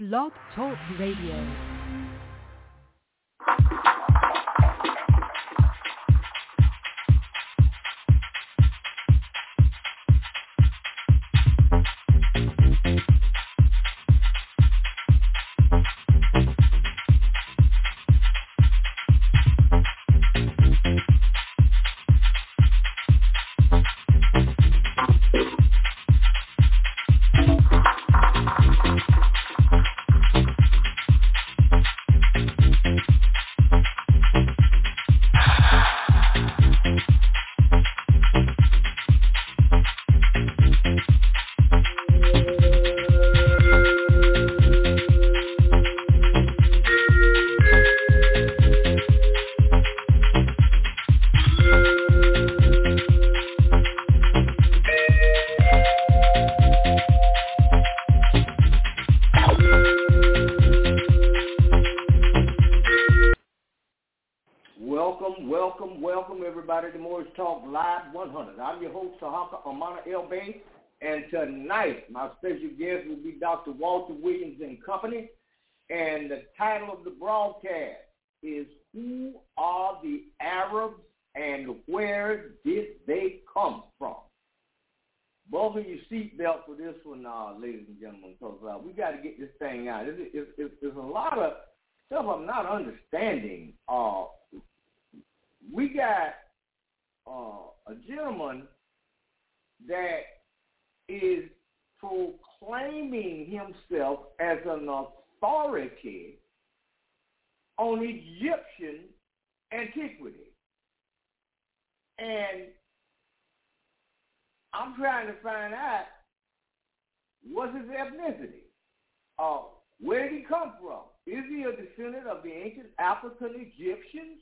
Blog Talk Radio. Welcome everybody to Morris Talk Live 100. I'm your host, Sahaka Amana El Bay, and tonight my special guest will be Dr. Walter Williams and Company, and the title of the broadcast is Who Are the Arabs and Where Did They Come From? Buckle your seatbelt for this one, ladies and gentlemen, because we got to get this thing out. There's a lot of stuff I'm not understanding. We got a gentleman that is proclaiming himself as an authority on Egyptian antiquity. And I'm trying to find out what's his ethnicity. Where did he come from? Is he a descendant of the ancient African Egyptians?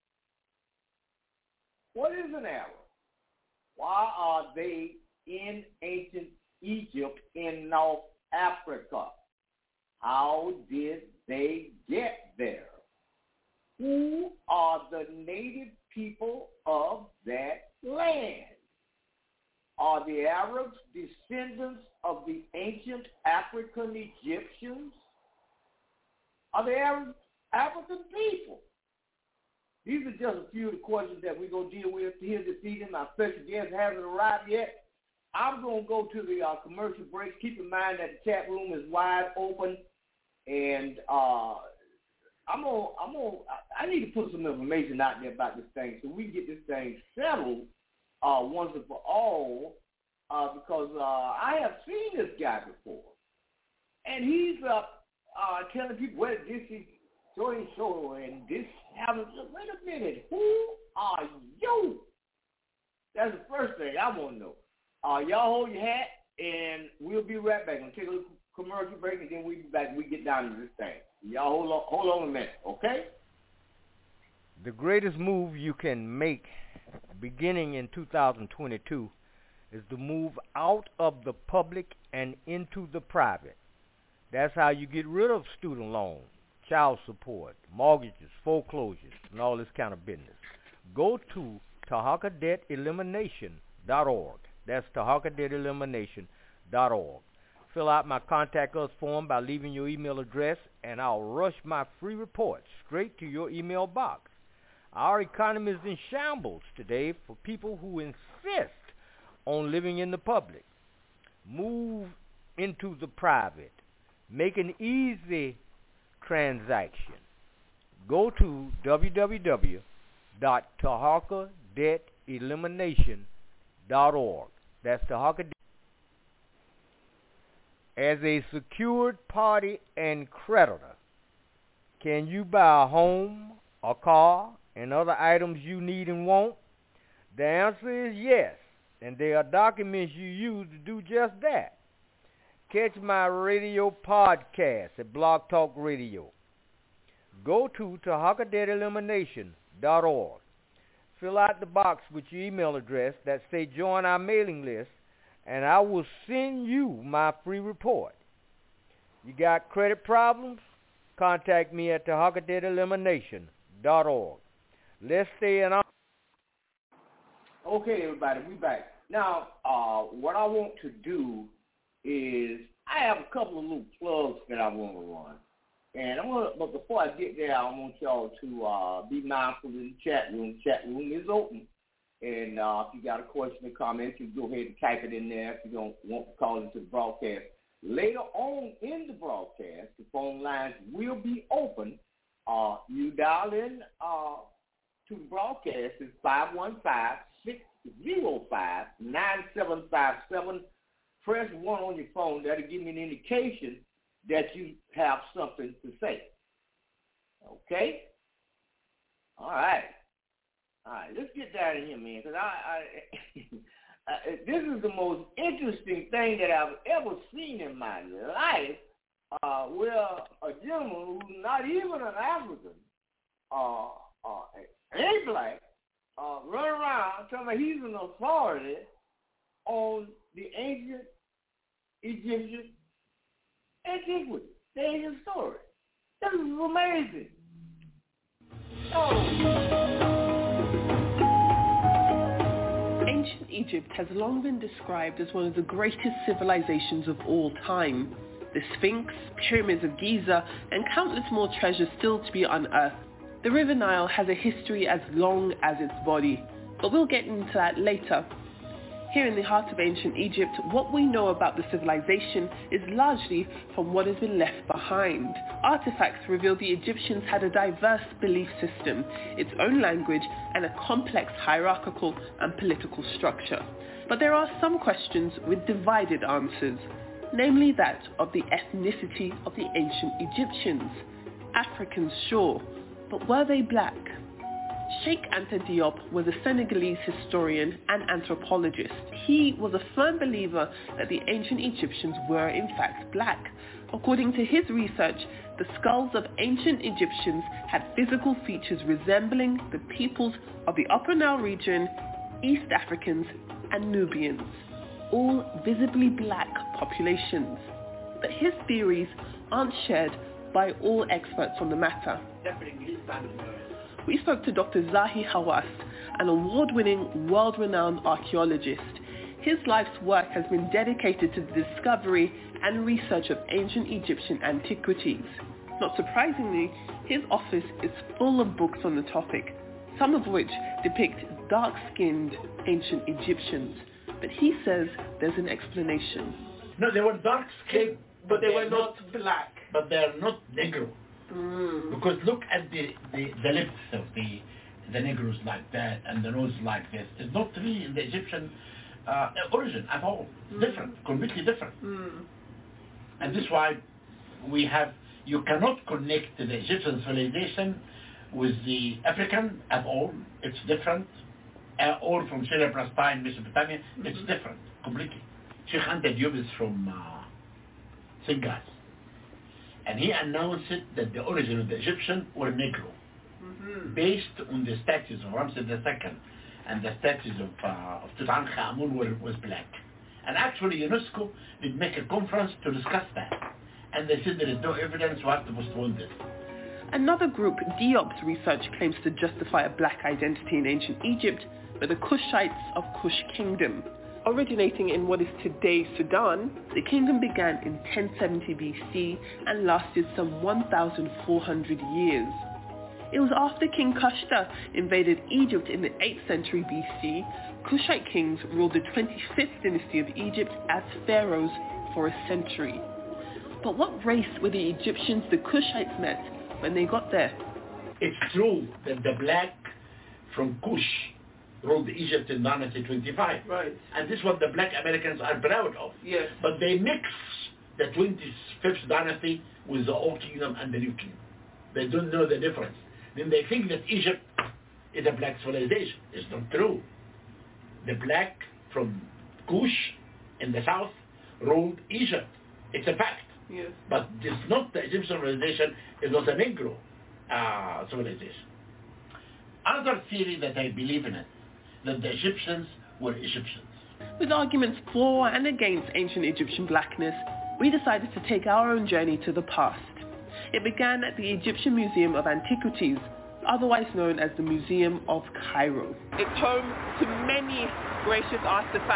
What is an Arab? Why are they in ancient Egypt in North Africa? How did they get there? Who are the native people of that land? Are the Arabs descendants of the ancient African Egyptians? Are the Arabs African people? These are just a few of the questions that we're going to deal with here this evening. My special guest hasn't arrived yet. I'm going to go to the commercial break. Keep in mind that the chat room is wide open, and I need to put some information out there about this thing so we can get this thing settled once and for all, because I have seen this guy before, and he's telling people, well, this is so and so, and this happens. Wait a minute, who are you? That's the first thing I want to know. Y'all hold your hat, and we'll be right back. I'm going to take a little commercial break, and then we'll be back and we get down to this thing. Y'all hold on a minute, okay? The greatest move you can make beginning in 2022 is to move out of the public and into the private. That's how you get rid of student loans, child support, mortgages, foreclosures, and all this kind of business. Go to TahakaDebtElimination.org. That's TahakaDebtElimination.org. Fill out my Contact Us form by leaving your email address, and I'll rush my free report straight to your email box. Our economy is in shambles today for people who insist on living in the public. Move into the private. Make an easy transaction. Go to www.TahakaDebtElimination.org. That's Tahaka. As a secured party and creditor, can you buy a home, a car, and other items you need and want? The answer is yes, and there are documents you use to do just that. Catch my radio podcast at Blog Talk Radio. Go to TahakaDebtElimination.org. Fill out the box with your email address that say join our mailing list, and I will send you my free report. You got credit problems? Contact me at TahakaDebtElimination.org. Let's stay in. Okay, everybody, we back. Now, what I want to do is I have a couple of little plugs that I want to run. And but before I get there, I want y'all to be mindful in the chat room. The chat room is open. And if you got a question or comment, you can go ahead and type it in there if you don't want to call into the broadcast. Later on in the broadcast, the phone lines will be open. You dial in to the broadcast. It's 515-605-9757. Press 1 on your phone. That'll give me an indication that you have something to say. Okay? All right. Let's get down in here, man, because this is the most interesting thing that I've ever seen in my life, where a gentleman who's not even an African, ain't black, run around telling me he's an authority on the ancient Egyptian antiquity, the ancient story. This is amazing. Ancient Egypt has long been described as one of the greatest civilizations of all time. The Sphinx, pyramids of Giza, and countless more treasures still to be unearthed. The River Nile has a history as long as its body, but we'll get into that later. Here in the heart of ancient Egypt, what we know about the civilization is largely from what has been left behind. Artifacts reveal the Egyptians had a diverse belief system, its own language, and a complex hierarchical and political structure. But there are some questions with divided answers, namely that of the ethnicity of the ancient Egyptians. Africans, sure, but were they black? Cheikh Anta Diop was a Senegalese historian and anthropologist. He was a firm believer that the ancient Egyptians were in fact black. According to his research, the skulls of ancient Egyptians had physical features resembling the peoples of the Upper Nile region, East Africans, and Nubians, all visibly black populations. But his theories aren't shared by all experts on the matter. We spoke to Dr. Zahi Hawass, an award-winning, world-renowned archaeologist. His life's work has been dedicated to the discovery and research of ancient Egyptian antiquities. Not surprisingly, his office is full of books on the topic, some of which depict dark-skinned ancient Egyptians. But he says there's an explanation. No, they were dark-skinned, but they were not black. But they are not Negro. Because look at the lips of the Negroes like that and the nose like this. It's not really the Egyptian origin at all. Different, completely different. And this is why you cannot connect the Egyptian civilization with the African at all. It's different. Or from Syria, Palestine, Mesopotamia. It's different, completely. Cheikh Anta Diop is from Senegal. And he announced that the origin of the Egyptian were Negro, based on the statues of Ramses II and the statues of Tutankhamun was black. And actually UNESCO did make a conference to discuss that. And they said there is no evidence, we have to postpone this. Another group, Diop's research, claims to justify a black identity in ancient Egypt, but the Kushites of Kush Kingdom. Originating in what is today Sudan, the kingdom began in 1070 BC and lasted some 1,400 years. It was after King Kushta invaded Egypt in the 8th century BC, Kushite kings ruled the 25th dynasty of Egypt as pharaohs for a century. But what race were the Egyptians the Kushites met when they got there? It's true that the black from Kush ruled Egypt in dynasty 25. Right. And this is what the black Americans are proud of. Yes. But they mix the 25th dynasty with the Old Kingdom and the New Kingdom. They don't know the difference. Then they think that Egypt is a black civilization. It's not true. The black from Kush in the south ruled Egypt. It's a fact. Yes. But it's not the Egyptian civilization. It's not a Negro civilization. Another theory that I believe in it, that the Egyptians were Egyptians. With arguments for and against ancient Egyptian blackness, we decided to take our own journey to the past. It began at the Egyptian Museum of Antiquities, otherwise known as the Museum of Cairo. It's home to many gracious artifacts,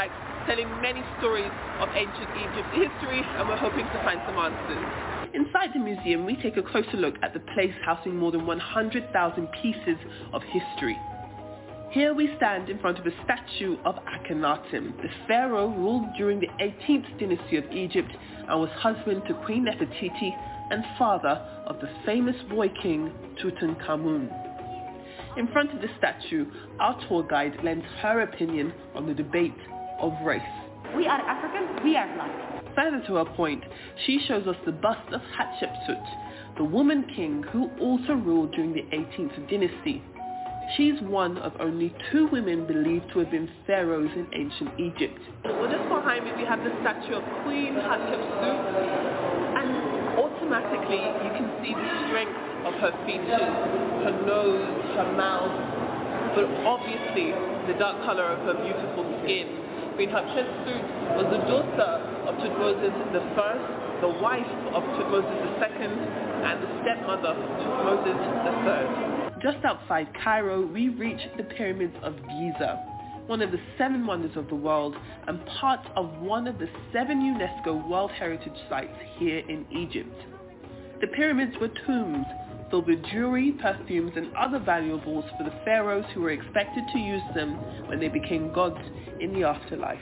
telling many stories of ancient Egypt history, and we're hoping to find some answers. Inside the museum, we take a closer look at the place housing more than 100,000 pieces of history. Here we stand in front of a statue of Akhenaten. The pharaoh ruled during the 18th dynasty of Egypt and was husband to Queen Nefertiti and father of the famous boy king Tutankhamun. In front of the statue, our tour guide lends her opinion on the debate of race. We are African, we are black. Further to her point, she shows us the bust of Hatshepsut, the woman king who also ruled during the 18th dynasty. She's one of only 2 women believed to have been pharaohs in ancient Egypt. Well, just behind me we have the statue of Queen Hatshepsut, and automatically you can see the strength of her features, her nose, her mouth, but obviously the dark color of her beautiful skin. Queen Hatshepsut was the daughter of Thutmoses I, the wife of Thutmoses II, and the stepmother of Thutmoses III. Just outside Cairo, we reach the pyramids of Giza, one of the 7 wonders of the world and part of one of the 7 UNESCO World Heritage Sites here in Egypt. The pyramids were tombs filled with jewelry, perfumes and other valuables for the pharaohs who were expected to use them when they became gods in the afterlife.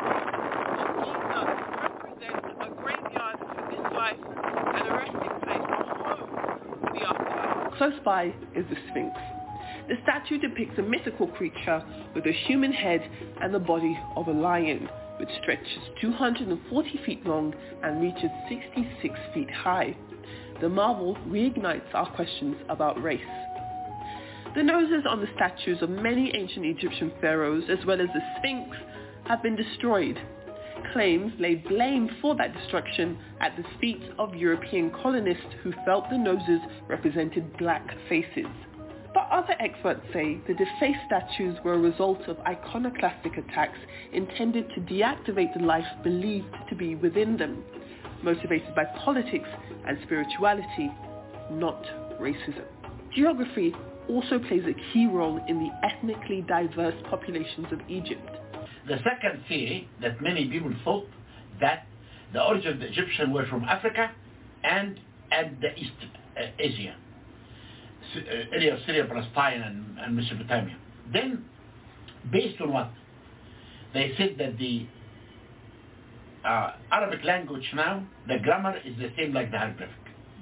Giza represents a graveyard for this life and a resting place, a home for the afterlife. Close by is the Sphinx. The statue depicts a mythical creature with a human head and the body of a lion, which stretches 240 feet long and reaches 66 feet high. The marble reignites our questions about race. The noses on the statues of many ancient Egyptian pharaohs, as well as the Sphinx, have been destroyed. Claims lay blame for that destruction at the feet of European colonists who felt the noses represented black faces. But other experts say the defaced statues were a result of iconoclastic attacks intended to deactivate the life believed to be within them, motivated by politics and spirituality, not racism. Geography also plays a key role in the ethnically diverse populations of Egypt. The second theory that many people thought that the origin of the Egyptians were from Africa and the East Asia, area of Syria, Palestine and Mesopotamia. Then, based on what? They said that the Arabic language now, the grammar is the same like the hieroglyphic.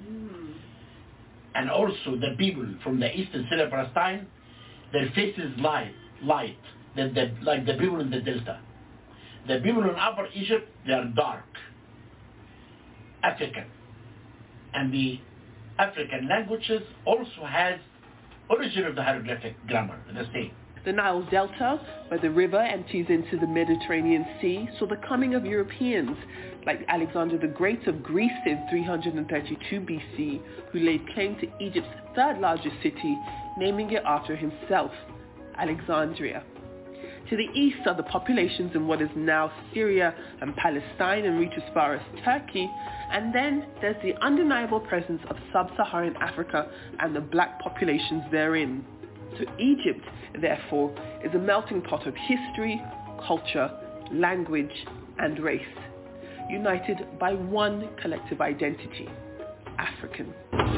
And also the people from the East and Syria, Palestine, their faces light, like the people in the Delta. The people in Upper Egypt, they are dark, African. And the African languages also has origin of the hieroglyphic grammar, the same. The Nile Delta, where the river empties into the Mediterranean Sea, saw the coming of Europeans, like Alexander the Great of Greece in 332 BC, who laid claim to Egypt's 3rd largest city, naming it after himself, Alexandria. To the east are the populations in what is now Syria and Palestine and reach as far as Turkey, and then there's the undeniable presence of sub-Saharan Africa and the black populations therein. So Egypt, therefore, is a melting pot of history, culture, language, and race, united by one collective identity, African.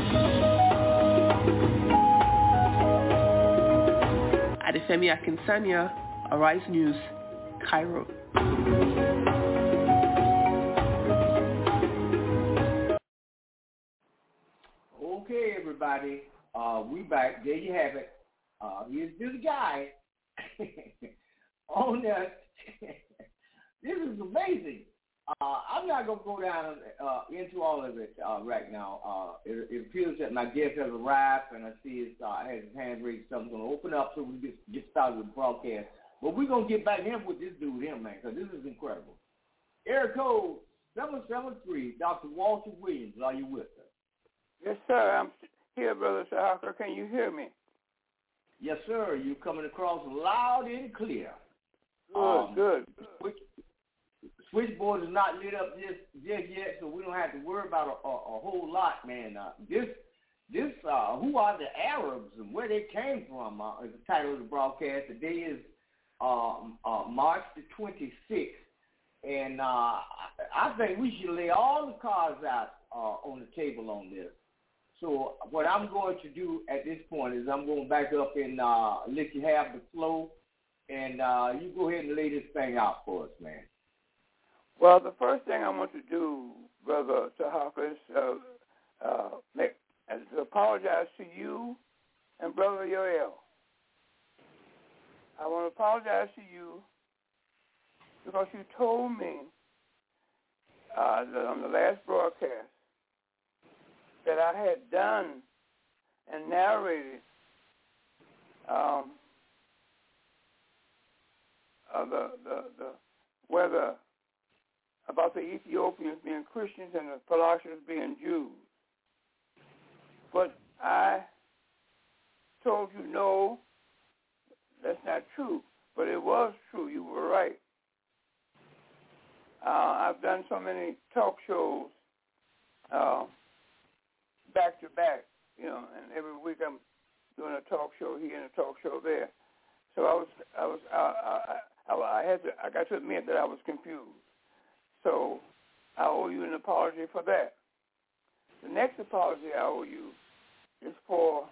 Adefemi Akinsanya, Arise News, Cairo. Okay, everybody, we back. There you have it. Here's the guy on that. This is amazing. I'm not going to go down into all of it right now. It appears that my guest has arrived, and I see his has his hand raised. So I'm going to open up so we can get started with the broadcast. But we're going to get back in with this dude here, man, because this is incredible. Area code 773, Dr. Walter Williams, are you with us? Yes, sir. I'm here, Brother Shahaka. Can you hear me? Yes, sir. You're coming across loud and clear. Good. Switchboard is not lit up just yet, so we don't have to worry about a whole lot, man. This Who Are the Arabs and Where They Came From is the title of the broadcast. Today is March the 26th, And I think we should lay all the cards out on the table on this. So what I'm going to do at this point is I'm going to back up and let you have the flow, and you go ahead and lay this thing out for us, man. Well, the first thing I want to do, Brother Tahaka, is to apologize to you and Brother Yoel. I want to apologize to you because you told me that on the last broadcast that I had done and narrated the weather about the Ethiopians being Christians and the Colossians being Jews. But I told you, no, that's not true. But it was true. You were right. I've done so many talk shows back to back, and every week I'm doing a talk show here and a talk show there. So I got to admit that I was confused. So I owe you an apology for that. The next apology I owe you is for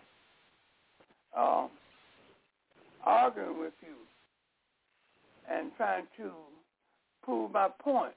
arguing with you and trying to prove my point,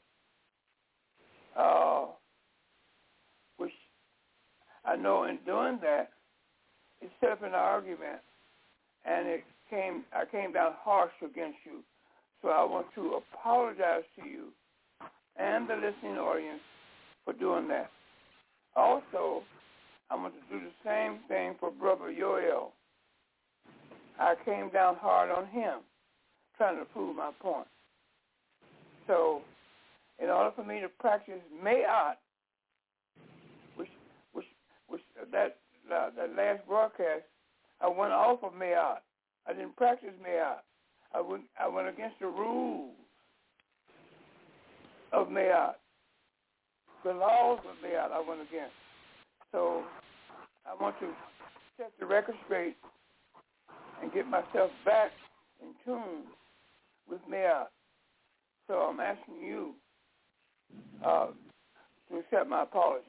which I know in doing that, it set up an argument, and I came down harsh against you. So I want to apologize to you and the listening audience for doing that. Also, I want to do the same thing for Brother Yoel. I came down hard on him, trying to prove my point. So, in order for me to practice Mayat, which that last broadcast, I went off of Mayat. I didn't practice Mayat. I went against the rules of Mayat. The laws of Mayat I went against. So I want to set the record straight and get myself back in tune with Mayat. So I'm asking you to accept my apology.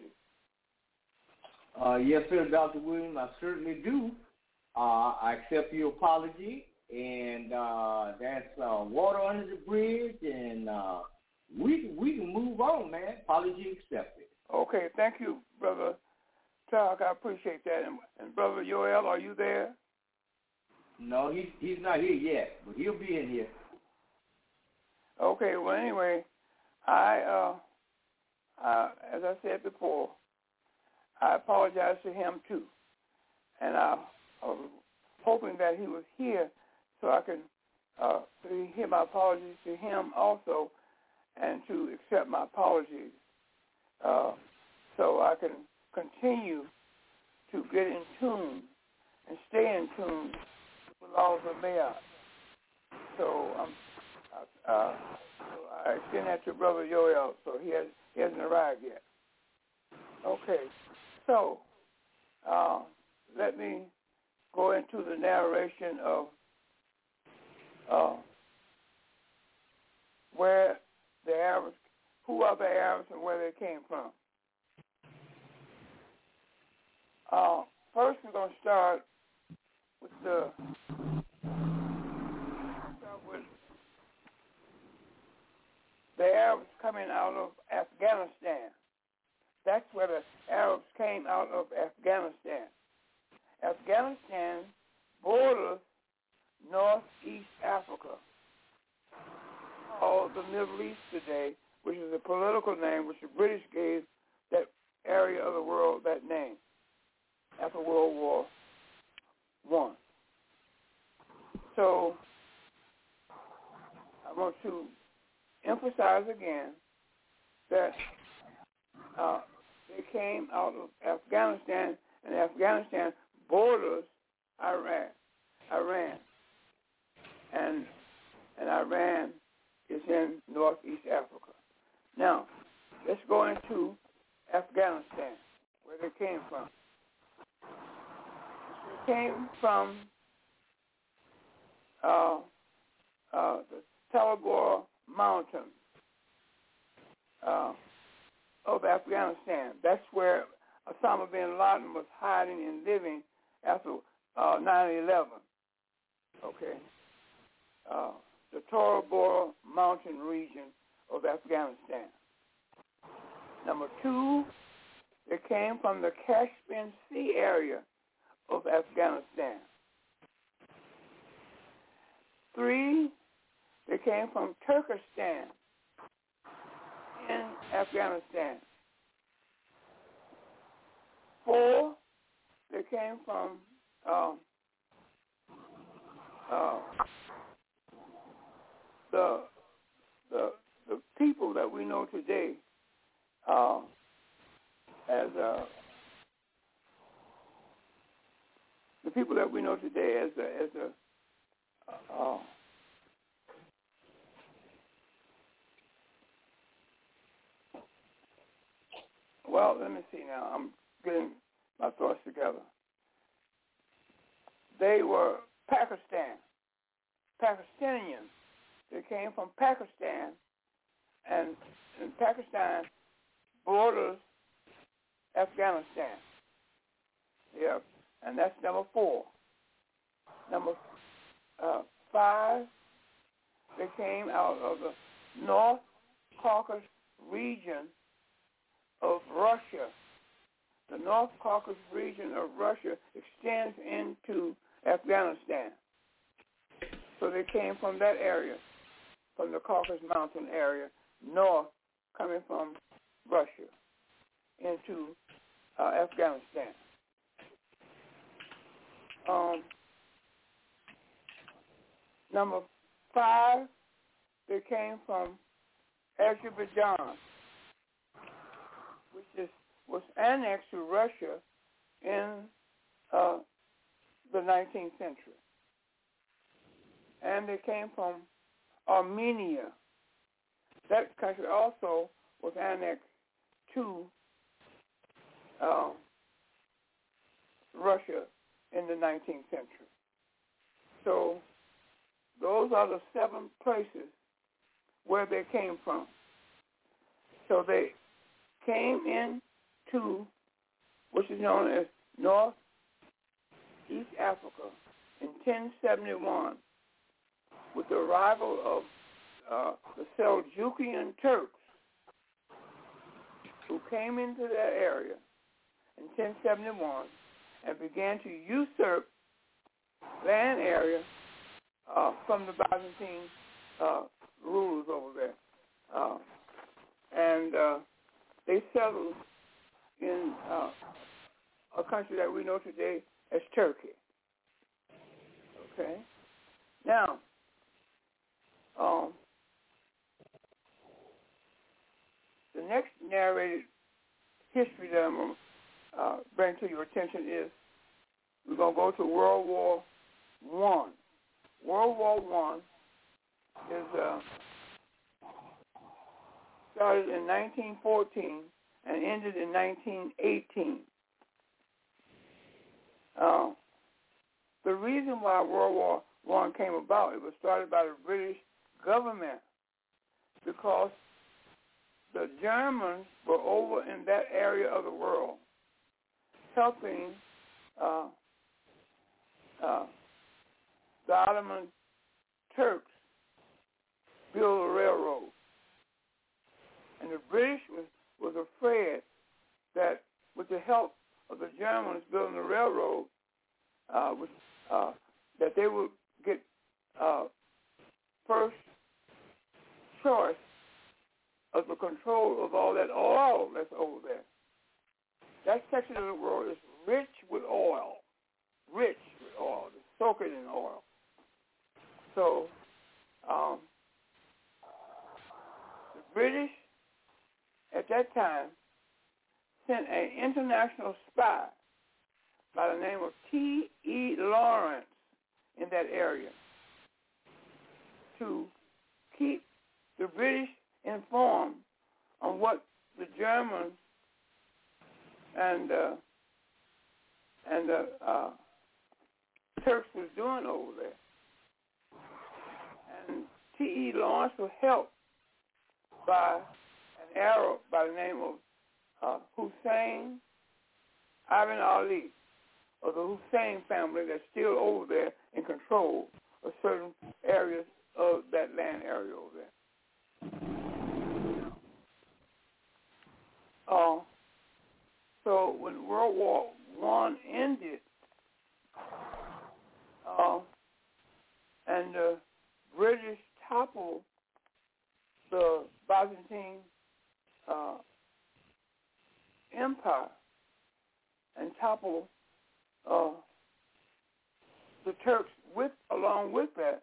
Yes, sir, Dr. Williams, I certainly do. I accept your apology, and that's water under the bridge, and we can move on, man. Apology accepted. Okay, thank you, Brother Talk. I appreciate that. And Brother Yoel, are you there? No, he's not here yet, but he'll be in here. Okay, well, anyway, I as I said before, I apologize to him too, and I was hoping that he was here so I can hear my apologies to him also, and to accept my apologies, so I can continue to get in tune and stay in tune with the laws of Mayat. So I extend that to Brother Yoel, so he hasn't arrived yet. Okay, so let me go into the narration of where the Arabs, who are the Arabs and where they came from. First, we're going to start with the Arabs coming out of Afghanistan. That's where the Arabs came out of Afghanistan. Afghanistan borders Northeast Africa, called the Middle East today, which is a political name which the British gave that area of the world that name after World War I. So I want to emphasize again that they came out of Afghanistan, and Afghanistan borders Iran, and Iran is in Northeast Africa. Now, let's go into Afghanistan, where they came from. They came from the Talabor Mountains of Afghanistan. That's where Osama bin Laden was hiding and living after 9/11. Okay. The Tora Bora mountain region of Afghanistan. Number 2, they came from the Caspian Sea area of Afghanistan. 3, they came from Turkestan in Afghanistan. 4, they came from the people that we know today as the people that we know today as well, let me see now. I'm getting my thoughts together. They were Pakistanians. They came from Pakistan, and Pakistan borders Afghanistan. Yeah, and that's number 4. Number 5, they came out of the North Caucasus region of Russia. The North Caucasus region of Russia extends into Afghanistan. So they came from that area, from the Caucasus Mountain area, north, coming from Russia into Afghanistan. Number 5, they came from Azerbaijan, which was annexed to Russia in the 19th century. And they came from Armenia. That country also was annexed to Russia in the 19th century. So those are the 7 places where they came from. So they came into, which is known as North East Africa, in 1071 with the arrival of the Seljukian Turks, who came into that area in 1071 and began to usurp land area from the Byzantine rulers over there. And they settled in a country that we know today as Turkey. Okay? Now, the next narrated history that I'm going to bring to your attention is we're going to go to World War I. World War I is started in 1914 and ended in 1918. The reason why World War I came about, it was started by the British government because the Germans were over in that area of the world helping the Ottoman Turks build a railroad. And the British was afraid that with the help of the Germans building the railroad, that they would get first choice of the control of all that oil that's over there. That section of the world is rich with oil, soak it in oil. So the British at that time sent an international spy by the name of T.E. Lawrence in that area to keep the British informed on what the Germans and the Turks was doing over there. And T.E. Lawrence was helped by an Arab by the name of Hussein Ibn Ali, of the Hussein family that's still over there in control of certain areas of that land area over there. So when World War I ended, and the British toppled the Byzantine Empire and toppled the Turks along with that,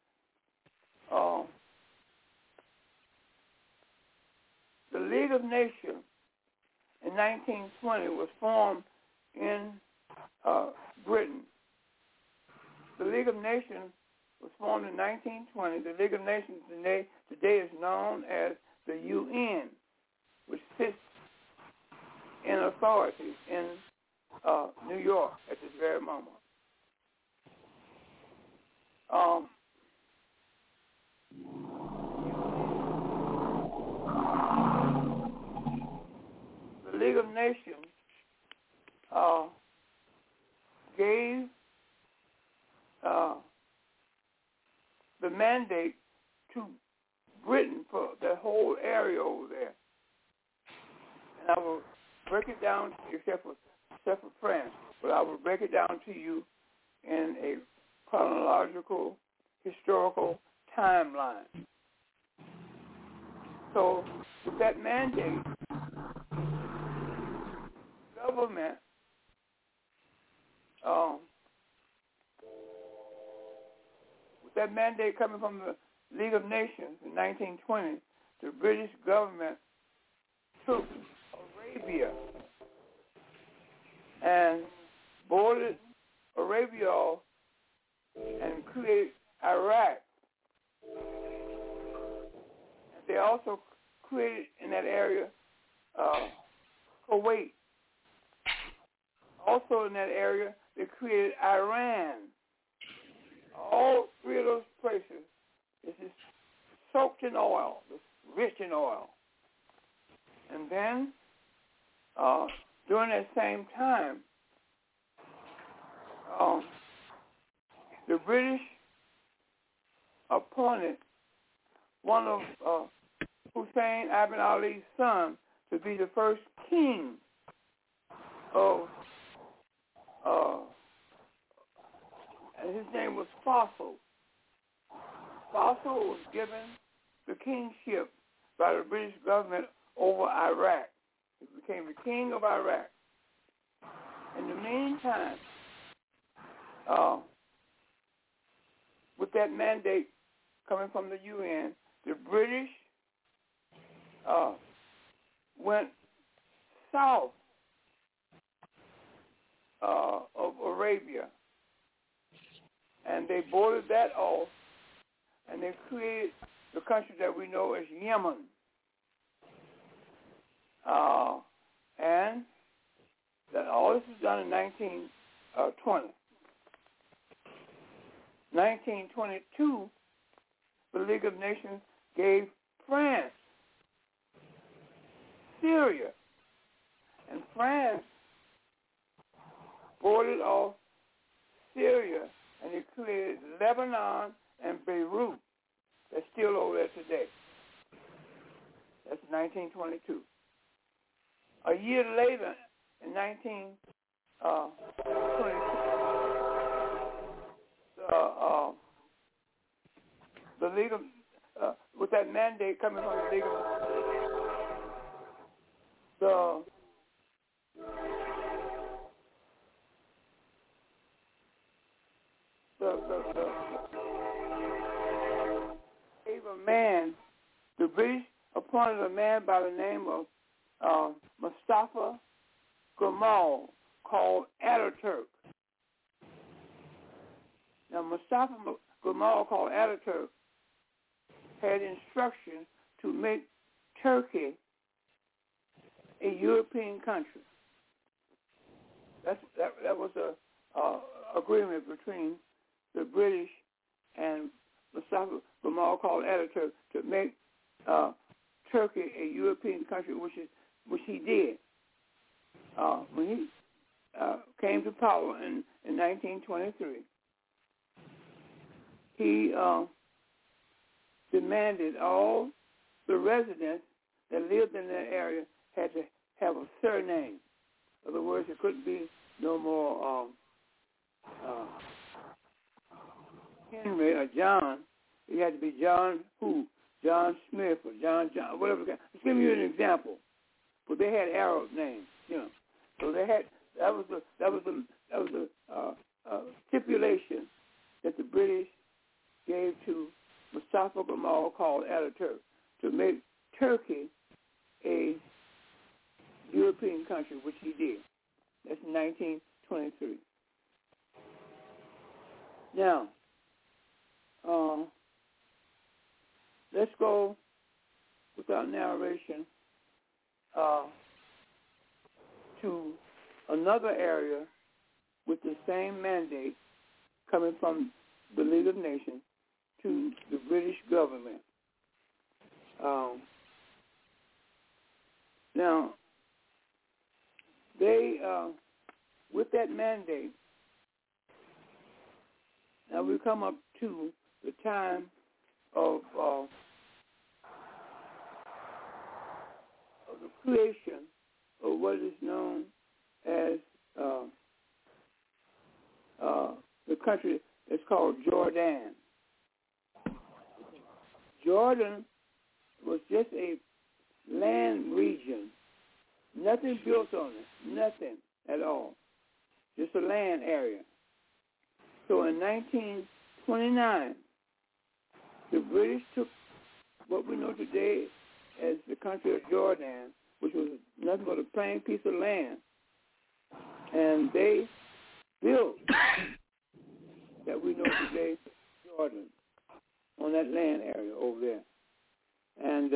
the League of Nations in 1920 was formed in Britain. The League of Nations was formed in 1920. The League of Nations today is known as the UN, which sits in authority in New York at this very moment. The League of Nations gave the mandate to Britain for the whole area over there. And I will break it down, except for France, but I will break it down to you in a chronological, historical timeline. So with that mandate, government with that mandate coming from the League of Nations in 1920, the British government took Arabia and boarded Arabia off and created Iraq. And they also created in that area Kuwait. Also in that area, they created Iran. All three of those places is just soaked in oil, it's rich in oil. And then, during that same time, the British appointed one of Hussein Ibn Ali's sons to be the first king of, and his name was Faisal. Faisal was given the kingship by the British government over Iraq. He became the king of Iraq. In the meantime, with that mandate coming from the UN, the British went south of Arabia, and they boarded that off, and they created the country that we know as Yemen. And that all this was done in 1920. 1922, the League of Nations gave France Syria, and France boarded off Syria, and it created Lebanon and Beirut. That's still over there today. That's 1922. A year later, in 1922, the League of, with that mandate coming from the League of, the British appointed a man by the name of Mustafa Kemal, called Ataturk. Now, Mustafa Kemal, called Ataturk, had instructions to make Turkey a European country. That was a agreement between the British and Mustafa Kemal, called Ataturk, to make Turkey a European country, which he did when he came to power in 1923. He demanded all the residents that lived in that area had to have a surname. In other words, it couldn't be no more Henry or John. It had to be John who? John Smith or John, whatever. Let's give you an example. But they had Arab names, So they had that was the stipulation that the British gave to Mustafa Kemal, called Ataturk, to make Turkey a European country, which he did. That's in 1923. Now, let's go without narration to another area with the same mandate coming from the League of Nations to the British government. Now, they, with that mandate, now we come up to the time of the creation of what is known as the country that's called Jordan. Jordan was just a land region, nothing built on it, nothing at all, just a land area. So in 1929, the British took what we know today as the country of Jordan, which was nothing but a plain piece of land, and they built that we know today Jordan on that land area over there. And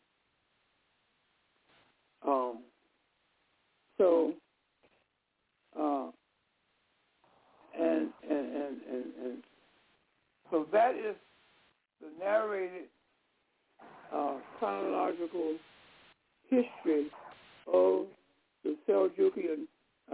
so that is the narrated chronological history of the Seljukian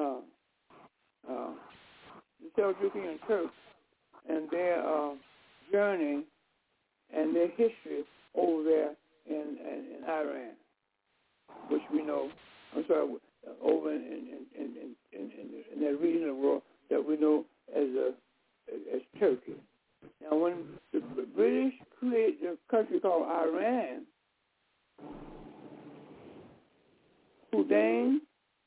Turks and their journey and their history over there in Iran, which we know. Over in that region of the world that we know as Turkey. Now, when the British created a country called Iran, Hussein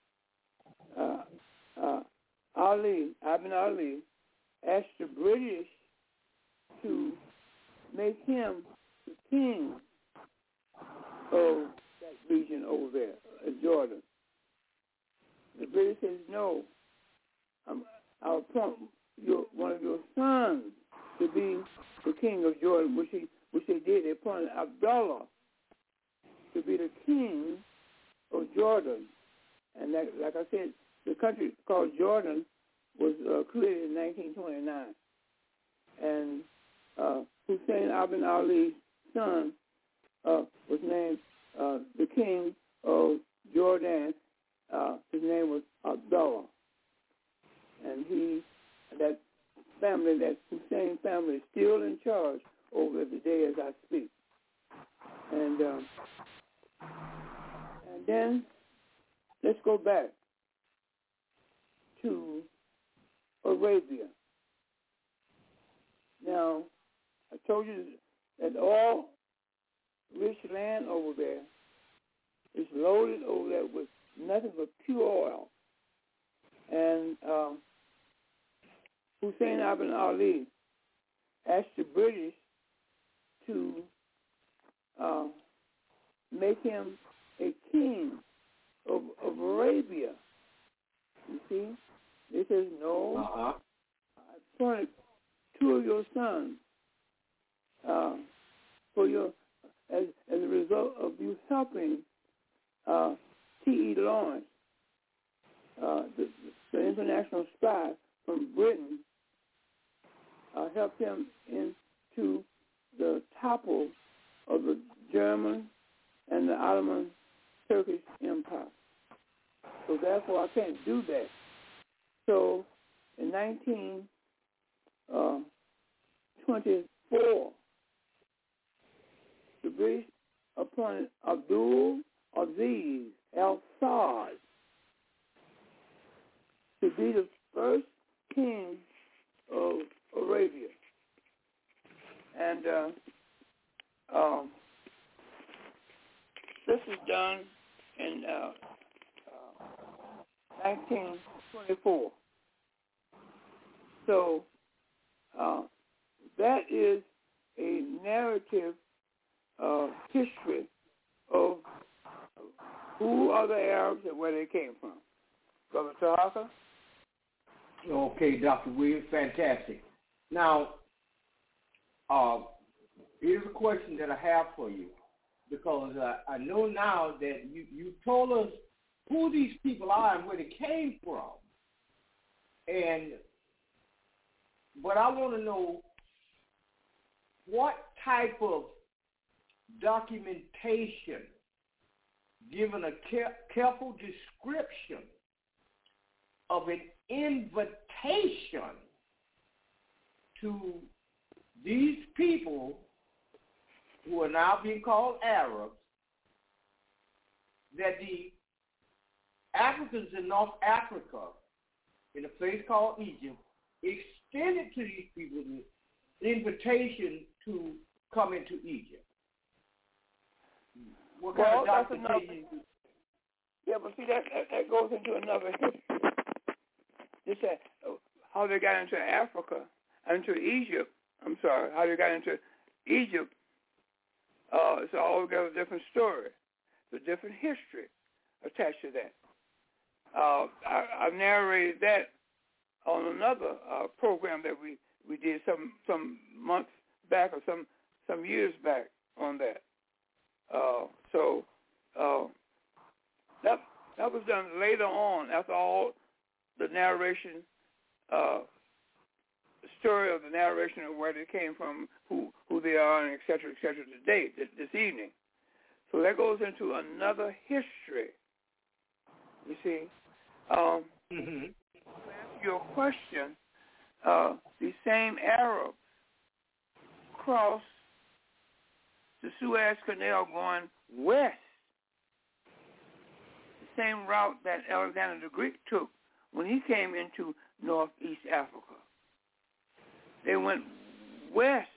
Ibn Ali asked the British to make him the king of that region over there, Jordan. The British says, no, I'll appoint one of your sons to be the king of Jordan, which they did. They appointed Abdullah to be the king of Jordan. And like I said, the country called Jordan was created in 1929. And Hussein Ibn Ali's son was named the king of Jordan. His name was Abdullah. And that family, that Hussein family, is still in charge over today as I speak. And then let's go back to Arabia. Now, I told you that all rich land over there is loaded over there with nothing but pure oil. And Hussein Ibn Ali asked the British to make him a king of Arabia. You see? They says, no, I appointed two of your sons for your as a result of you helping T.E. Lawrence, the international spy from Britain, helped him into the topple of the German and the Ottoman Turkish Empire. So therefore, I can't do that. So in 1924, the British appointed Abdul Aziz al-Saud to be the first king of Arabia. And this was done in 1924. So that is a narrative history of who are the Arabs and where they came from. Brother Tahaka? Okay, Dr. Williams, fantastic. Now, here's a question that I have for you, because I know now that you told us who these people are and where they came from. But I want to know what type of documentation, given a careful description of an invitation to these people who are now being called Arabs, that the Africans in North Africa, in a place called Egypt, extended to these people the invitation to come into Egypt. What kind of documentation? Yeah, but see, that goes into another history. Just how they got into Africa, into Egypt. I'm sorry, how they got into Egypt. It's all got a different story, a different history attached to that. I've narrated that on another program that we did some months back or some years back on that. So that was done later on after all the narration, the story of the narration of where they came from, who they are, and et cetera, today, this evening. So that goes into another history, you see. To answer your question, these same Arabs crossed the Suez Canal going west, the same route that Alexander the Greek took when he came into northeast Africa. They went west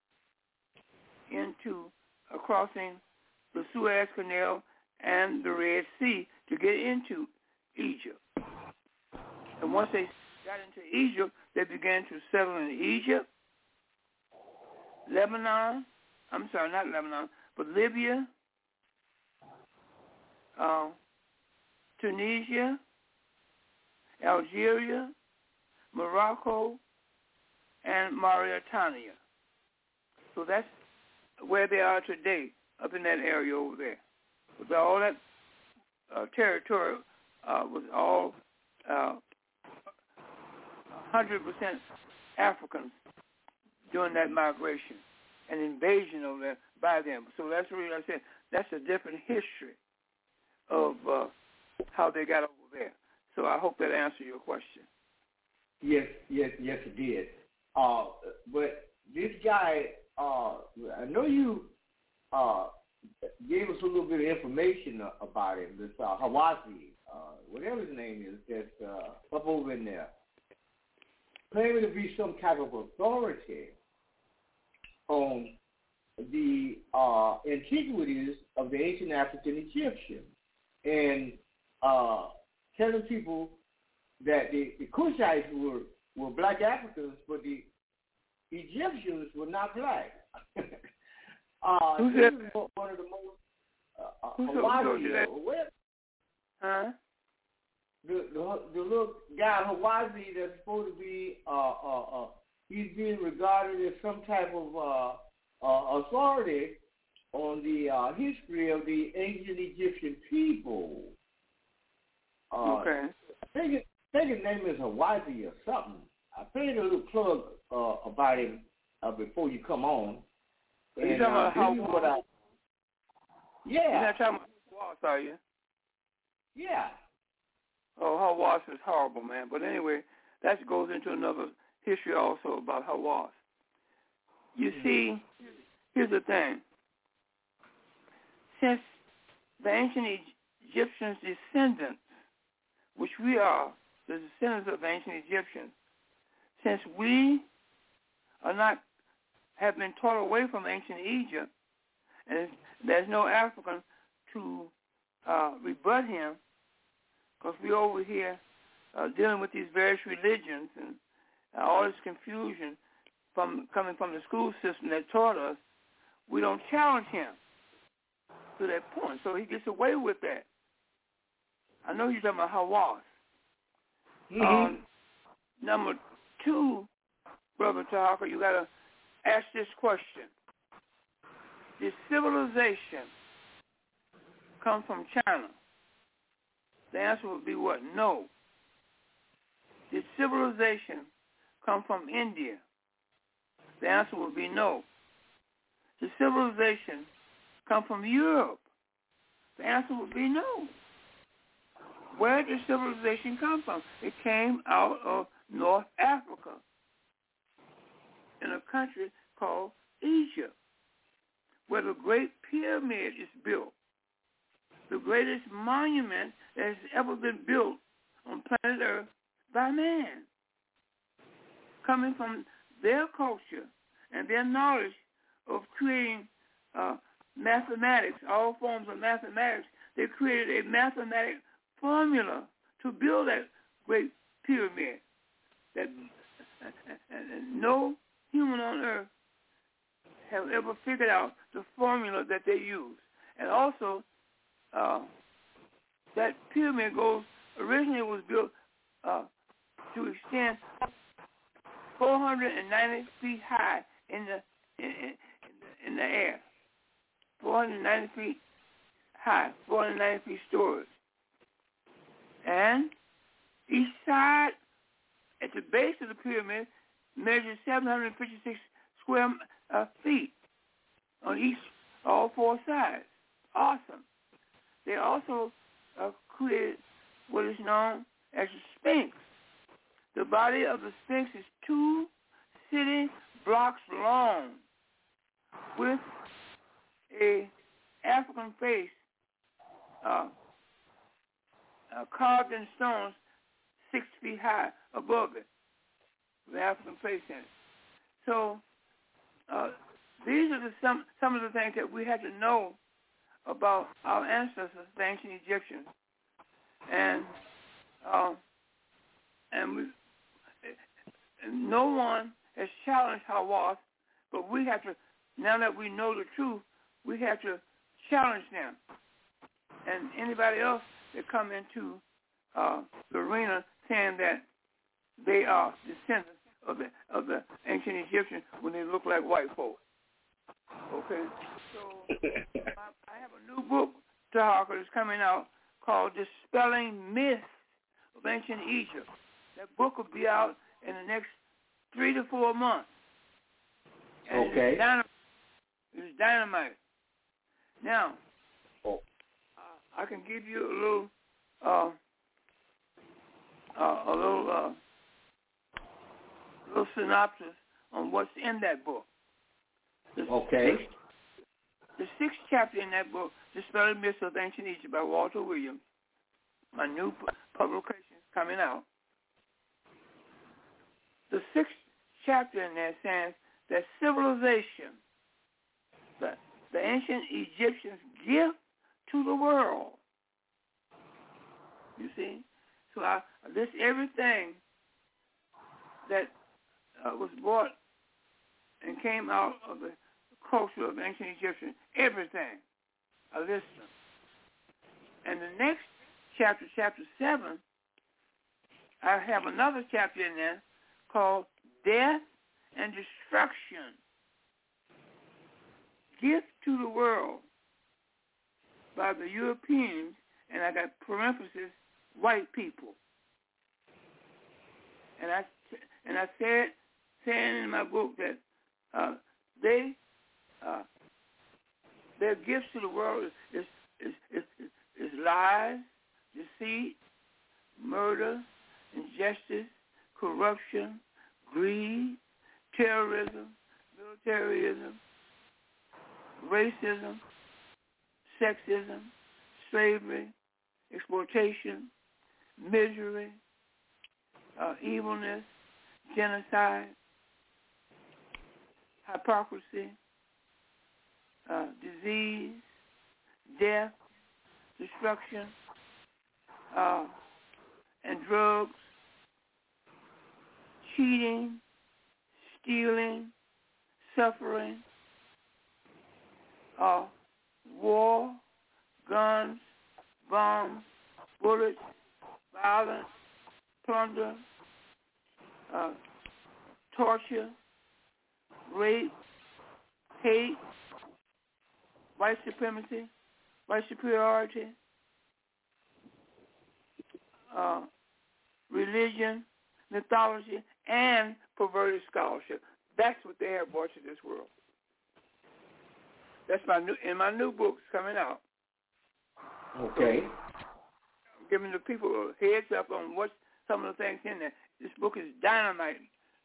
into crossing the Suez Canal and the Red Sea to get into Egypt. And once they got into Egypt, they began to settle in Egypt, Lebanon, I'm sorry, not Lebanon, but Libya, Tunisia, Algeria, Morocco, and Mauritania. So that's where they are today, up in that area over there. But all that territory was all 100% Africans during that migration and invasion of them by them. So that's really, like I said, that's a different history of how they got over there. So I hope that answered your question. Yes, it did. But this guy, I know you gave us a little bit of information about him. This Hawazi, whatever his name is, that's up over in there, claiming to be some type of authority on the antiquities of the ancient African Egyptians, and telling people that the Cushites were black Africans, but the Egyptians were not black. This is one of the most Hawazi. Huh? The little guy Hawazi that's supposed to be he's being regarded as some type of authority on the history of the ancient Egyptian people. Okay. I think his name is Hawazi or something. I played a little plug about him before you come on. Are you talking about Yeah. You're not talking about Hawass, are you? Yeah. Oh, Hawass is horrible, man. But anyway, that goes into another history also about Hawass. You see, here's the thing. Since the ancient Egyptians' descendants, which we are, the descendants of ancient Egyptians, since we have been taught away from ancient Egypt, and there's no African to rebut him, because we're over here dealing with these various religions and all this confusion coming from the school system that taught us, we don't challenge him to that point. So he gets away with that. I know you're talking about Hawass. Mm-hmm. Number two, Brother Tahaka, you got to ask this question. Did civilization come from China? The answer would be what? No. Did civilization come from India? The answer would be no. Did civilization come from Europe? The answer would be no. Where did civilization come from? It came out of North Africa in a country called Egypt, where the Great Pyramid is built, the greatest monument that has ever been built on planet Earth by man. Coming from their culture and their knowledge of creating mathematics, all forms of mathematics, they created a mathematic formula to build that Great Pyramid that no human on Earth have ever figured out the formula that they use. And also, that pyramid originally was built to extend 490 feet high in the air. 490 feet high, 490 feet storage. And each side at the base of the pyramid measures 756 square feet on all four sides. Awesome. They also created what is known as the Sphinx. The body of the Sphinx is 2 city blocks long with a African face carved in stones 6 feet high above it, the African face in it. So these are some of the things that we had to know about our ancestors, the ancient Egyptians, and no one has challenged Hawass, but we have to, now that we know the truth, we have to challenge them. And anybody else that come into the arena saying that they are descendants of the ancient Egyptians when they look like white folks. Okay, so I have a new book, Tahaka, that's coming out called Dispelling Myths of Ancient Egypt. That book will be out in the next 3 to 4 months. And okay. It's dynamite. Now, I can give you a little synopsis on what's in that book. The sixth chapter in that book, Dispelling Myths of Ancient Egypt by Walter Williams, my new publication is coming out. The 6th chapter in there says that civilization, the ancient Egyptians' gift to the world. You see? So I list everything that was brought and came out of the culture of ancient Egyptians. Everything. I list them. And the next chapter, chapter 7, I have another chapter in there called Death and Destruction. Gift to the world by the Europeans, and I got parentheses, white people. And I said saying in my book that they Their gifts to the world is lies, deceit, murder, injustice, corruption, greed, terrorism, militarism, racism, sexism, slavery, exploitation, misery, evilness, genocide, hypocrisy, disease, death, destruction, and drugs, cheating, stealing, suffering, war, guns, bombs, bullets, violence, plunder, torture, rape, hate, white supremacy, white superiority, religion, mythology, and perverted scholarship. That's what they have brought to this world. That's in my new books coming out. Okay. I'm giving the people a heads up on what some of the things in there. This book is dynamite.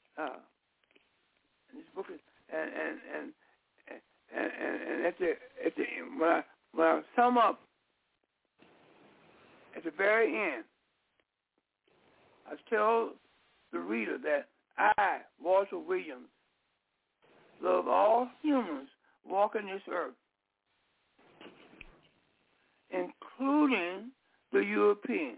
This book is and at the when I sum up at the very end, I tell the reader that I, Walter Williams, love all humans walking this earth, including the European,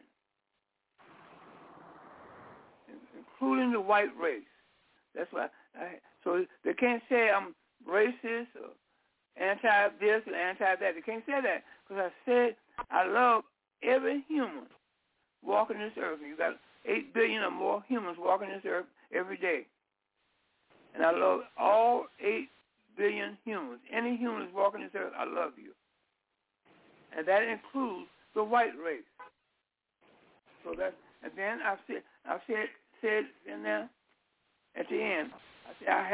including the white race. That's why. So they can't say I'm racist or anti-this or anti-that. They can't say that because I said I love every human walking this earth. You got 8 billion or more humans walking this earth every day. And I love all 8 billion humans. Any human that's walking this earth, I love you. And that includes the white race. So that, and then I said in there at the end, I said I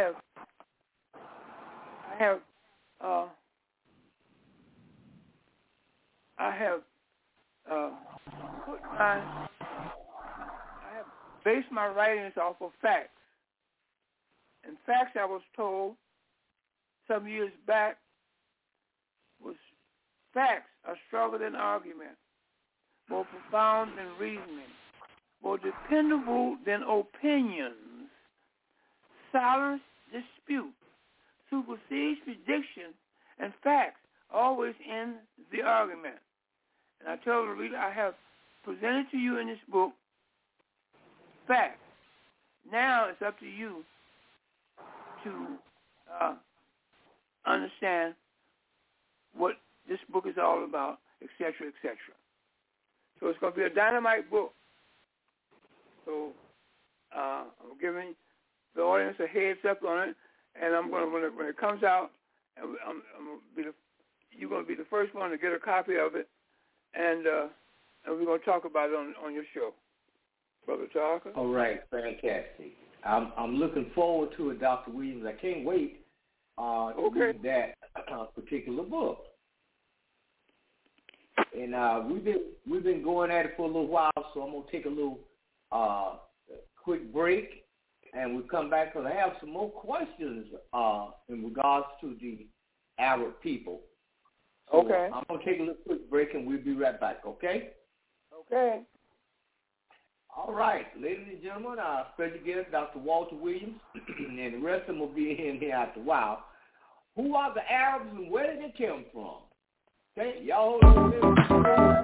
have based my writings off of facts. And facts, I was told some years back, was facts are stronger than argument, more profound than reasoning, more dependable than opinions, silence dispute, supersedes prediction, and facts always end the argument. And I tell the reader I have presented to you in this book facts. Now it's up to you to understand what this book is all about, etc., etc. So it's going to be a dynamite book. So I'm giving the audience a heads up on it, and I'm going to, when it comes out, you're going to be the first one to get a copy of it, and we're going to talk about it on your show, Brother Talker. All right, fantastic. I'm looking forward to it, Dr. Williams. I can't wait to read that particular book. And we've been going at it for a little while, so I'm gonna take a little quick break, and we'll come back because I have some more questions in regards to the Arab people. So okay. I'm gonna take a little quick break, and we'll be right back. Okay. Okay. All right, ladies and gentlemen, our special guest, Dr. Walter Williams, and the rest of them will be in here after a while. Who are the Arabs and where did they come from? Okay, y'all hold on a minute.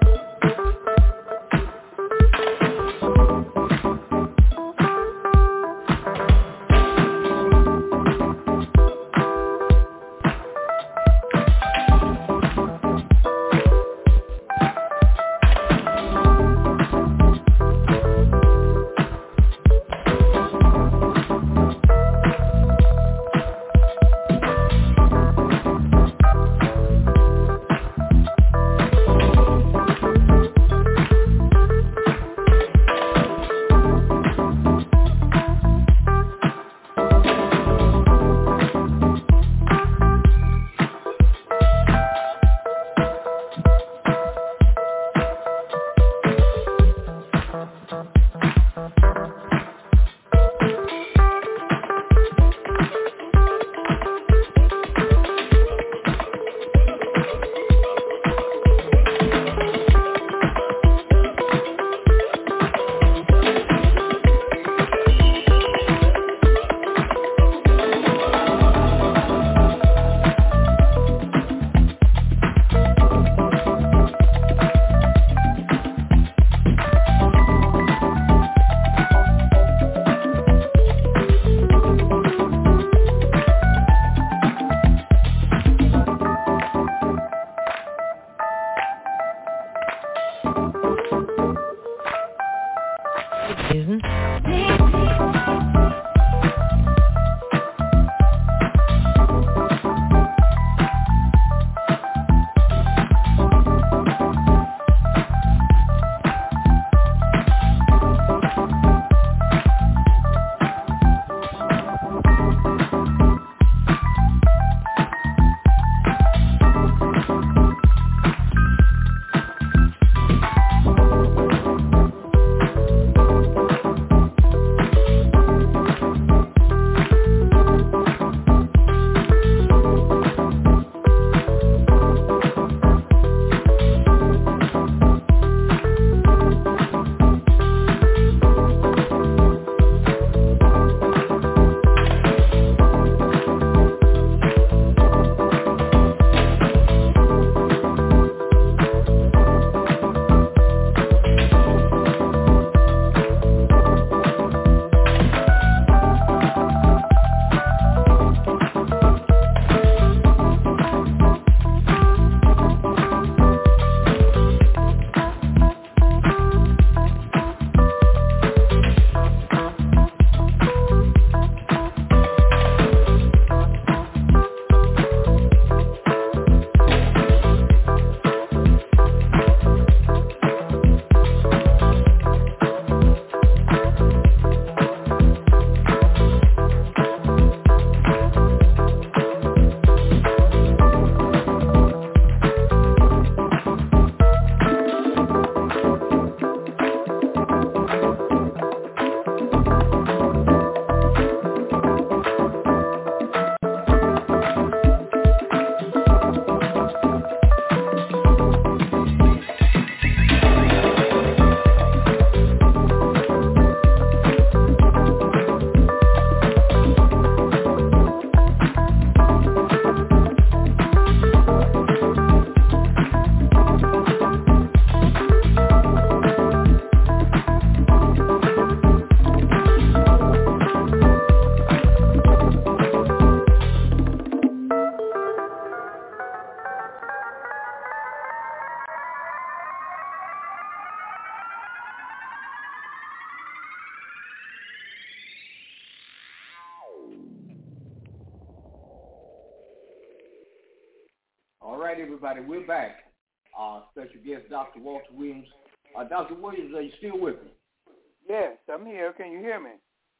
All right, everybody, we're back. Special guest, Dr. Walter Williams. Dr. Williams, are you still with me? Yes, I'm here. Can you hear me?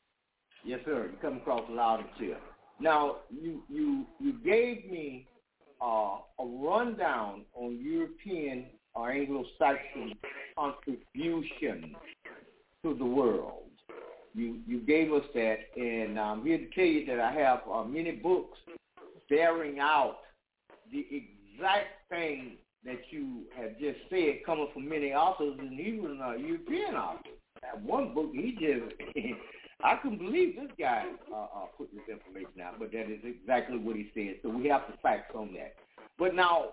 Yes, sir. You come across loud and clear. Now, you gave me a rundown on European or Anglo-Saxon contribution to the world. You gave us that, and I'm here to tell you that I have many books bearing out the exact thing that you have just said, coming from many authors, and even European authors. That one book, he just, I couldn't believe this guy put this information out, but that is exactly what he said. So we have the facts on that. But now,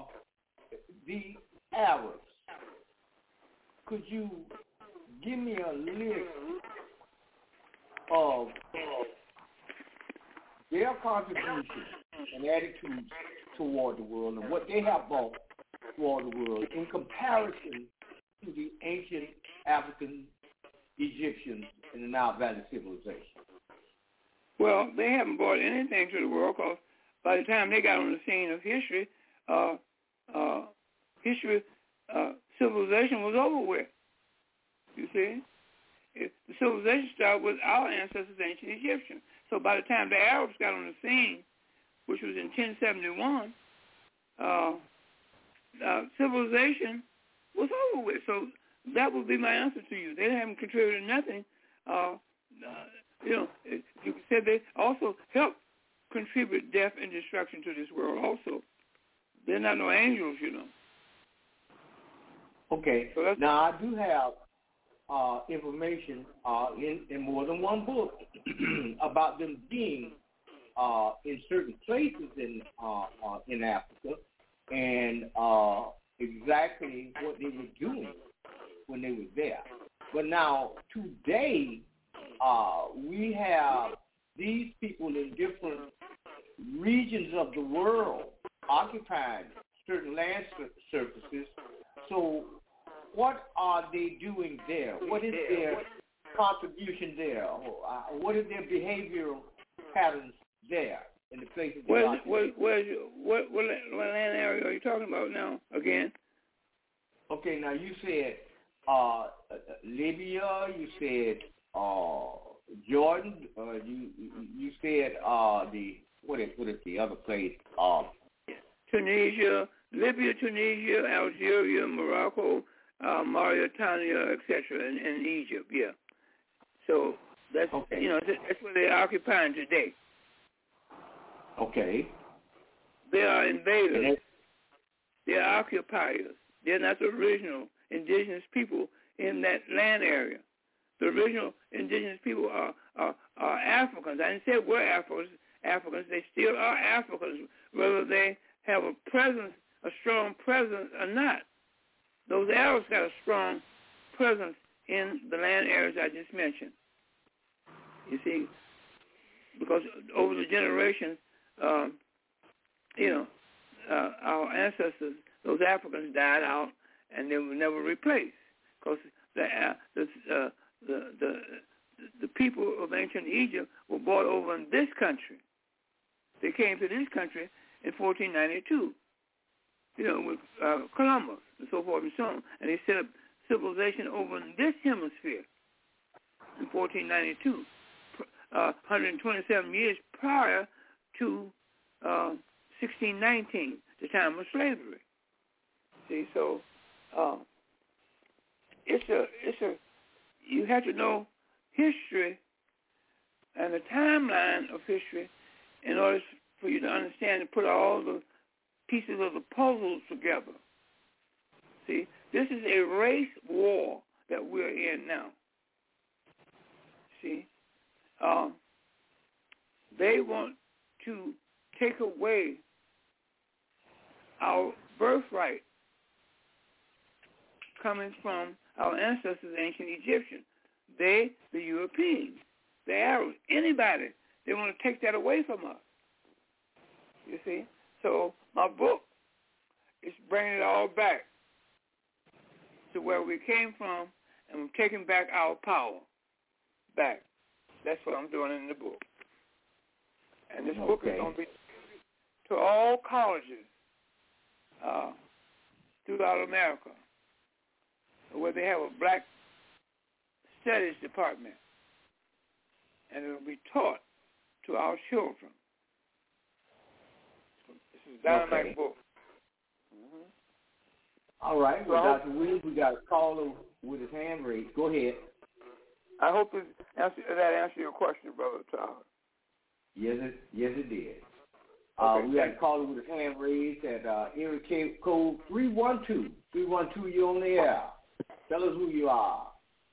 the Arabs, could you give me a list of their contributions and attitudes toward the world and what they have brought toward the world in comparison to the ancient African Egyptians in the Nile Valley civilization? Well, they haven't brought anything to the world because by the time they got on the scene of history, civilization was over with. You see? The civilization started with our ancestors, ancient Egyptians. So by the time the Arabs got on the scene, which was in 1071, civilization was over with. So that would be my answer to you. They haven't contributed nothing. You could say they also helped contribute death and destruction to this world also. They're not no angels, you know. Okay. So now, I do have information in more than one book about them being in certain places in Africa and exactly what they were doing when they were there. But now, today, we have these people in different regions of the world occupying certain land surfaces. So what are they doing there? What is their contribution there? What are their behavioral patterns there in the places? What land area are you talking about now? Again? Okay, now you said Libya. You said Jordan. You said what is the other place? Tunisia, Libya, Tunisia, Algeria, Morocco, Mauritania, etc., and Egypt. Yeah. So that's that's where they're occupying today. Okay. They are invaders. They are occupiers. They're not the original indigenous people in that land area. The original indigenous people are Africans. I didn't say we're Africans. They still are Africans, whether they have a strong presence or not. Those Arabs got a strong presence in the land areas I just mentioned. You see, because over the generations, our ancestors, those Africans, died out, and they were never replaced because the people of ancient Egypt were brought over in this country. They came to this country in 1492, with Columbus and so forth and so on, and they set up civilization over in this hemisphere in 1492, 127 years prior to 1619, the time of slavery. See, so you have to know history and the timeline of history in order for you to understand and put all the pieces of the puzzles together. See, this is a race war that we're in now. See, they want to take away our birthright coming from our ancestors, ancient Egyptians. They, the Europeans, the Arabs, anybody, they want to take that away from us. You see? So my book is bringing it all back to where we came from, and we're taking back our power back. That's what I'm doing in the book. And this book is going to be to all colleges throughout America where they have a black studies department, and it will be taught to our children. This is a dynamite book. Mm-hmm. All right. Well, Dr. Williams, we got a caller with his hand raised. Go ahead. I hope that answered your question, Brother Tyler. Yes, it did. Okay, we got a caller with his hand raised at area code 312. 312, you're on the air. Tell us who you are.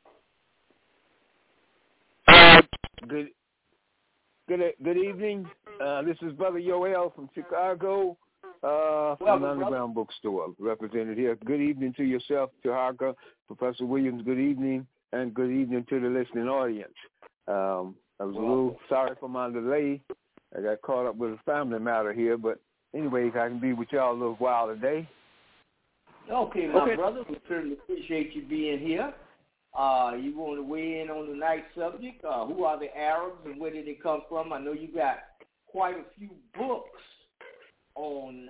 Good evening. This is Brother Yoel from Chicago, from the Underground Bookstore, represented here. Good evening to yourself, Tahaka, Professor Williams. Good evening, and good evening to the listening audience. I was a little sorry for my delay. I got caught up with a family matter here, but anyways, I can be with y'all a little while today. Okay, my brother, we certainly appreciate you being here. You want to weigh in on tonight's subject? Who are the Arabs and where did they come from? I know you got quite a few books on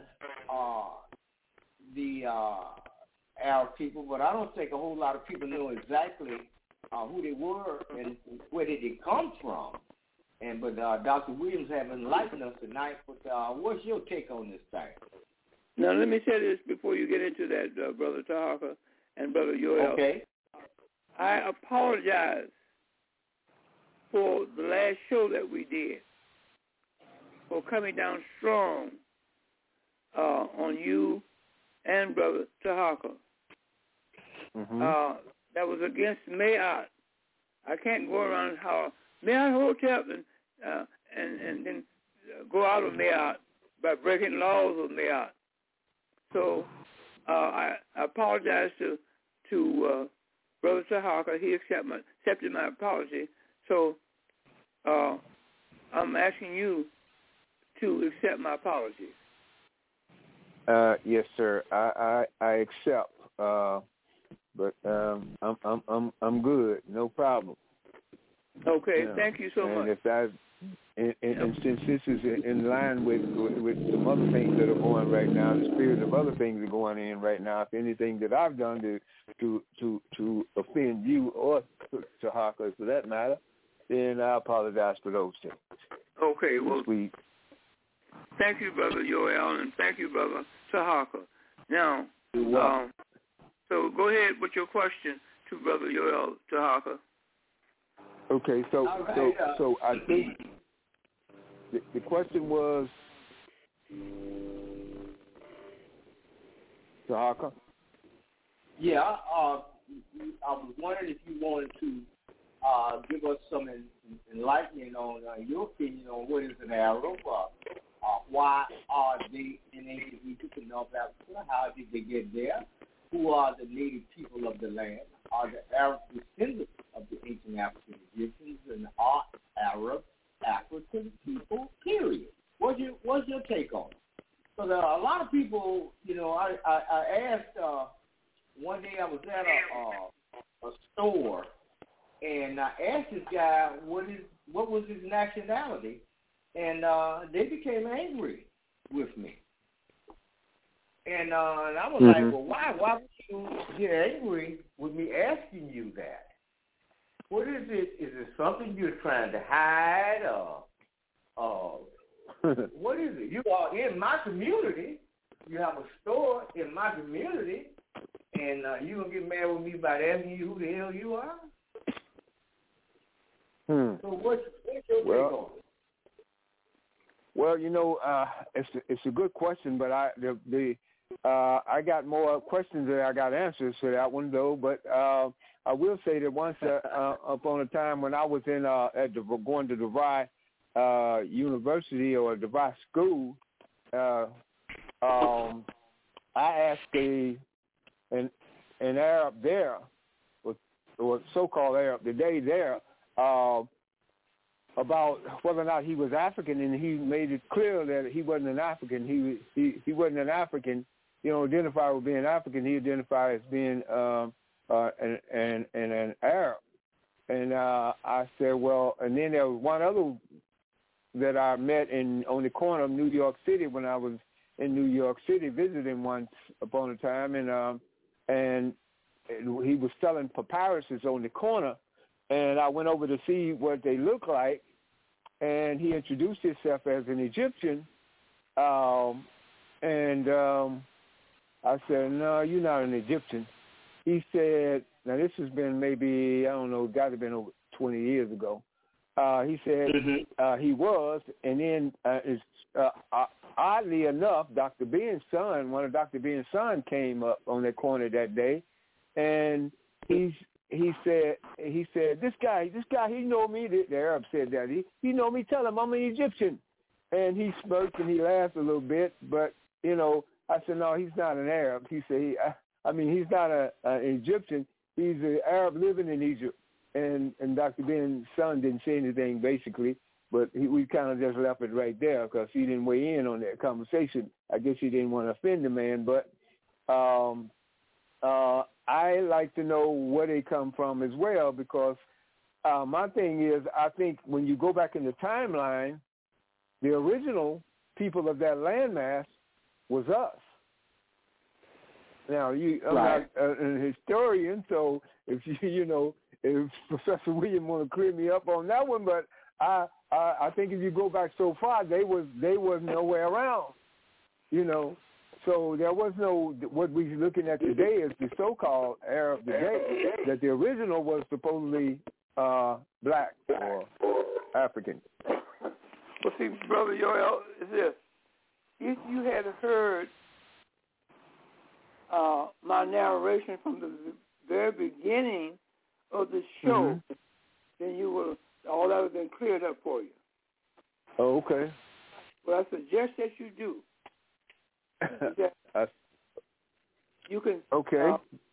the Arab people, but I don't think a whole lot of people know exactly who they were and where did they come from. But Dr. Williams have enlightened us tonight. But what's your take on this thing? Now, let me say this before you get into that, Brother Tahaka and Brother Yoel. Okay. I apologize for the last show that we did, for coming down strong on you and Brother Tahaka. Mm-hmm. That was against Mayat. I can't go around how Mayat Hotep and then go out of Mayat by breaking laws of Mayat. So I apologize to Brother Tahaka. He accepted my apology. So I'm asking you to accept my apology. Yes, sir. I accept. But I'm good. No problem. Okay, thank you so much. If that, and since this is in line with some other things that are going right now, the spirit of other things are going in right now. If anything that I've done to offend you or Tahaka for that matter, then I apologize for those things. Okay, well, Sweet. Thank you, Brother Yoel, and thank you, Brother Tahaka. Now, so go ahead with your question to Brother Yoel Tahaka. Okay, so I think the question was, Tahaka? Yeah, I was wondering if you wanted to give us some enlightenment on your opinion on what is an Arab. Why are they in ancient Egypt and North Africa? How did they get there? Who are the native people of the land? Are the Arabs descendants of the ancient African Egyptians, and are Arab African people? Period. What's your take on it? So there are a lot of people. I asked one day. I was at a store, and I asked this guy what was his nationality, and they became angry with me. And I was like, well, why? Why would you get angry with me asking you that? What is it? Is it something you're trying to hide? What is it? You are in my community. You have a store in my community, and you going to get mad with me about asking you who the hell you are? So what's your take on it? Well, it's a good question, but I got more questions than I got answers for that one, though. But I will say that once upon a time when I was going to DeVry University or DeVry School, I asked an Arab there, or so-called Arab today there, about whether or not he was African, and he made it clear that he wasn't an African. He wasn't an African. Identify with being African. He identified as being an Arab. And I said, well, and then there was one other that I met on the corner of New York City when I was in New York City visiting once upon a time, and he was selling papyruses on the corner, and I went over to see what they look like, and he introduced himself as an Egyptian, and I said, no, you're not an Egyptian. He said, now this has been maybe, I don't know, got to have been over 20 years ago. He said he was, and then oddly enough, Dr. Ben's son, one of Dr. Ben's son came up on that corner that day, and he said, this guy, he know me. The Arab said that he know me. Tell him I'm an Egyptian, and he smirked and he laughed a little bit. But I said, no, he's not an Arab. He said, he's not an Egyptian. He's an Arab living in Egypt. And Dr. Ben's son didn't say anything basically, but we kind of just left it right there because he didn't weigh in on that conversation. I guess he didn't want to offend the man, but I like to know where they come from as well, because my thing is, I think when you go back in the timeline, the original people of that landmass was us. Now, I'm not a historian, so if if Professor William want to clear me up on that one, but I think if you go back so far, they was nowhere around, So there was no, what we're looking at today is the so-called Arab today, that the original was supposedly black or African. Well, see, Brother Yoel, is this. If you had heard my narration from the very beginning of the show, then you would all that would have been cleared up for you. Oh, okay. Well, I suggest that you do. You can. Okay.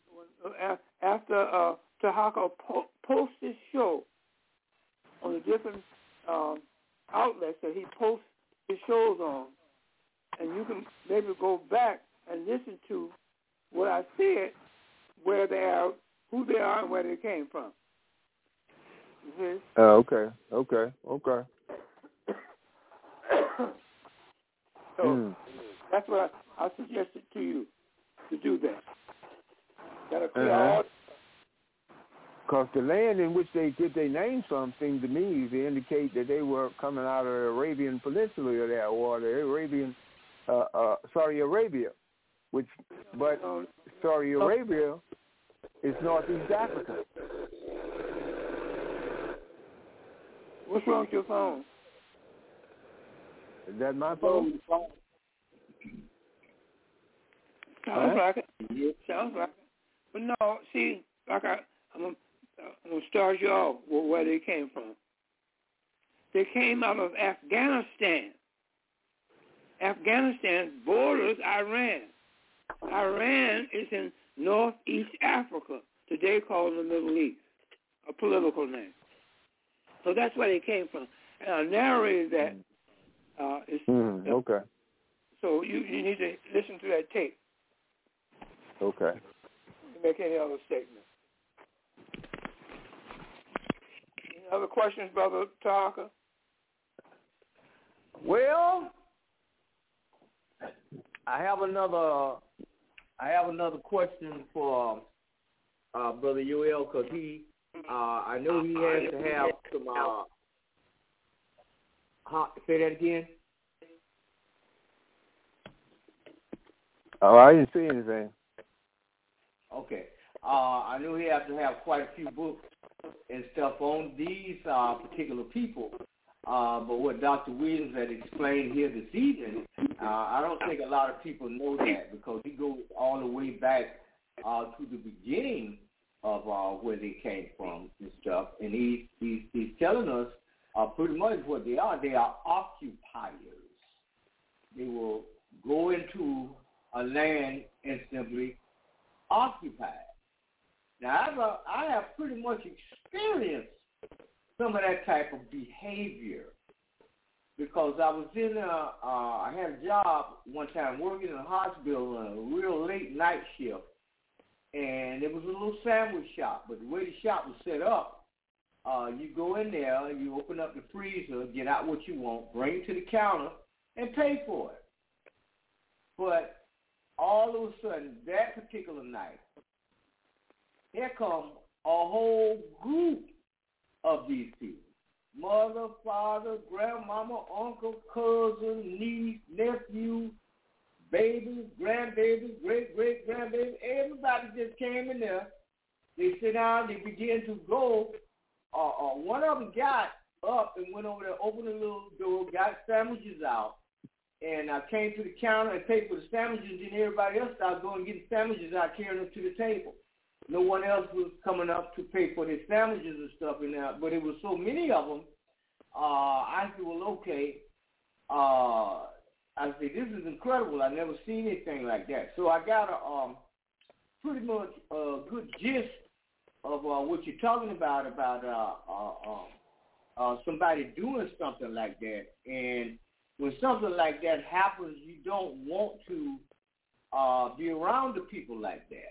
After Tahaka posts his show on the different outlets that he posts his shows on, and you can maybe go back and listen to what I said, where they are, who they are, and where they came from. Mm-hmm. Okay. So that's what I suggested to you to do that. Gotta clear all. Because the land in which they get their name from seemed to me to indicate that they were coming out of the Arabian Peninsula there, or the Arabian, Saudi Arabia, but Saudi Arabia is Northeast Africa. What's wrong with your phone? Is that my phone? Sounds like it. Sounds like it. But no, see, I'm going to start you off with where they came from. They came out of Afghanistan. Afghanistan borders Iran. Iran is in Northeast Africa, today called the Middle East, a political name. So that's where they came from. And I narrated that. Okay. So you need to listen to that tape. Okay. Make any other statement. Any other questions, Brother Tarker? Well, I have another question for Brother Yoel, because I know he has to have some. Say that again. Oh, I didn't see anything. Okay. I knew he had to have quite a few books and stuff on these particular people. But what Dr. Williams had explained here this evening, I don't think a lot of people know that, because he goes all the way back to the beginning of where they came from and stuff. And he's telling us pretty much what they are. They are occupiers. They will go into a land and simply occupy. Now, I have pretty much experienced some of that type of behavior, because I was I had a job one time working in a hospital on a real late night shift, and it was a little sandwich shop. But the way the shop was set up, you go in there, you open up the freezer, get out what you want, bring it to the counter, and pay for it. But all of a sudden, that particular night, here come a whole group of these people. Mother, father, grandmama, uncle, cousin, niece, nephew, baby, grandbaby, great-great-grandbaby. Everybody just came in there. They sit down, they began to go. One of them got up and went over there, opened a little door, got sandwiches out, and I came to the counter and paid for the sandwiches, and everybody else started going and getting sandwiches out, carrying them to the table. No one else was coming up to pay for their sandwiches and stuff in there, but it was so many of them. I said, well, okay. I said, this is incredible. I've never seen anything like that. So I got a pretty much a good gist of what you're talking about somebody doing something like that. And when something like that happens, you don't want to be around the people like that.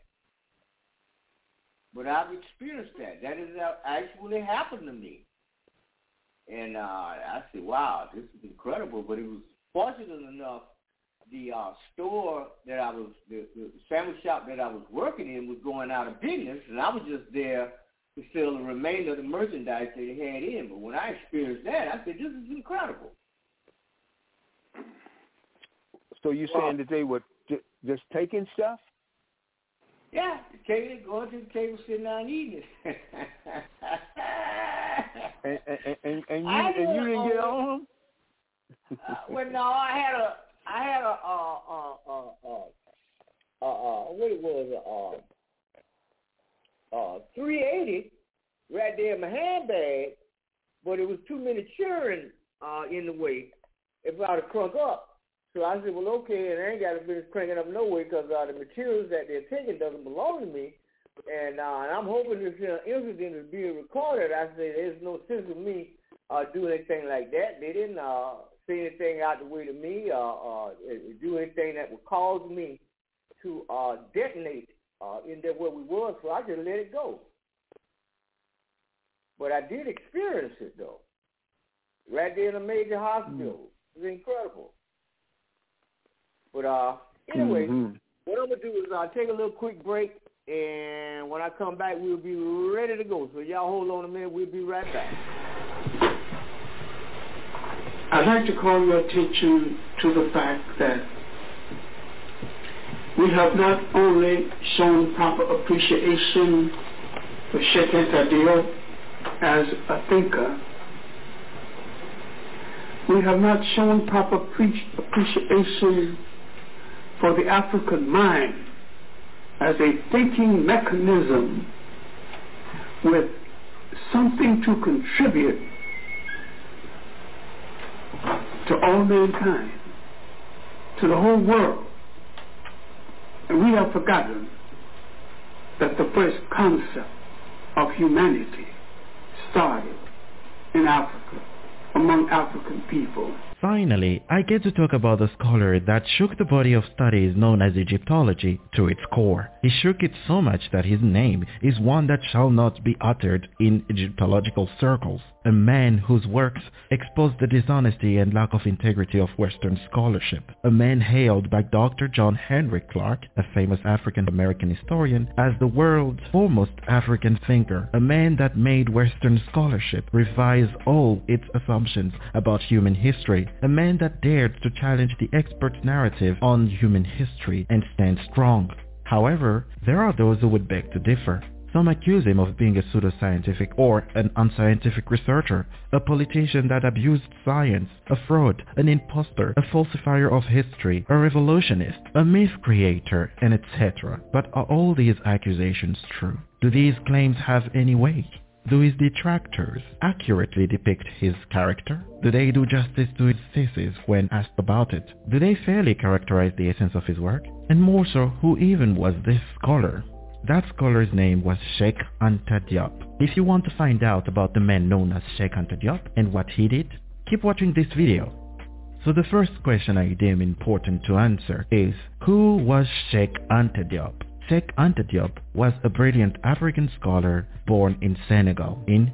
But I've experienced that. That has actually happened to me. And I said, wow, this is incredible. But it was fortunate enough, the store that I was, the sandwich shop that I was working in was going out of business, and I was just there to sell the remainder of the merchandise they had in. But when I experienced that, I said, this is incredible. So you're saying that they were just taking stuff? Yeah, going to the table, sitting down eating it. and you didn't get on them? Well, no, I had a what it was, 380 right there in my handbag, but it was too many children in the way. If I would have crunk up. So I said, well, okay, and I ain't got to be cranking up no way, because the materials that they're taking doesn't belong to me. And I'm hoping this incident is being recorded. I said, there's no sense of me doing anything like that. They didn't say anything out the way to me, do anything that would cause me to detonate in there where we were, so I just let it go. But I did experience it, though. Right there in a major hospital. It was incredible. But anyway, what I'm going to do is I'll take a little quick break, and when I come back, we'll be ready to go. So y'all hold on a minute. We'll be right back. I'd like to call your attention to the fact that we have not only shown proper appreciation for Sheikh Anta Diop as a thinker, we have not shown proper appreciation for the African mind as a thinking mechanism with something to contribute to all mankind, to the whole world. And we have forgotten that the first concept of humanity started in Africa, among African people. Finally, I get to talk about the scholar that shook the body of studies known as Egyptology to its core. He shook it so much that his name is one that shall not be uttered in Egyptological circles. A man whose works expose the dishonesty and lack of integrity of Western scholarship. A man hailed by Dr. John Henry Clarke, a famous African-American historian, as the world's foremost African thinker. A man that made Western scholarship revise all its assumptions about human history. A man that dared to challenge the expert narrative on human history and stand strong. However, there are those who would beg to differ. Some accuse him of being a pseudoscientific or an unscientific researcher, a politician that abused science, a fraud, an imposter, a falsifier of history, a revolutionist, a myth creator, and etc. But are all these accusations true? Do these claims have any weight? Do his detractors accurately depict his character? Do they do justice to his thesis when asked about it? Do they fairly characterize the essence of his work? And more so, who even was this scholar? That scholar's name was Sheikh Anta Diop. If you want to find out about the man known as Sheikh Anta Diop and what he did, keep watching this video. So the first question I deem important to answer is, who was Sheikh Anta Diop? Sheikh Anta Diop was a brilliant African scholar born in Senegal in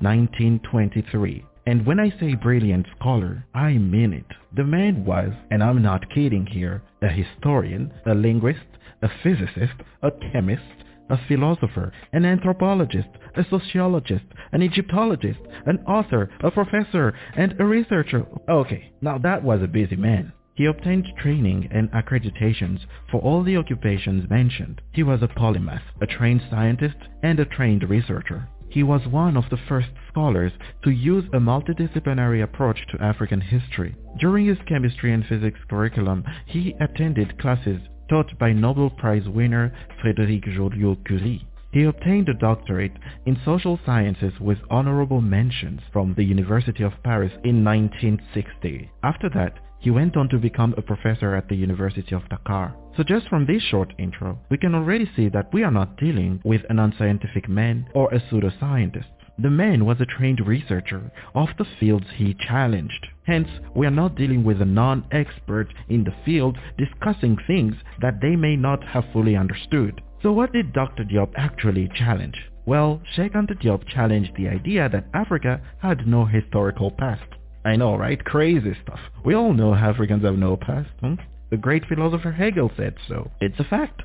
1923. And when I say brilliant scholar, I mean it. The man was, and I'm not kidding here, a historian, a linguist, a physicist, a chemist, a philosopher, an anthropologist, a sociologist, an Egyptologist, an author, a professor, and a researcher. Okay, now that was a busy man. He obtained training and accreditations for all the occupations mentioned. He was a polymath, a trained scientist, and a trained researcher. He was one of the first scholars to use a multidisciplinary approach to African history. During his chemistry and physics curriculum, he attended classes taught by Nobel Prize winner Frédéric Joliot-Curie. He obtained a doctorate in social sciences with honorable mentions from the University of Paris in 1960. After that, he went on to become a professor at the University of Dakar. So just from this short intro, we can already see that we are not dealing with an unscientific man or a pseudoscientist. The man was a trained researcher of the fields he challenged. Hence, we are not dealing with a non-expert in the field discussing things that they may not have fully understood. So what did Dr. Diop actually challenge? Well, Sheikh Anta Diop challenged the idea that Africa had no historical past. I know, right? Crazy stuff. We all know Africans have no past. The great philosopher Hegel said so. It's a fact.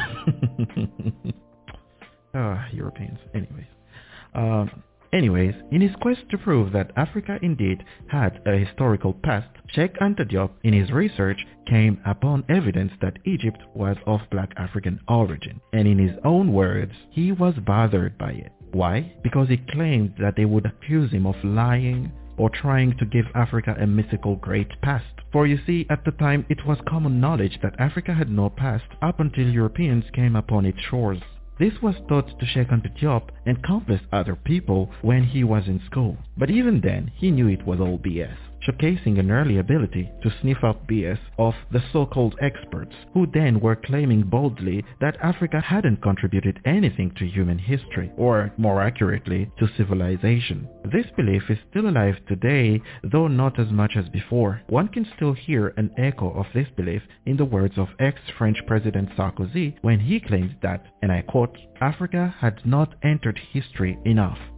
Europeans. Anyways, in his quest to prove that Africa indeed had a historical past, Sheikh Anta Diop in his research came upon evidence that Egypt was of black African origin, and in his own words, he was bothered by it. Why? Because he claimed that they would accuse him of lying or trying to give Africa a mythical great past. For you see, at the time it was common knowledge that Africa had no past up until Europeans came upon its shores. This was taught to Sheikh Anta Diop and countless other people when he was in school. But even then, he knew it was all BS, showcasing an early ability to sniff out BS of the so-called experts, who then were claiming boldly that Africa hadn't contributed anything to human history, or more accurately, to civilization. This belief is still alive today, though not as much as before. One can still hear an echo of this belief in the words of ex-French President Sarkozy when he claimed that, and I quote, Africa had not entered history enough.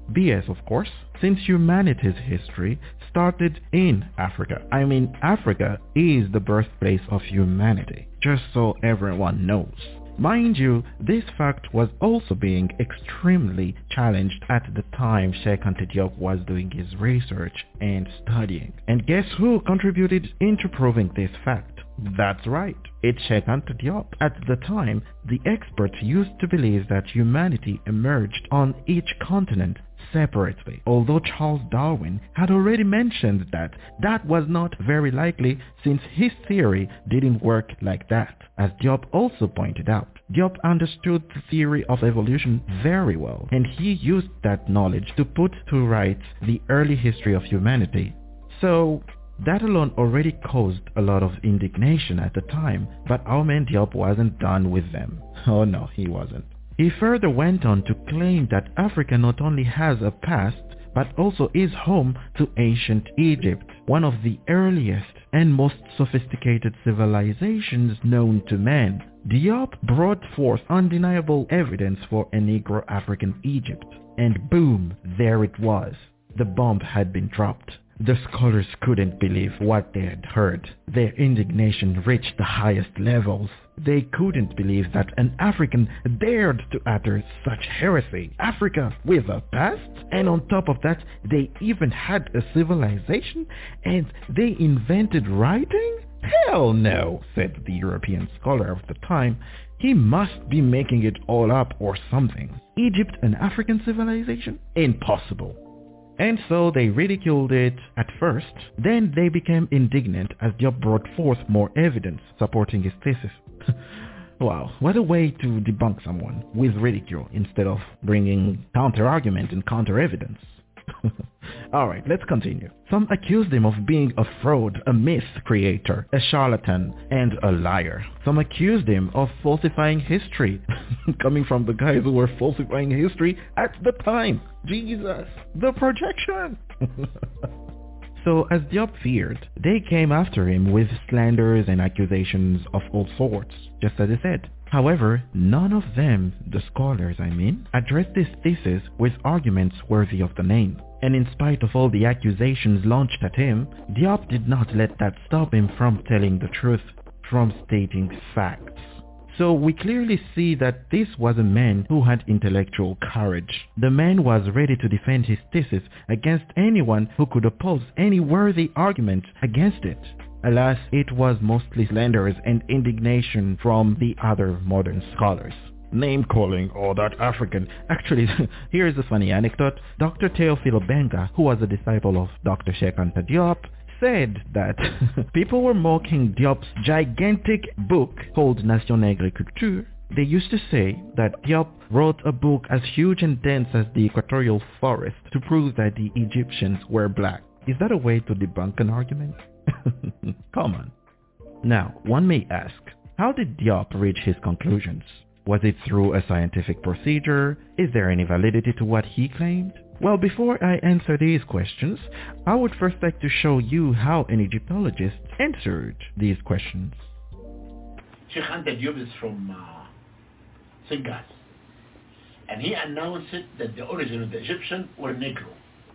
BS, of course, since humanity's history started in Africa. I mean, Africa is the birthplace of humanity, just so everyone knows. Mind you, this fact was also being extremely challenged at the time Cheikh Anta Diop was doing his research and studying. And guess who contributed into proving this fact? That's right, it's Cheikh Anta Diop. At the time, the experts used to believe that humanity emerged on each continent separately, although Charles Darwin had already mentioned that that was not very likely since his theory didn't work like that. As Diop also pointed out, Diop understood the theory of evolution very well, and he used that knowledge to put to rights the early history of humanity. So that alone already caused a lot of indignation at the time, but Ousmane Diop wasn't done with them. Oh no, he wasn't. He further went on to claim that Africa not only has a past, but also is home to ancient Egypt, one of the earliest and most sophisticated civilizations known to man. Diop brought forth undeniable evidence for a Negro African Egypt, and boom, there it was. The bomb had been dropped. The scholars couldn't believe what they had heard. Their indignation reached the highest levels. They couldn't believe that an African dared to utter such heresy. Africa with a past? And on top of that, they even had a civilization? And they invented writing? Hell no, said the European scholar of the time. He must be making it all up or something. Egypt an African civilization? Impossible. And so they ridiculed it at first, then they became indignant as Diop brought forth more evidence supporting his thesis. Wow, what a way to debunk someone with ridicule instead of bringing counter-argument and counter-evidence. Alright, let's continue. Some accused him of being a fraud, a myth creator, a charlatan, and a liar. Some accused him of falsifying history, coming from the guys who were falsifying history at the time. Jesus, the projection! So, as Diop feared, they came after him with slanders and accusations of all sorts, just as he said. However, none of them, the scholars I mean, addressed this thesis with arguments worthy of the name. And in spite of all the accusations launched at him, Diop did not let that stop him from telling the truth, from stating facts. So we clearly see that this was a man who had intellectual courage. The man was ready to defend his thesis against anyone who could oppose any worthy argument against it. Alas, it was mostly slanders and indignation from the other modern scholars. Name-calling all that African. Actually, here's a funny anecdote. Dr. Théophile Obenga, who was a disciple of Dr. Cheikh Anta Diop, said that people were mocking Diop's gigantic book called Nation Nègre et Culture. They used to say that Diop wrote a book as huge and dense as the equatorial forest to prove that the Egyptians were black. Is that a way to debunk an argument? Come on. Now, one may ask, how did Diop reach his conclusions? Was it through a scientific procedure? Is there any validity to what he claimed? Well, before I answer these questions, I would first like to show you how an Egyptologist answered these questions. Cheikh Anta Diop is from Senegal, and he announced that the origin of the Egyptians were Negro,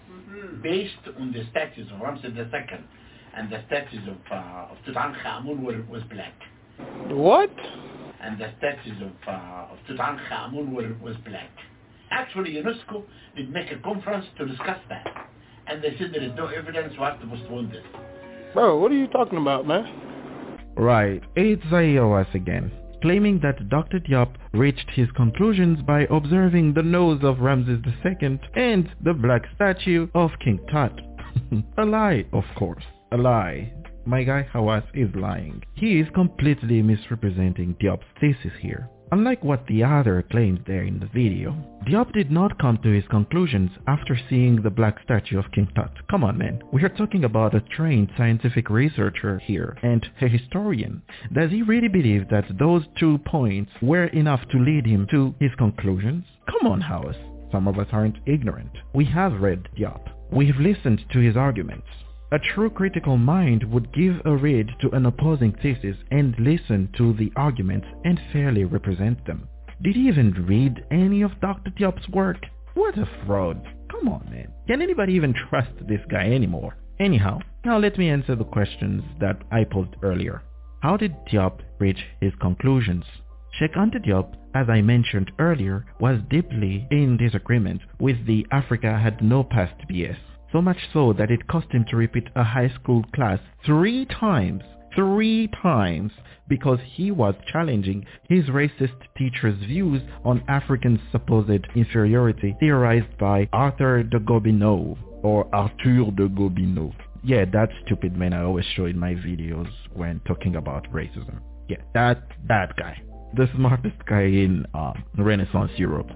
based on the statues of Ramses II, and the statues of Tutankhamun was black. What? And the statues of Tutankhamun was black. Actually, UNESCO did make a conference to discuss that. And they said there is no evidence, we have to postpone this. Bro, what are you talking about, man? Right, it's Zaiwas again, claiming that Dr. Diop reached his conclusions by observing the nose of Ramses II and the black statue of King Tut. A lie, of course. A lie. My guy Hawass is lying. He is completely misrepresenting Diop's thesis here. Unlike what the other claimed there in the video, Diop did not come to his conclusions after seeing the black statue of King Tut. Come on, man. We are talking about a trained scientific researcher here and a historian. Does he really believe that those 2 points were enough to lead him to his conclusions? Come on, Hawass. Some of us aren't ignorant. We have read Diop. We have listened to his arguments. A true critical mind would give a read to an opposing thesis and listen to the arguments and fairly represent them. Did he even read any of Dr. Diop's work? What a fraud. Come on, man. Can anybody even trust this guy anymore? Anyhow, now let me answer the questions that I posed earlier. How did Diop reach his conclusions? Cheikh Anta Diop, as I mentioned earlier, was deeply in disagreement with the Africa had no past BS. So much so that it cost him to repeat a high school class 3 times, because he was challenging his racist teacher's views on Africans' supposed inferiority theorized by Arthur de Gobineau, or Arthur de Gobineau. Yeah, that stupid man I always show in my videos when talking about racism. Yeah, that guy. The smartest guy in Renaissance Europe.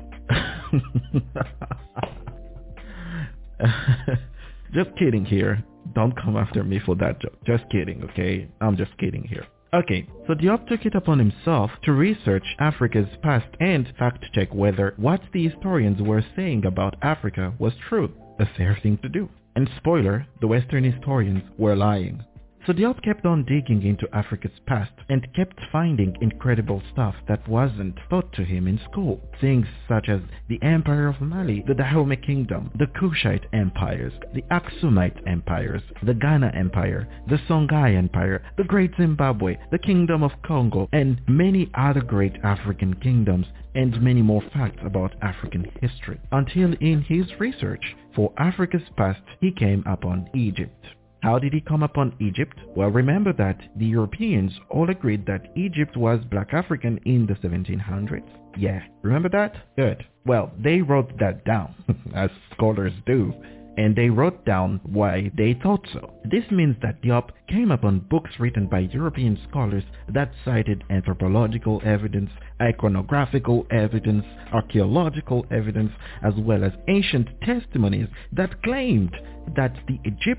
Just kidding here. Don't come after me for that joke. Just kidding, okay? I'm just kidding here. Okay, so Diop took it upon himself to research Africa's past and fact-check whether what the historians were saying about Africa was true. A fair thing to do. And spoiler, the Western historians were lying. So Diop kept on digging into Africa's past and kept finding incredible stuff that wasn't taught to him in school. Things such as the Empire of Mali, the Dahomey Kingdom, the Kushite empires, the Aksumite empires, the Ghana Empire, the Songhai Empire, the Great Zimbabwe, the Kingdom of Congo, and many other great African kingdoms, and many more facts about African history. Until in his research for Africa's past, he came upon Egypt. How did he come upon Egypt? Well, remember that the Europeans all agreed that Egypt was Black African in the 1700s? Yeah, remember that? Good. Well, they wrote that down, as scholars do, and they wrote down why they thought so. This means that Diop came upon books written by European scholars that cited anthropological evidence, iconographical evidence, archaeological evidence, as well as ancient testimonies that claimed that the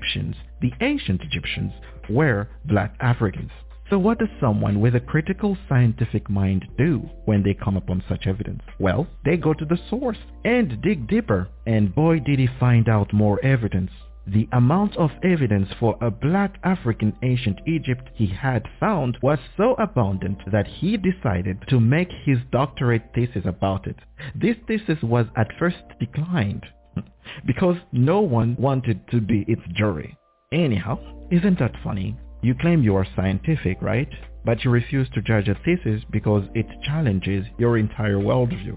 ancient Egyptians, were Black Africans. So what does someone with a critical scientific mind do when they come upon such evidence? Well, they go to the source and dig deeper, and boy did he find out more evidence. The amount of evidence for a Black African ancient Egypt he had found was so abundant that he decided to make his doctorate thesis about it. This thesis was at first declined because no one wanted to be its jury. Anyhow, isn't that funny? You claim you are scientific, right? But you refuse to judge a thesis because it challenges your entire worldview.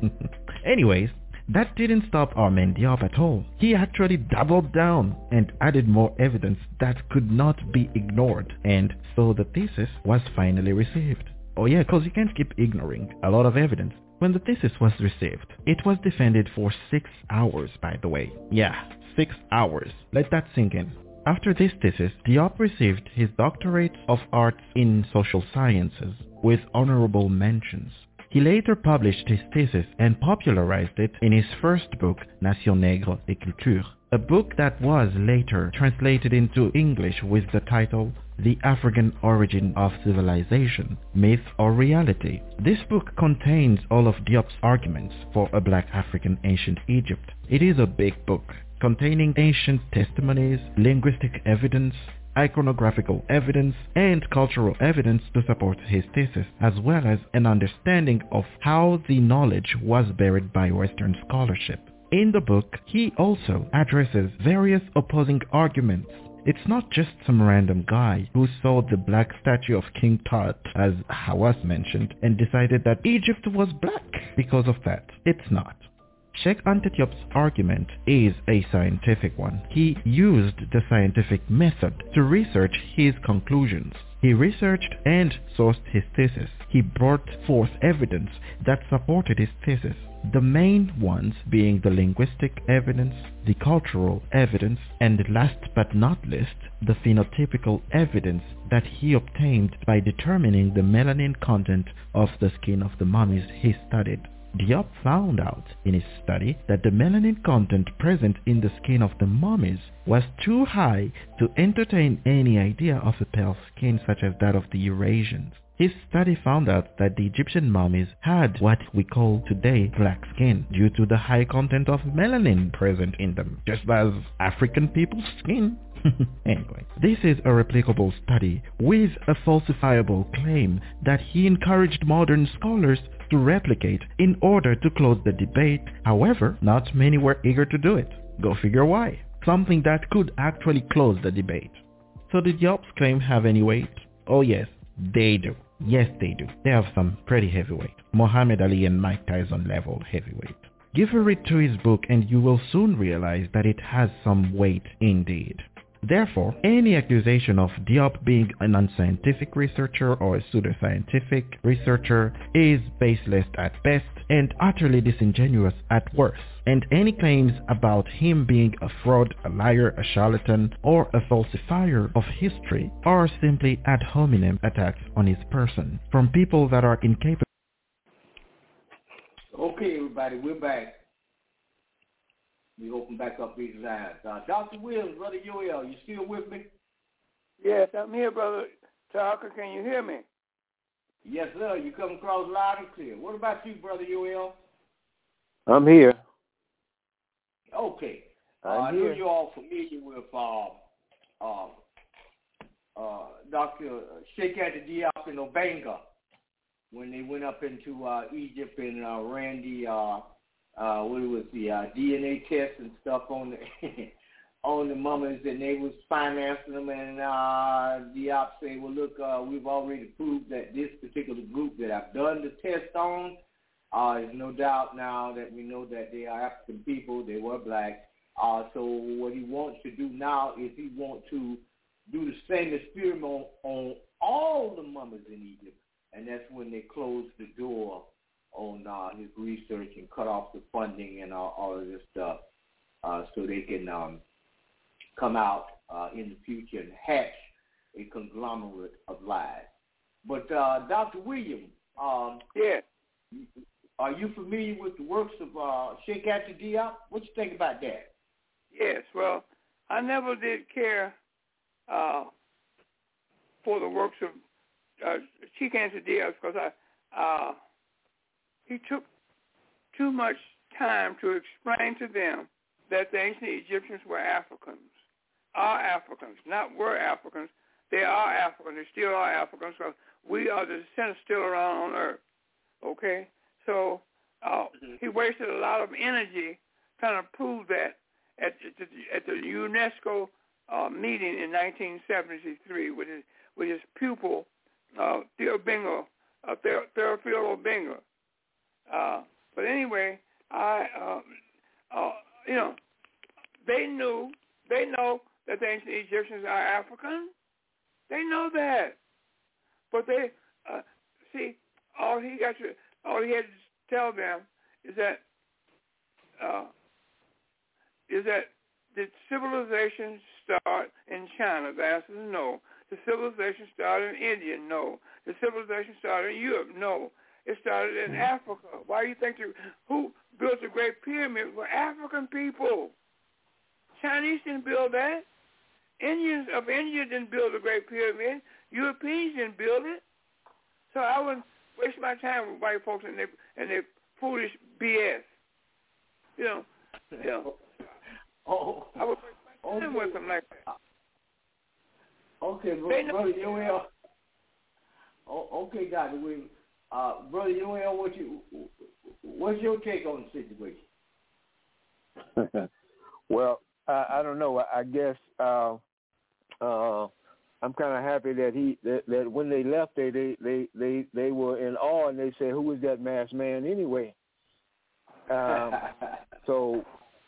Anyways, that didn't stop our man Diop at all. He actually doubled down and added more evidence that could not be ignored, and so the thesis was finally received. Oh yeah, because you can't keep ignoring a lot of evidence. When the thesis was received, it was defended for 6 hours, by the way. Yeah, 6 hours. Let that sink in. After this thesis, Diop received his doctorate of arts in social sciences with honorable mentions. He later published his thesis and popularized it in his first book, Nation Nègre et Culture, a book that was later translated into English with the title The African Origin of Civilization, Myth or Reality. This book contains all of Diop's arguments for a Black African ancient Egypt. It is a big book, containing ancient testimonies, linguistic evidence, iconographical evidence, and cultural evidence to support his thesis, as well as an understanding of how the knowledge was buried by Western scholarship. In the book, he also addresses various opposing arguments. It's not just some random guy who saw the black statue of King Tut, as Hawass mentioned, and decided that Egypt was black because of that. It's not. Cheikh Anta Diop's argument is a scientific one. He used the scientific method to research his conclusions. He researched and sourced his thesis. He brought forth evidence that supported his thesis. The main ones being the linguistic evidence, the cultural evidence, and last but not least, the phenotypical evidence that he obtained by determining the melanin content of the skin of the mummies he studied. Diop found out in his study that the melanin content present in the skin of the mummies was too high to entertain any idea of a pale skin such as that of the Eurasians. His study found out that the Egyptian mummies had what we call today black skin due to the high content of melanin present in them, just as African people's skin. Anyway, this is a replicable study with a falsifiable claim that he encouraged modern scholars to replicate in order to close the debate. However, not many were eager to do it. Go figure why. Something that could actually close the debate. So did Diop's claim have any weight? Oh yes, they do. Yes, they do. They have some pretty heavyweight. Muhammad Ali and Mike Tyson level heavyweight. Give a read to his book and you will soon realize that it has some weight indeed. Therefore, any accusation of Diop being an unscientific researcher or a pseudoscientific researcher is baseless at best and utterly disingenuous at worst. And any claims about him being a fraud, a liar, a charlatan, or a falsifier of history are simply ad hominem attacks on his person from people that are incapable. Okay, everybody, we're back. We open back up these lines. Dr. Williams, Brother Yoel, you still with me? Yes, I'm here, Brother Tucker. Can you hear me? Yes, sir. You come across loud and clear. What about you, Brother Yoel? I'm here. Okay. I'm I here. know you're all familiar with Dr. Sheikh Anta Diop and Obenga when they went up into Egypt and ran the DNA tests and stuff on the on the mummies, and they was financing them, and Diop say, well, look, we've already proved that this particular group that I've done the test on, there's no doubt now that we know that they are African people, they were black. So what he wants to do now is he wants to do the same experiment on all the mummies in Egypt, and that's when they closed the door on his research and cut off the funding and all of this stuff, so they can come out in the future and hatch a conglomerate of lies. But Dr. William, yes. Are you familiar with the works of Sheikh Anta Diop? What you think about that? Yes, well, I never did care for the works of Sheikh Anta Diop because he took too much time to explain to them that the ancient Egyptians were Africans, are Africans, not were Africans. They are Africans. They still are Africans because we are the descendants still around on Earth. Okay? So he wasted a lot of energy trying to prove that at the UNESCO meeting in 1973 with his pupil, Theophilo Obenga. But anyway, they know that the ancient Egyptians are African. They know that, but they see all he had to tell them is that did civilization start in China? The answer is no. The civilization started in India? No. The civilization started in Europe? No. It started in Africa. Why do you think who built the Great Pyramid were African people? Chinese didn't build that. Indians of India didn't build the Great Pyramid. Europeans didn't build it. So I wouldn't waste my time with white folks and their foolish BS. Oh, I would waste my time with them like that. Okay, Brother Yoel. Okay, Dr. Williams. Brother Yoel, what's your take on the situation? Well, I don't know. I guess I'm kind of happy that when they left, they were in awe and they said, "Who is that masked man anyway?" So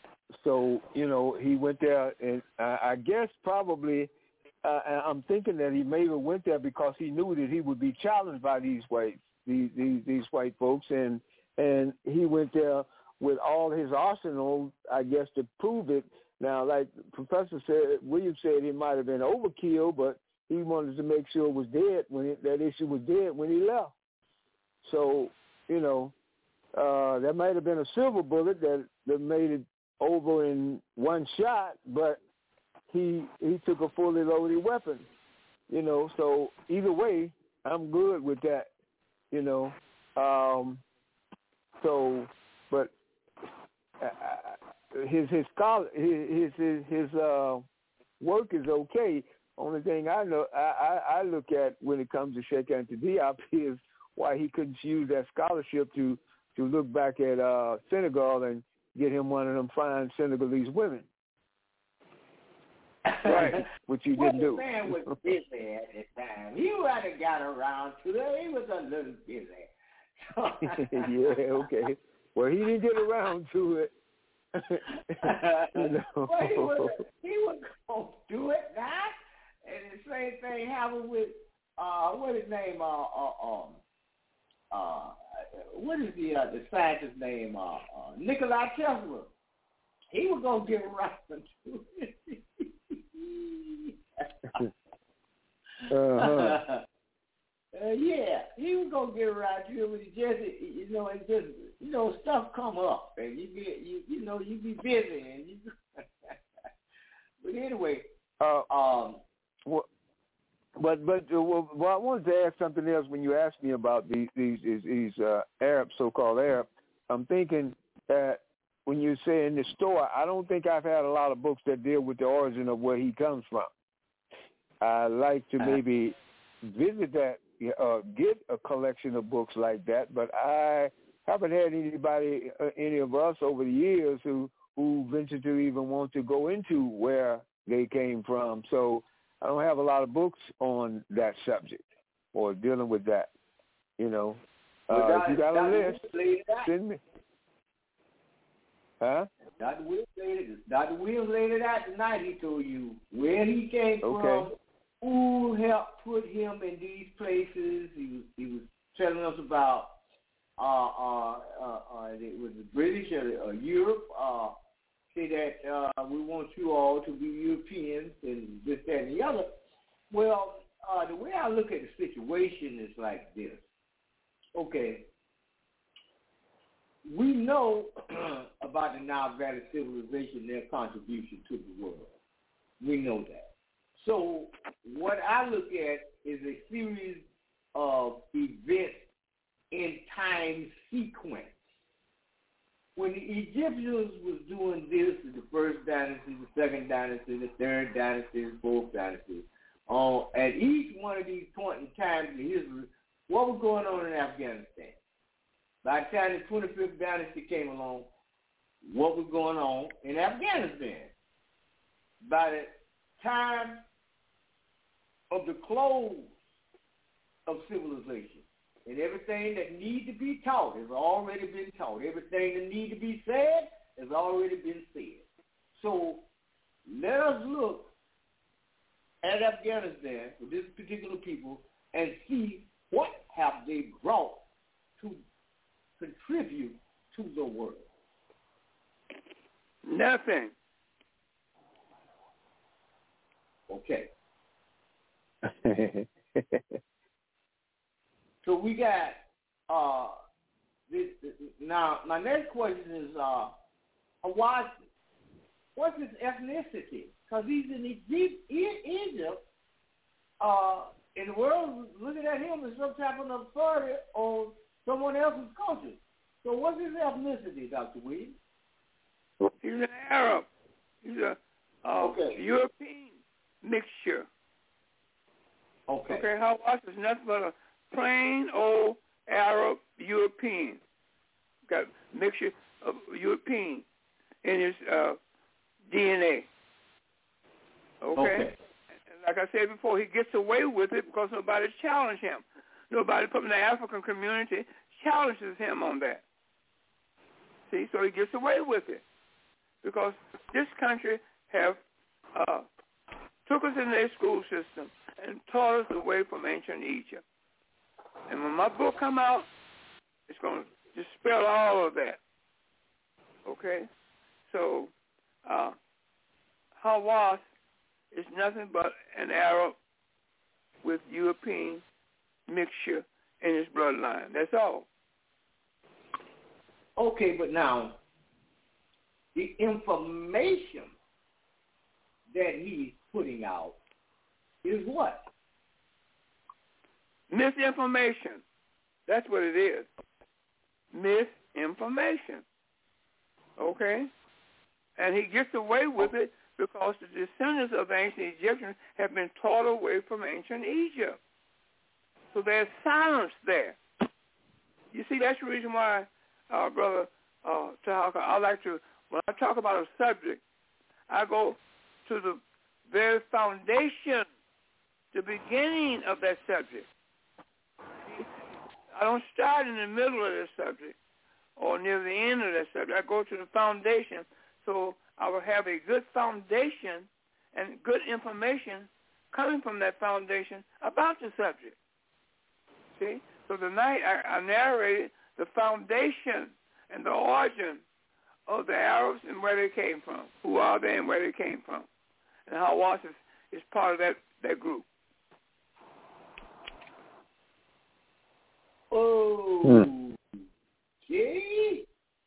he went there, and I guess probably I'm thinking that he maybe went there because he knew that he would be challenged by these white folks, and he went there with all his arsenal, I guess, to prove it. Now, like Professor Williams said, it might have been overkill, but he wanted to make sure it was dead that issue was dead when he left. So, that might have been a silver bullet that made it over in one shot, but he took a fully loaded weapon, So either way, I'm good with that, but his work is okay. Only thing I know, I look at when it comes to Sheikh Anta Diop is why he couldn't use that scholarship to look back at Senegal and get him one of them fine Senegalese women. Right, which he didn't do. The man was busy at the time. He might have got around to it. He was a little busy. Yeah, okay. Well, he didn't get around to it. Well, he was going to do it now. And the same thing happened with, what is his name? What is the scientist's name? Nikola Tesla. He was going to get around to it. Yeah, he was gonna get around to it, but he just, stuff come up, and you be busy, and you. But anyway, But I wanted to ask something else. When you asked me about these Arab, so-called Arab, I'm thinking that when you say in the store, I don't think I've had a lot of books that deal with the origin of where he comes from. I like to maybe visit that, get a collection of books like that, but I haven't had any of us over the years who ventured to even want to go into where they came from. So I don't have a lot of books on that subject or dealing with that. If you got a list, send me. Huh? Dr. Williams laid it out tonight. He told you where he came from, who helped put him in these places. He was telling us about it was the British or Europe. Say that we want you all to be Europeans and this, that, and the other. Well, the way I look at the situation is like this. Okay. We know about the Nile Valley civilization, their contribution to the world. We know that. So what I look at is a series of events in time sequence. When the Egyptians was doing this, the first dynasty, the second dynasty, the third dynasty, the fourth dynasty, at each one of these points in time in history, what was going on in Afghanistan? By the time the 25th dynasty came along, what was going on in Afghanistan? By the time of the close of civilization, and everything that needs to be taught has already been taught. Everything that needs to be said has already been said. So let us look at Afghanistan for this particular people and see what have they brought to contribute to the world. Nothing. Okay. So we got now. My next question is, what's his ethnicity? Because he's in Egypt, and the world looking at him as some type of authority on someone else's culture. So what's his ethnicity, Dr. Williams? He's an Arab. He's a European mixture. Okay. Hawass is nothing but a plain old Arab European. Got a mixture of European in his DNA. Okay. And like I said before, he gets away with it because nobody challenged him. Nobody from the African community challenges him on that. See, so he gets away with it because this country have took us in their school system and taught us away from ancient Egypt. And when my book come out, it's going to dispel all of that. Okay? So, Hawass is nothing but an Arab with European mixture in his bloodline. That's all. Okay, but now, the information that he's putting out is what? Misinformation. That's what it is. Misinformation. Okay? And he gets away with it because the descendants of ancient Egyptians have been taught away from ancient Egypt. So there's silence there. You see, that's the reason why, Brother Tahaka, I like to, when I talk about a subject, I go to the very foundation, the beginning of that subject. I don't start in the middle of the subject or near the end of that subject. I go to the foundation, so I will have a good foundation and good information coming from that foundation about the subject. See? So tonight I narrated the foundation and the origin of the Arabs and where they came from. Who are they and where they came from. And how Hawass is part of that group. Oh, gee.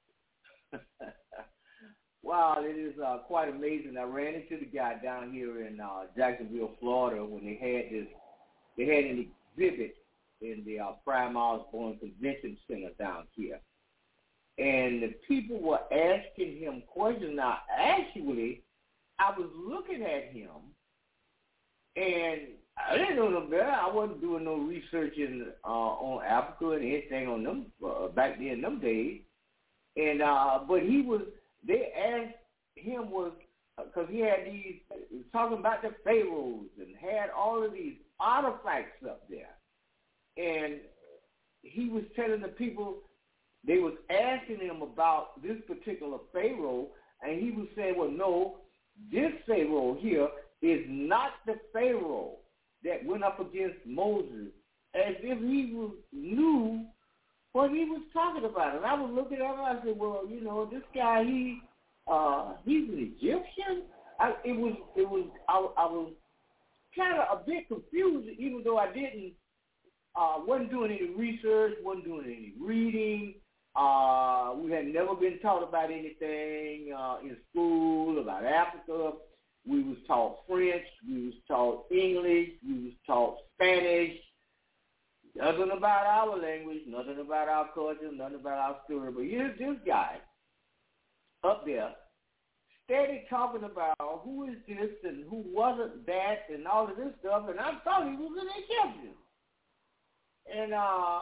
Wow, it is quite amazing. I ran into the guy down here in Jacksonville, Florida, when they had an exhibit in the Prime Osborne Convention Center down here. And the people were asking him questions. Now, actually, I was looking at him, and I didn't know no better. I wasn't doing no research on Africa and anything on them back then in them days. And but they asked him because he had talking about the pharaohs and had all of these artifacts up there. And he was telling the people, they was asking him about this particular pharaoh, and he was saying, well, no, this pharaoh here is not the pharaoh that went up against Moses, as if he knew what he was talking about. And I was looking at him, I said, well, this guy, he's an Egyptian? I was kind of a bit confused, even though I wasn't doing any research, wasn't doing any reading. We had never been taught about anything in school about Africa. We was taught French. We was taught English. We was taught Spanish. Nothing about our language, nothing about our culture, nothing about our story. But here's this guy up there steady talking about who is this and who wasn't that and all of this stuff, and I thought he was an Egyptian. And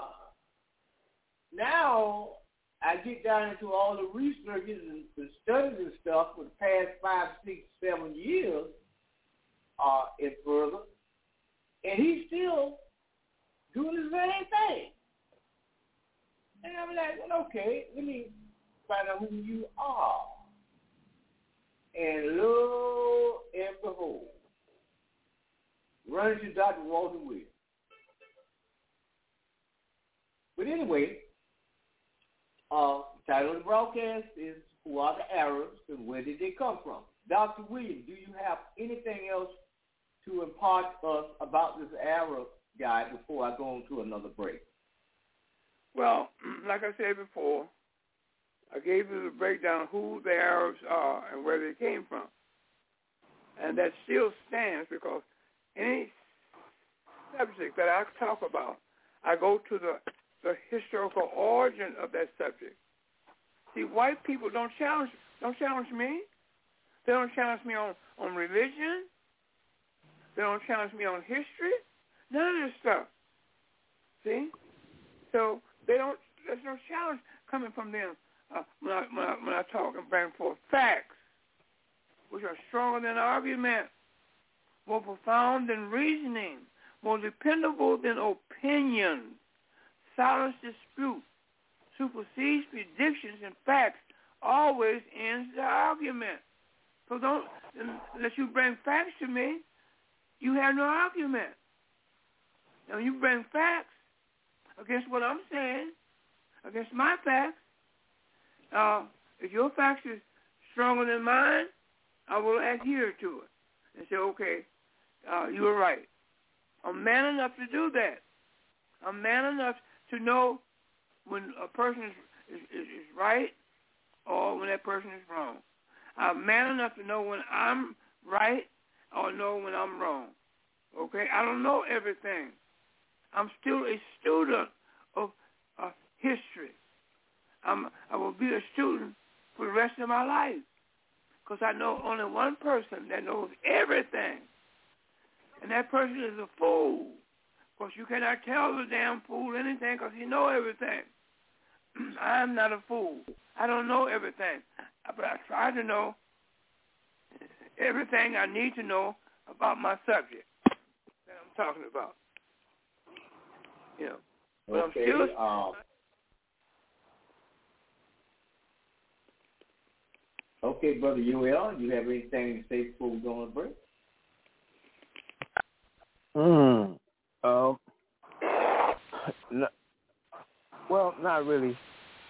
now I get down into all the researches and studies and stuff for the past 5, 6, 7 years and further, and he's still doing the same thing. And I'm like, well, okay, let me find out who you are. And lo and behold, run into Dr. Walter Williams. But anyway, the title of the broadcast is Who Are the Arabs and Where Did They Come From? Dr. Williams, do you have anything else to impart us about this Arab guy before I go on to another break? Well, like I said before, I gave you the breakdown of who the Arabs are and where they came from. And that still stands because any subject that I talk about, I go to the historical origin of that subject. See, white people don't challenge me. They don't challenge me on religion. They don't challenge me on history. None of this stuff. See? So there's no challenge coming from them when I talk and bring forth facts, which are stronger than argument, more profound than reasoning, more dependable than opinion. Silence dispute, supersedes predictions and facts, always ends the argument. So don't, unless you bring facts to me, you have no argument. Now you bring facts against what I'm saying, against my facts. If your facts is stronger than mine, I will adhere to it and say, okay, you were right. I'm man enough to do that. I'm man enough to know when a person is right or when that person is wrong. I'm man enough to know when I'm right or know when I'm wrong. Okay? I don't know everything. I'm still a student of history. I will be a student for the rest of my life because I know only one person that knows everything, and that person is a fool, because you cannot tell the damn fool anything because he knows everything. I am not a fool. I don't know everything, but I try to know everything I need to know about my subject that I'm talking about. You know, but okay, I'm still... Okay, Brother UL, you have anything to say before we go on a break? Well, not really.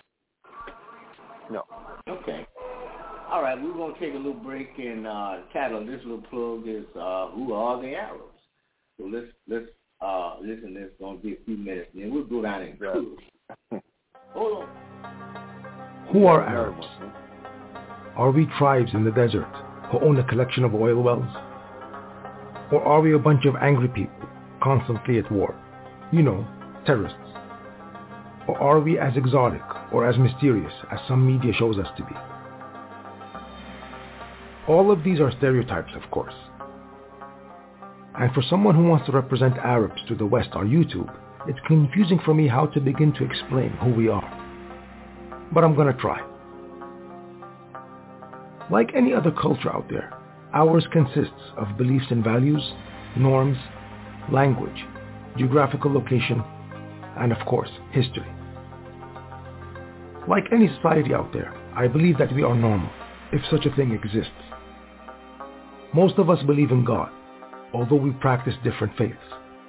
No. Okay. All right, we're going to take a little break, and the title of this little plug is Who Are the Arabs? So let's listen, it's going to be a few minutes, and then we'll go down and cook. Hold on. Who are Arabs? Are we tribes in the desert who own a collection of oil wells? Or are we a bunch of angry people constantly at war? You know, terrorists. Or are we as exotic or as mysterious as some media shows us to be? All of these are stereotypes, of course. And for someone who wants to represent Arabs to the West on YouTube, it's confusing for me how to begin to explain who we are. But I'm gonna try. Like any other culture out there, ours consists of beliefs and values, norms, language, geographical location, and of course, history. Like any society out there, I believe that we are normal, if such a thing exists. Most of us believe in God, although we practice different faiths.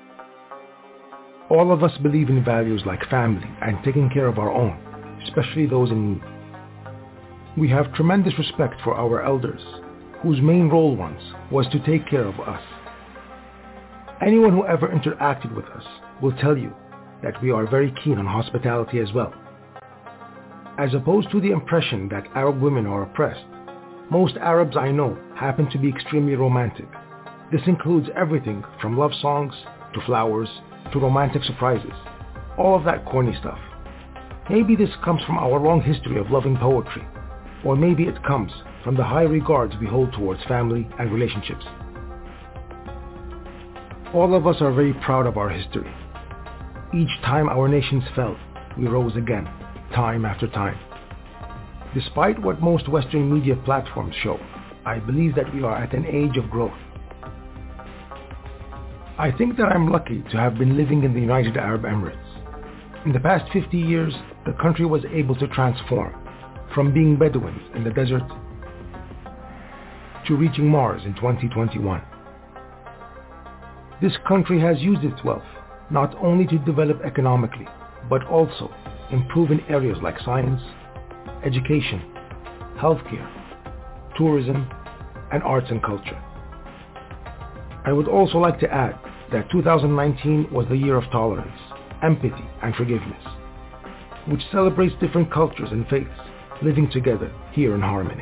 All of us believe in values like family and taking care of our own, especially those in need. We have tremendous respect for our elders, whose main role once was to take care of us. Anyone who ever interacted with us will tell you that we are very keen on hospitality as well. As opposed to the impression that Arab women are oppressed, most Arabs I know happen to be extremely romantic. This includes everything from love songs, to flowers, to romantic surprises. All of that corny stuff. Maybe this comes from our long history of loving poetry, or maybe it comes from the high regards we hold towards family and relationships. All of us are very proud of our history. Each time our nations fell, we rose again, time after time. Despite what most Western media platforms show, I believe that we are at an age of growth. I think that I'm lucky to have been living in the United Arab Emirates. In the past 50 years, the country was able to transform from being Bedouins in the desert to reaching Mars in 2021. This country has used its wealth not only to develop economically, but also improve in areas like science, education, healthcare, tourism, and arts and culture. I would also like to add that 2019 was the year of tolerance, empathy, and forgiveness, which celebrates different cultures and faiths living together here in harmony.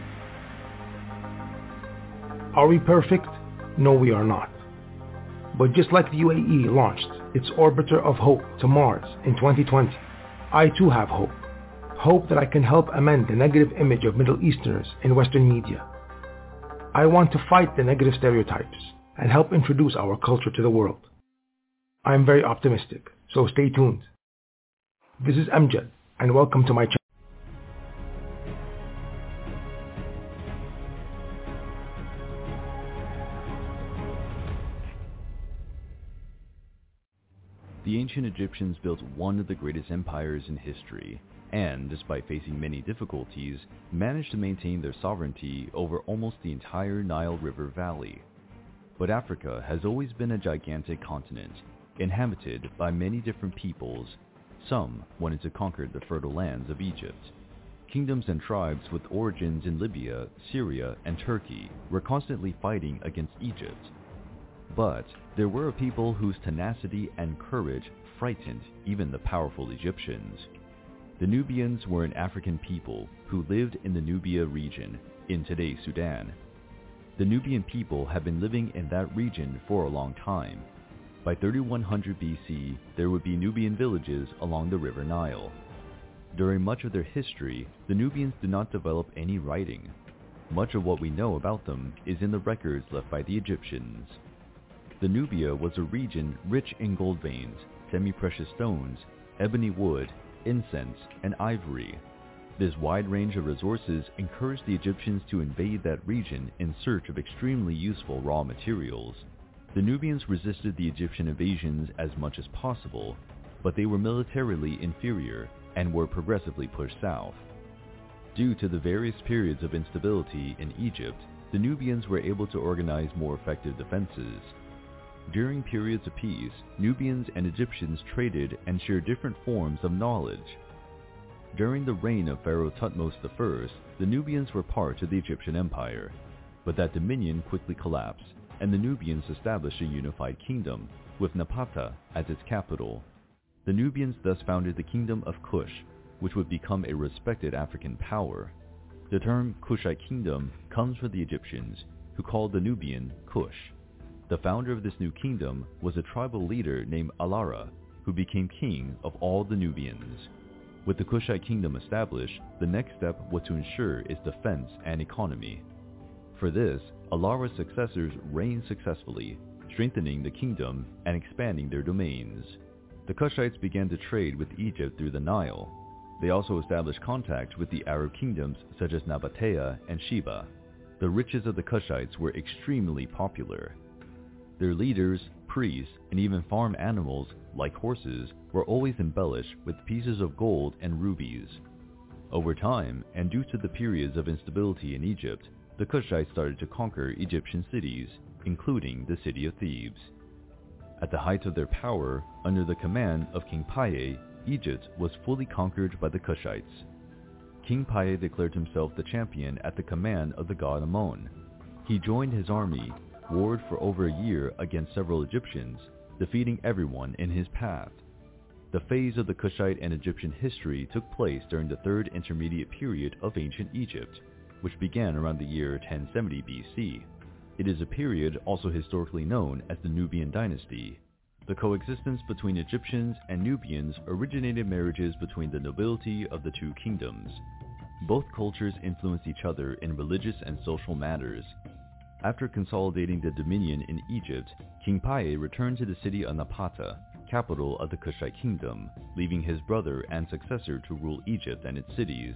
Are we perfect? No, we are not. But just like the UAE launched its orbiter of hope to Mars in 2020, I too have hope. Hope that I can help amend the negative image of Middle Easterners in Western media. I want to fight the negative stereotypes and help introduce our culture to the world. I am very optimistic, so stay tuned. This is Amjad, and welcome to my channel. The ancient Egyptians built one of the greatest empires in history, and, despite facing many difficulties, managed to maintain their sovereignty over almost the entire Nile River Valley. But Africa has always been a gigantic continent, inhabited by many different peoples. Some wanted to conquer the fertile lands of Egypt. Kingdoms and tribes with origins in Libya, Syria, and Turkey were constantly fighting against Egypt. But there were a people whose tenacity and courage frightened even the powerful Egyptians. The Nubians were an African people who lived in the Nubia region, in today's Sudan. The Nubian people have been living in that region for a long time. By 3100 BC, there would be Nubian villages along the River Nile. During much of their history, the Nubians did not develop any writing. much of what we know about them is in the records left by the Egyptians. The Nubia was a region rich in gold veins, semi-precious stones, ebony wood, incense, and ivory. This wide range of resources encouraged the Egyptians to invade that region in search of extremely useful raw materials. The Nubians resisted the Egyptian invasions as much as possible, but they were militarily inferior and were progressively pushed south. Due to the various periods of instability in Egypt, the Nubians were able to organize more effective defenses. During periods of peace, Nubians and Egyptians traded and shared different forms of knowledge. During the reign of Pharaoh Thutmose I, the Nubians were part of the Egyptian Empire, but that dominion quickly collapsed, and the Nubians established a unified kingdom, with Napata as its capital. The Nubians thus founded the Kingdom of Kush, which would become a respected African power. The term Kushite Kingdom comes from the Egyptians, who called the Nubian Kush. The founder of this new kingdom was a tribal leader named Alara, who became king of all the Nubians. With the Kushite kingdom established, the next step was to ensure its defense and economy. For this, Alara's successors reigned successfully, strengthening the kingdom and expanding their domains. The Kushites began to trade with Egypt through the Nile. They also established contact with the Arab kingdoms such as Nabatea and Sheba. The riches of the Kushites were extremely popular. Their leaders, priests, and even farm animals, like horses, were always embellished with pieces of gold and rubies. Over time, and due to the periods of instability in Egypt, the Kushites started to conquer Egyptian cities, including the city of Thebes. At the height of their power, under the command of King Paye, Egypt was fully conquered by the Kushites. King Paye declared himself the champion at the command of the god Amon. He joined his army, warred for over a year against several Egyptians, defeating everyone in his path. The phase of the Kushite and Egyptian history took place during the Third Intermediate Period of ancient Egypt, which began around the year 1070 BC. It is a period also historically known as the Nubian dynasty. The coexistence between Egyptians and Nubians originated marriages between the nobility of the two kingdoms. Both cultures influenced each other in religious and social matters. After consolidating the dominion in Egypt, King Paye returned to the city of Napata, capital of the Kushite kingdom, leaving his brother and successor to rule Egypt and its cities.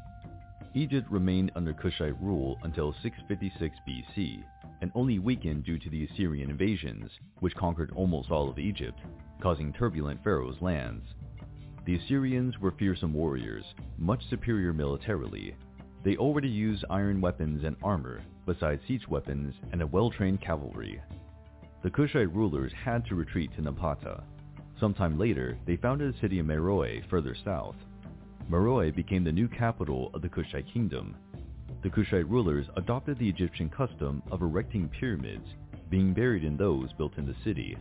Egypt remained under Kushite rule until 656 BC, and only weakened due to the Assyrian invasions, which conquered almost all of Egypt, causing turbulent pharaohs' lands. The Assyrians were fearsome warriors, much superior militarily. They already used iron weapons and armor, besides siege weapons and a well-trained cavalry. The Kushite rulers had to retreat to Napata. Sometime later, they founded the city of Meroe further south. Meroe became the new capital of the Kushite kingdom. The Kushite rulers adopted the Egyptian custom of erecting pyramids, being buried in those built in the city.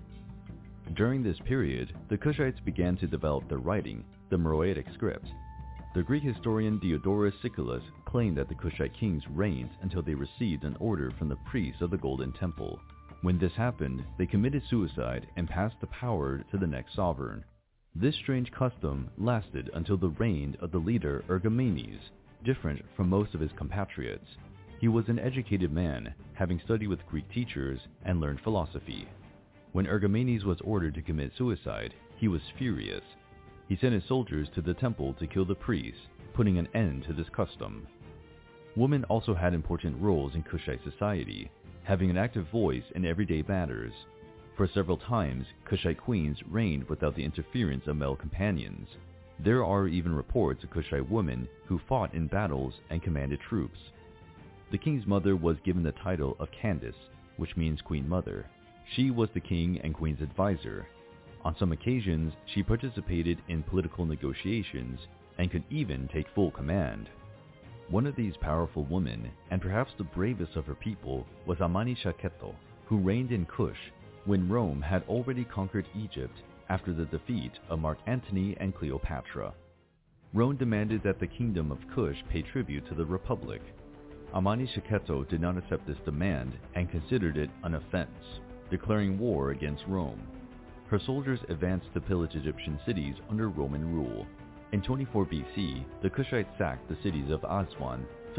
During this period, the Kushites began to develop their writing, the Meroitic script. The Greek historian Diodorus Siculus claimed that the Kushite kings reigned until they received an order from the priests of the Golden Temple. When this happened, they committed suicide and passed the power to the next sovereign. This strange custom lasted until the reign of the leader Ergomenes, different from most of his compatriots. He was an educated man, having studied with Greek teachers and learned philosophy. When Ergomenes was ordered to commit suicide, he was furious. He sent his soldiers to the temple to kill the priests, putting an end to this custom. Women also had important roles in Kushite society, having an active voice in everyday matters. For several times, Kushite queens reigned without the interference of male companions. There are even reports of Kushite women who fought in battles and commanded troops. The king's mother was given the title of Candace, which means Queen Mother. She was the king and queen's advisor. On some occasions, she participated in political negotiations and could even take full command. One of these powerful women, and perhaps the bravest of her people, was Amani-Shaketo, who reigned in Kush when Rome had already conquered Egypt after the defeat of Mark Antony and Cleopatra. Rome demanded that the kingdom of Kush pay tribute to the Republic. Amani-Shaketo did not accept this demand and considered it an offense, declaring war against Rome. Her soldiers advanced to pillage Egyptian cities under Roman rule. In 24 BC, the Kushites sacked the cities of Aswan,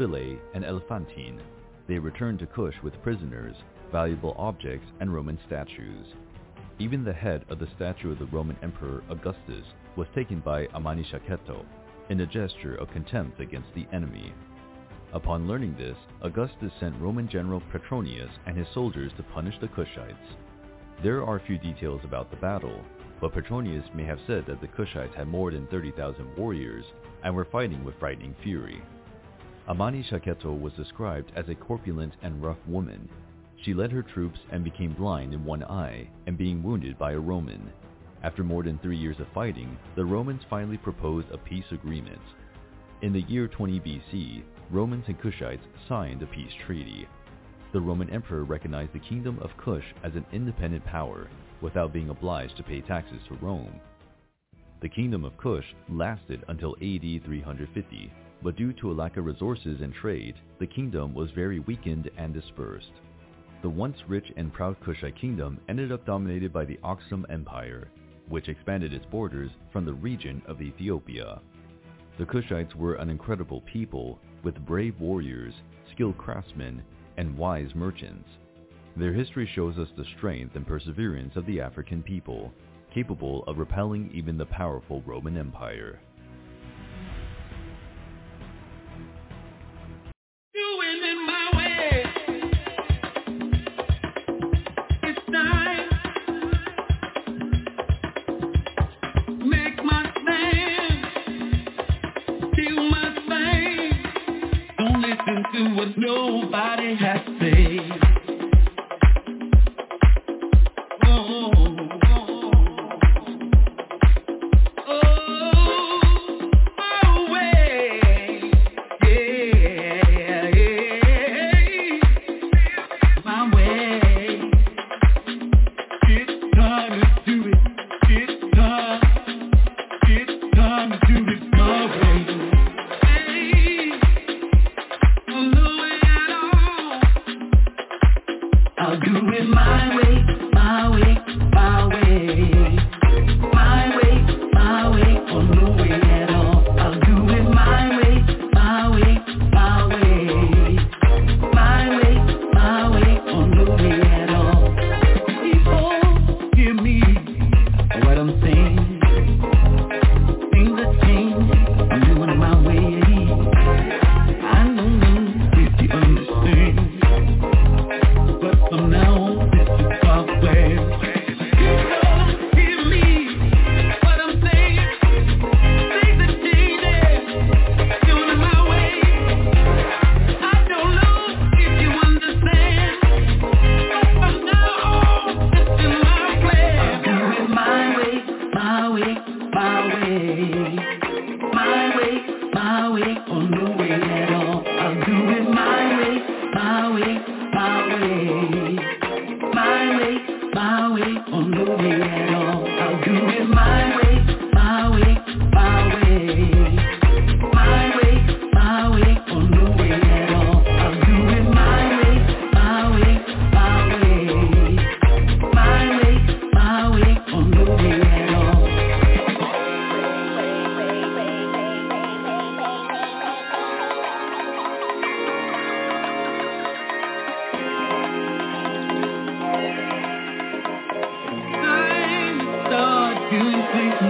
Philae and Elephantine. They returned to Kush with prisoners, valuable objects, and Roman statues. Even the head of the statue of the Roman Emperor Augustus was taken by Amani-Shaketo in a gesture of contempt against the enemy. Upon learning this, Augustus sent Roman general Petronius and his soldiers to punish the Kushites. There are few details about the battle, but Petronius may have said that the Kushites had more than 30,000 warriors and were fighting with frightening fury. Amani-Shaketo was described as a corpulent and rough woman. She led her troops and became blind in one eye and being wounded by a Roman. After more than 3 years of fighting, the Romans finally proposed a peace agreement. In the year 20 BC, Romans and Kushites signed a peace treaty. The Roman emperor recognized the kingdom of Kush as an independent power without being obliged to pay taxes to Rome. The kingdom of Kush lasted until AD 350, but due to a lack of resources and trade, the kingdom was very weakened and dispersed. The once rich and proud Kushite kingdom ended up dominated by the Aksum Empire, which expanded its borders from the region of Ethiopia. The Kushites were an incredible people with brave warriors, skilled craftsmen, and wise merchants. Their history shows us the strength and perseverance of the African people, capable of repelling even the powerful Roman Empire. What nobody has to say. Doing things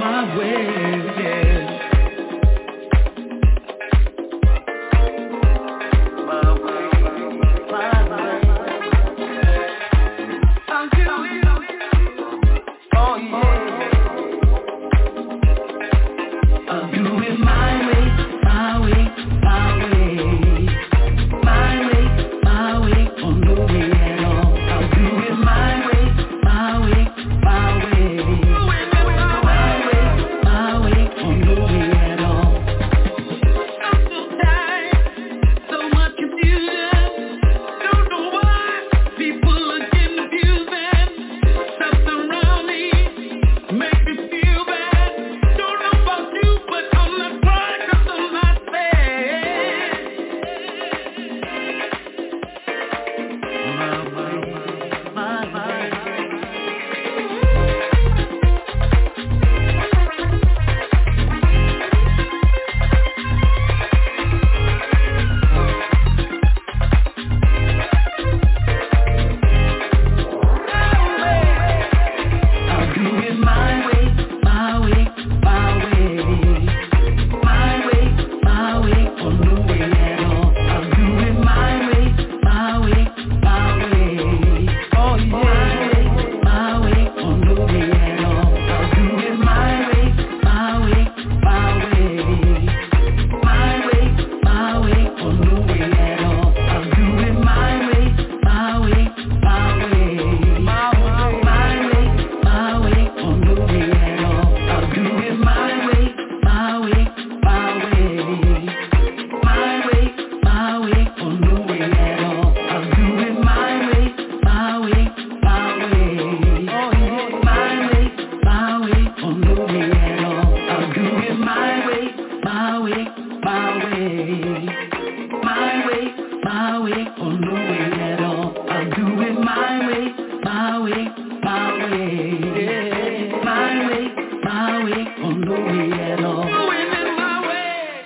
my way. Yeah. My way, or no way at all. Women, my way.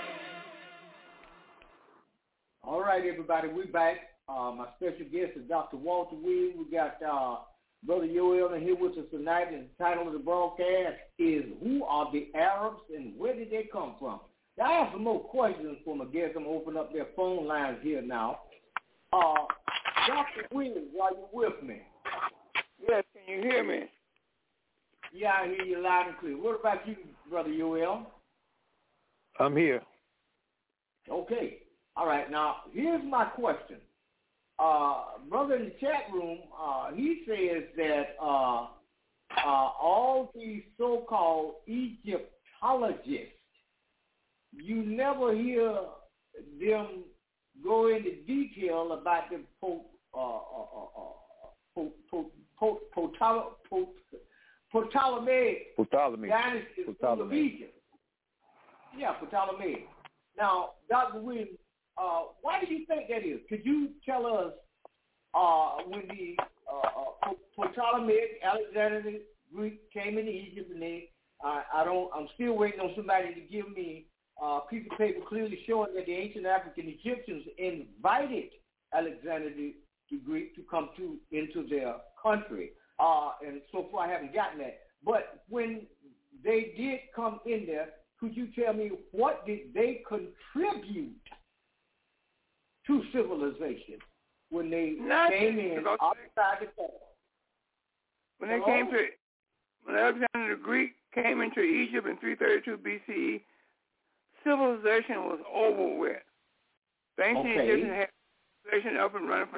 All right, everybody, we're back. My special guest is Dr. Walter Williams. We got Brother Yoel here with us tonight, and the title of the broadcast is Who Are the Arabs and Where Did They Come From? Now, I have some more questions for my guests. I'm going to open up their phone lines here now. Dr. Williams, are you with me? Yes, can you hear me? Yeah, I hear you loud and clear. What about you, Brother Yoel? I'm here. Okay. All right. Now, here's my question. Brother in the chat room, he says that all these so-called Egyptologists, you never hear them go into detail about the Ptolemy dynasty of Egypt. Yeah, Ptolemy. Now, Dr. Williams, why do you think that is? Could you tell us when the Ptolemaic Alexander the Greek came into Egypt, and I'm still waiting on somebody to give me a piece of paper clearly showing that the ancient African Egyptians invited Alexander the Greek to come into their country. And so far I haven't gotten that. But when they did come in there, could you tell me what did they contribute to civilization when they came in outside the port? When Alexander the Greek came into Egypt in 332 BCE, civilization was over with. The ancient Egyptians had civilization up and running for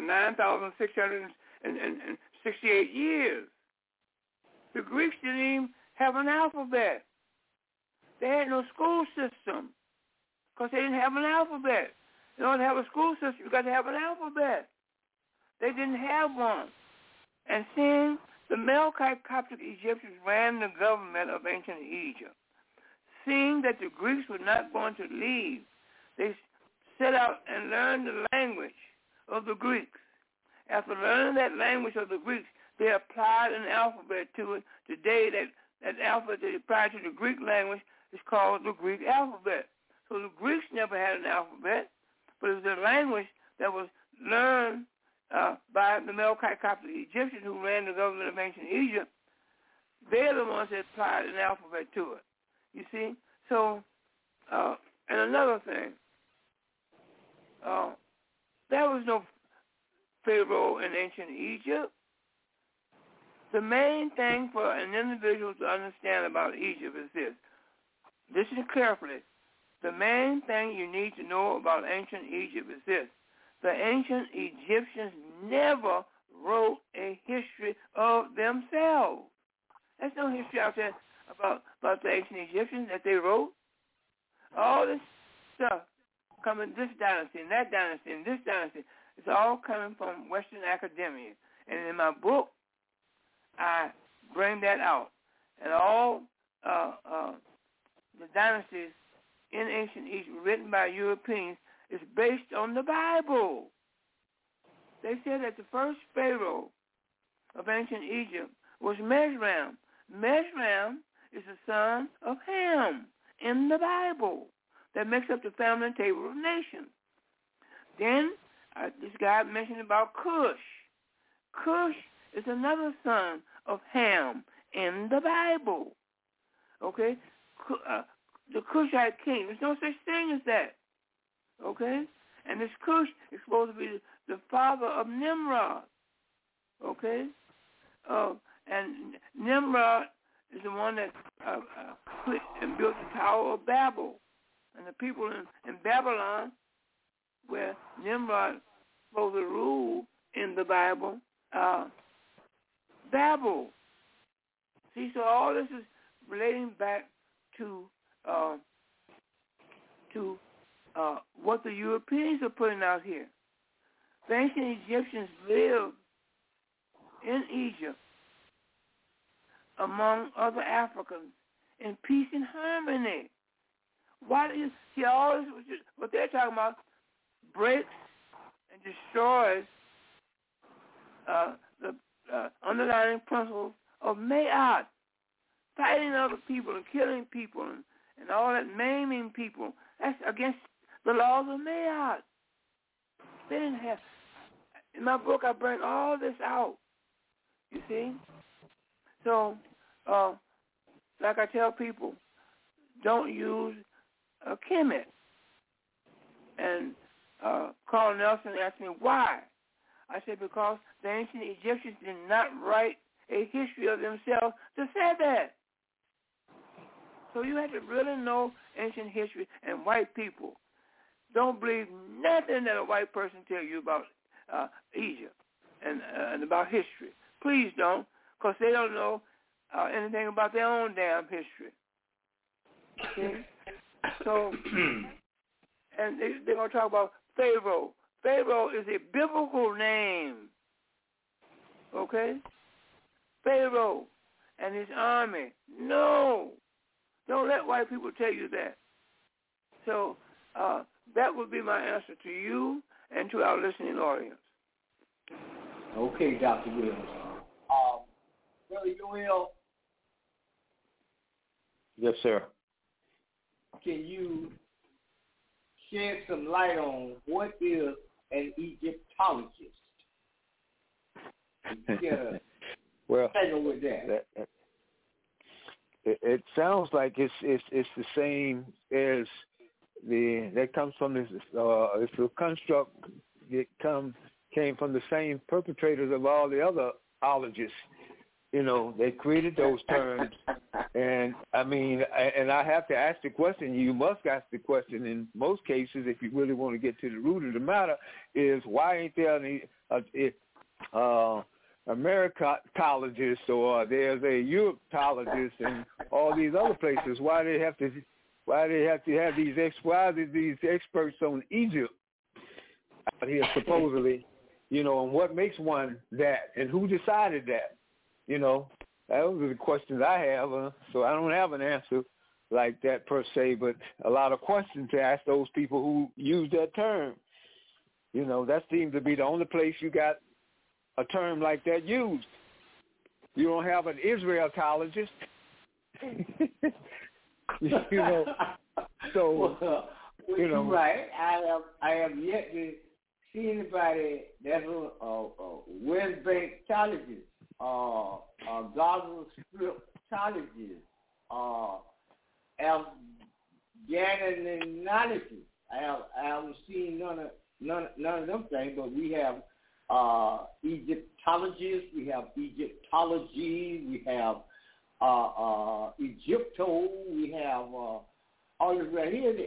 9,668 years. The Greeks didn't even have an alphabet. They had no school system because they didn't have an alphabet. In order to have a school system, you got to have an alphabet. They didn't have one. And seeing the Melkite Coptic Egyptians ran the government of ancient Egypt, seeing that the Greeks were not going to leave, they set out and learned the language of the Greeks. After learning that language of the Greeks, they applied an alphabet to it. Today, that alphabet they applied to the Greek language is called the Greek alphabet. So the Greeks never had an alphabet, but it was a language that was learned by the Melkite Coptic Egyptians who ran the government of ancient Egypt. They're the ones that applied an alphabet to it. You see? So, and another thing, there was no Pharaoh in ancient Egypt. The main thing for an individual to understand about Egypt is this. Listen carefully. The main thing you need to know about ancient Egypt is this. The ancient Egyptians never wrote a history of themselves. There's no history out there about the ancient Egyptians that they wrote. All this stuff coming, this dynasty and that dynasty and this dynasty, it's all coming from Western academia. And in my book, I bring that out. And all the dynasties in ancient Egypt written by Europeans is based on the Bible. They said that the first pharaoh of ancient Egypt was Mesram. Mesram is the son of Ham in the Bible that makes up the family table of nations. Then this guy mentioned about Cush. Cush is another son of Ham in the Bible. Okay? The Cushite king. There's no such thing as that. Okay? And this Cush is supposed to be the father of Nimrod. Okay? And Nimrod is the one that put and built the Tower of Babel. And the people in Babylon, where Nimrod is supposed to rule in the Bible, Babel. See, so all this is relating back to what the Europeans are putting out here. The ancient Egyptians lived in Egypt among other Africans in peace and harmony. Why do you see all this? What they're talking about breaks and destroys underlying principles of Ma'at, fighting other people and killing people and all that, maiming people. That's against the laws of Ma'at. They didn't have. In my book, I bring all this out. You see? So, like I tell people, don't use a Kemet. And Carl Nelson asked me why. I said because the ancient Egyptians did not write a history of themselves to say that. So you have to really know ancient history, and white people don't believe nothing that a white person tell you about Egypt and about history. Please don't, because they don't know anything about their own damn history. Okay? So, and they're going to talk about Pharaoh. Pharaoh is a biblical name. Okay? Pharaoh and his army. No. Don't let white people tell you that. So that would be my answer to you and to our listening audience. Okay, Dr. Williams. Brother Yoel. Yes, sir. Can you shed some light on what is an Egyptologist? Well, with that. It sounds like it's the same as that comes from this. It's a construct that came from the same perpetrators of all the other ologists. You know, they created those terms, and I mean, and I have to ask the question. You must ask the question in most cases if you really want to get to the root of the matter. Is why ain't there any Americologist or there's a Europologist and all these other places? Why they have to have these experts on Egypt out here supposedly, you know, and what makes one that and who decided that? You know, those are the questions I have. So I don't have an answer like that per se, but a lot of questions to ask those people who use that term. You know, that seems to be the only place you got a term like that used. You don't have an Israelologist. You know, so you know. Right. I have yet to see anybody that's a West Bankologist, Gaza Stripologist, Afghaninologist. I haven't seen none of them things, but we have Egyptologists, we have Egyptology, we have Egypto, we have all this right here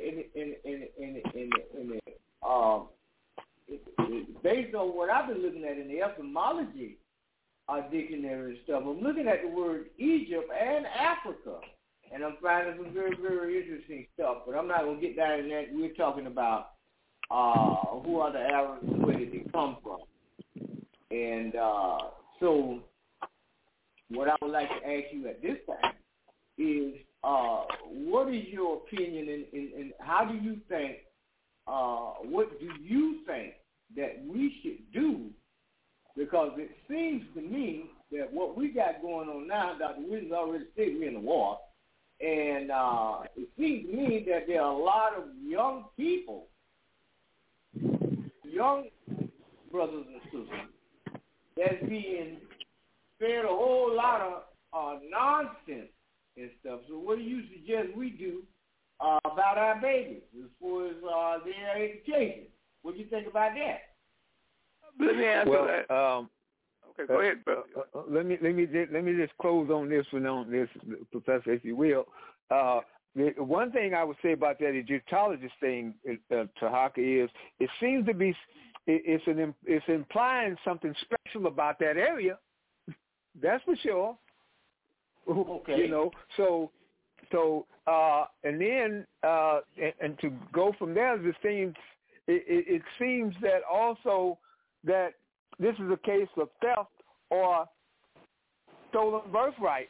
based on what I've been looking at in the etymology dictionary and stuff. I'm looking at the word Egypt and Africa, and I'm finding some very, very interesting stuff. But I'm not going to get down in that. We're talking about who are the Arabs and where did they come from. And so what I would like to ask you at this time is what is your opinion and how do you think, what do you think that we should do? Because it seems to me that what we got going on now, Dr. Williams already said we're in a war, and it seems to me that there are a lot of young people, young brothers and sisters, that's being fed a whole lot of nonsense and stuff. So what do you suggest we do about our babies as far as their education? What do you think about that? Let me answer that. Okay, go ahead, brother. Let me just close on this Professor, if you will. The one thing I would say about that Egyptologist thing, Tahaka, is it seems to be it's implying something special about that area. That's for sure. Okay. You know, so and then and to go from there, it seems that also that this is a case of theft or stolen birthright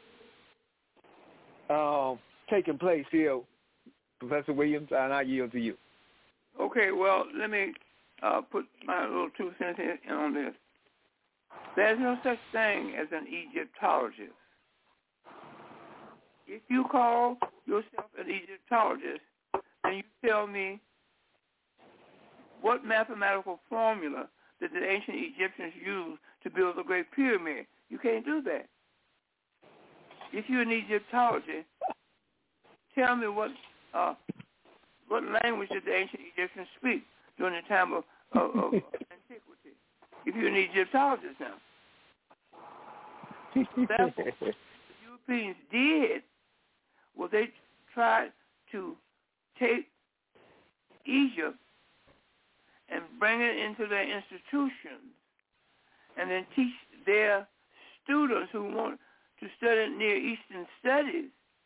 taking place here, Professor Williams, and I yield to you. Okay, well, let me put my little 2 cents in on this. There's no such thing as an Egyptologist. If you call yourself an Egyptologist, then you tell me what mathematical formula did the ancient Egyptians use to build the Great Pyramid. You can't do that. If you're an Egyptologist, tell me what language did the ancient Egyptians speak during the time of antiquity. If you're an Egyptologist now. That's what the Europeans did. Well, they tried to take Egypt and bring it into their institutions and then teach their students who want to study Near Eastern studies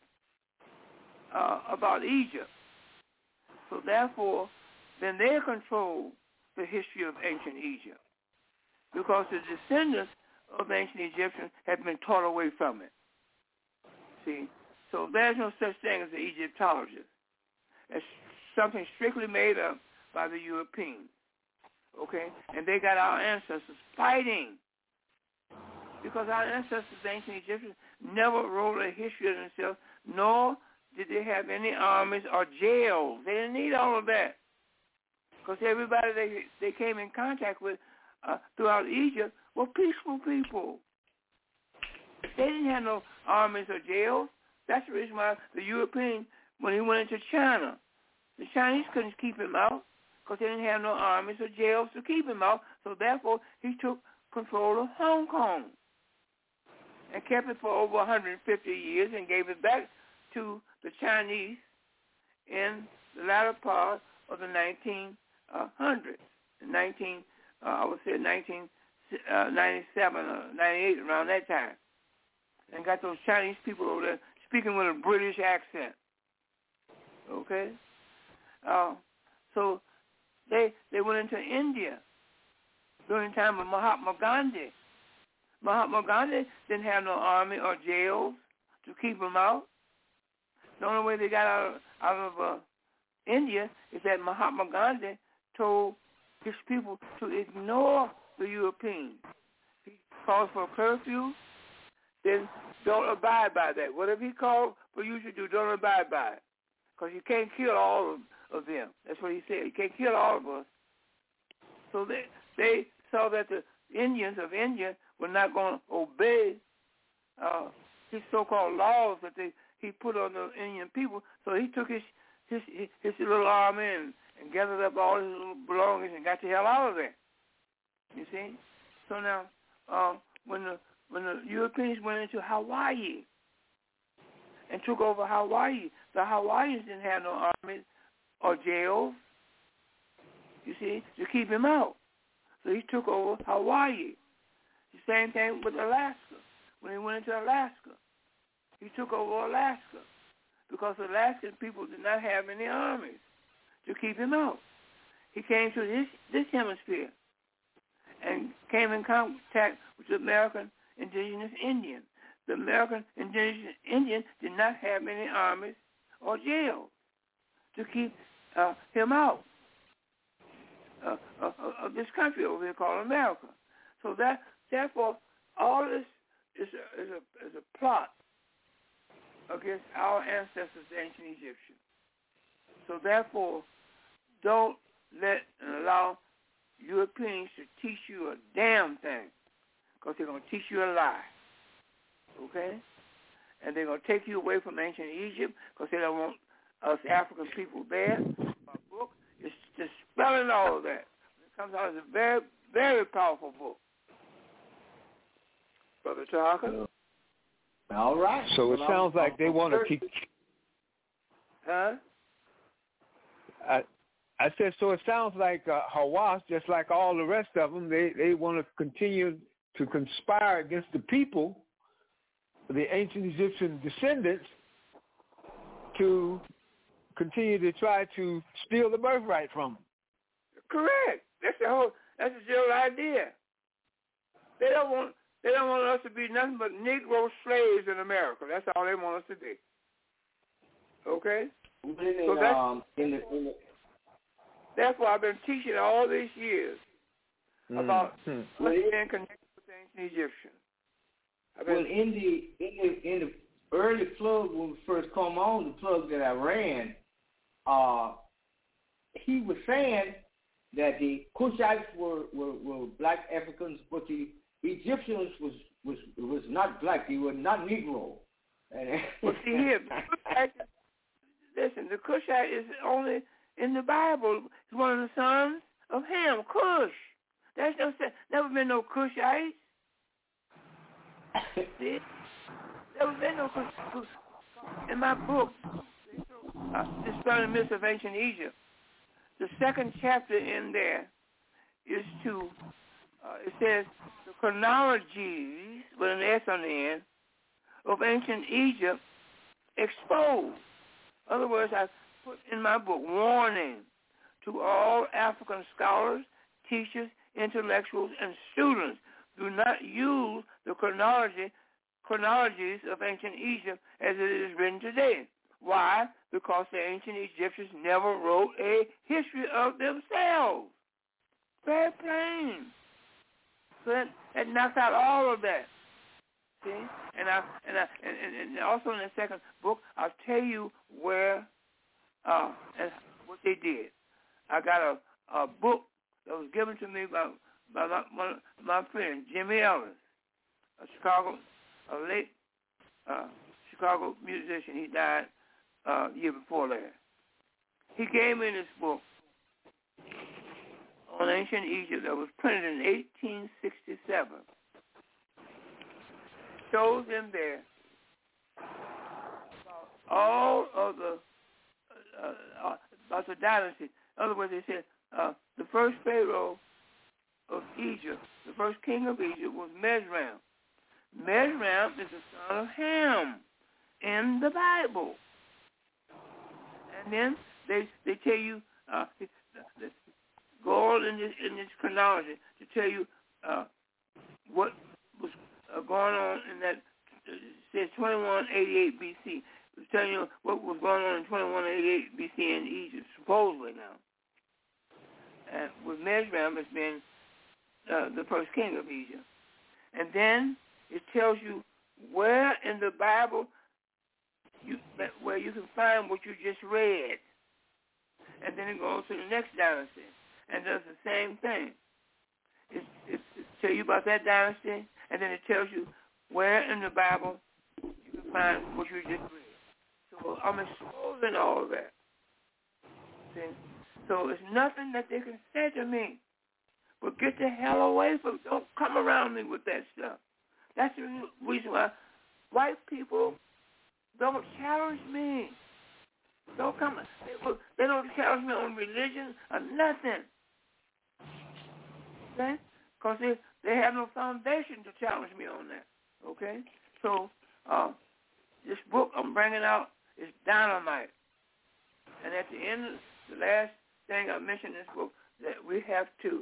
about Egypt. So therefore, then they control the history of ancient Egypt because the descendants of ancient Egyptians have been taught away from it. See? So there's no such thing as an Egyptologist. It's something strictly made up by the Europeans. Okay? And they got our ancestors fighting because our ancestors, the ancient Egyptians, never wrote a history of themselves, nor did they have any armies or jails. They didn't need all of that because everybody they came in contact with throughout Egypt were peaceful people. They didn't have no armies or jails. That's the reason why the European, when he went into China, the Chinese couldn't keep him out because they didn't have no armies or jails to keep him out. So therefore, he took control of Hong Kong and kept it for over 150 years and gave it back to the Chinese in the latter part of the 1900s. I would say 1997 or 98, around that time. And got those Chinese people over there speaking with a British accent. Okay? So they went into India during the time of Mahatma Gandhi. Mahatma Gandhi didn't have no army or jails to keep him out. The only way they got out of India is that Mahatma Gandhi told his people to ignore the Europeans. He called for a curfew, then don't abide by that. Whatever he called for you to do, don't abide by it. Because you can't kill all of them. That's what he said. You can't kill all of us. So they saw that the Indians of India were not going to obey his so-called laws that he put on the Indian people. So he took his little army and gathered up all his little belongings and got the hell out of there. You see? So now, when the Europeans went into Hawaii and took over Hawaii, the Hawaiians didn't have no armies or jails, you see, to keep him out. So he took over Hawaii. The same thing with Alaska. When he went into Alaska, he took over Alaska because Alaskan people did not have any armies to keep him out. He came to this hemisphere and came in contact with the American indigenous Indians. The American indigenous Indians did not have any armies or jails to keep him out of this country over here called America. So therefore, all this is a plot against our ancestors, the ancient Egyptians. So therefore, don't let and allow Europeans to teach you a damn thing, because they're going to teach you a lie. Okay? And they're going to take you away from ancient Egypt because they don't want us African people there. My book is dispelling all of that. It comes out as a very, very powerful book. Brother Tarka? All right. So it sounds like they want to keep... Huh? I said, so it sounds like Hawass, just like all the rest of them, they want to continue to conspire against the people, the ancient Egyptian descendants, to continue to try to steal the birthright from them. Correct. That's the general idea. They don't want us to be nothing but Negro slaves in America. That's all they want us to be. Okay? So therefore, I've been teaching all these years about being connected with the Egyptian? Well, in the early plug when we first come on, the plug that I ran, he was saying that the Cushites were black Africans, but the Egyptians was not black. They were not Negro. Well, see here, listen, the Cushite is only in the Bible. He's one of the sons of Ham, Cush. There's never been no Cushites. See? Never been no Cush. In my book, The Spelling Myths of Ancient Egypt, the second chapter in there is it says the chronologies, with an S on the end, of ancient Egypt exposed. In other words, I put in my book, warning to all African scholars, teachers, intellectuals, and students, do not use the chronologies of ancient Egypt as it is written today. Why? Because the ancient Egyptians never wrote a history of themselves. Very plain. So that knocks out all of that. See? And also in the second book, I'll tell you where and what they did. I got a book that was given to me by my friend Jimmy Ellis, a late Chicago musician. He died the year before that. He gave me this book on ancient Egypt that was printed in 1867. Shows in there all of the about the dynasty. In other words, they said the first pharaoh of Egypt, the first king of Egypt, was Mesram. Mesram is the son of Ham in the Bible. And then they tell you go on in this chronology to tell you what was going on in that. It says 2188 BC. It was telling you what was going on in 2188 BC in Egypt, supposedly now. And with Mesram as being the first king of Egypt. And then it tells you where in the Bible where you can find what you just read. And then it goes to the next dynasty and does the same thing. It tells you about that dynasty, and then it tells you where in the Bible you can find what you just read. So I'm exposing all of that. See? So it's nothing that they can say to me. But get the hell away from, don't come around me with that stuff. That's the reason why white people don't challenge me. Don't come, they don't challenge me on religion or nothing. Okay? Because they have no foundation to challenge me on that. Okay? So this book I'm bringing out is dynamite. And at the end, the last thing I mentioned in this book, that we have to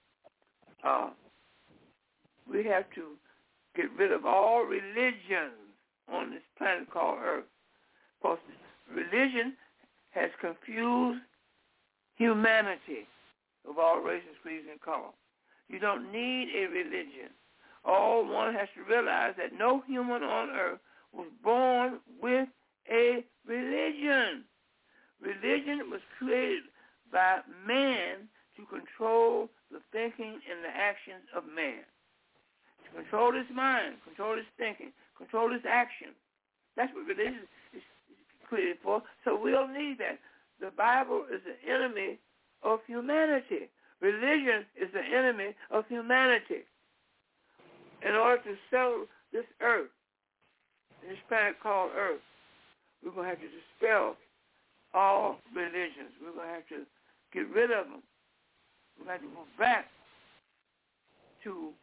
get rid of all religions on this planet called Earth. Because religion has confused humanity of all races, creeds, and colors. You don't need a religion. All one has to realize that no human on earth was born with a religion. Religion was created by man to control the thinking and the actions of man. To control his mind, control his thinking, control his actions. That's what religion is created for. So we don't need that. The Bible is the enemy of humanity. Religion is the enemy of humanity. In order to settle this earth, this planet called Earth, we're going to have to dispel all religions. We're going to have to get rid of them. We're going to have to go back to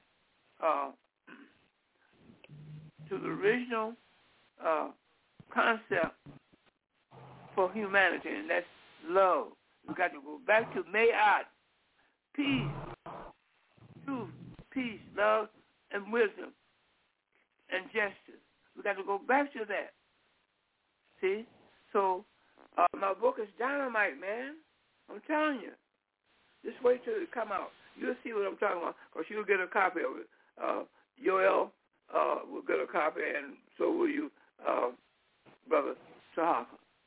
the original concept for humanity, and that's love. We've got to go back to Ma'at, peace, truth, peace, love, and wisdom, and justice. We've got to go back to that. See? So my book is dynamite, man. I'm telling you. Just wait till it come out. You'll see what I'm talking about, because you'll get a copy of it. Yoel will get a copy, and so will you, Brother Sahaka.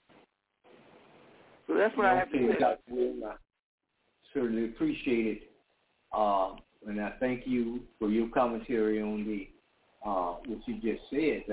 So that's what I have to say. Dr. William, I certainly appreciate it. And I thank you for your commentary on the what you just said.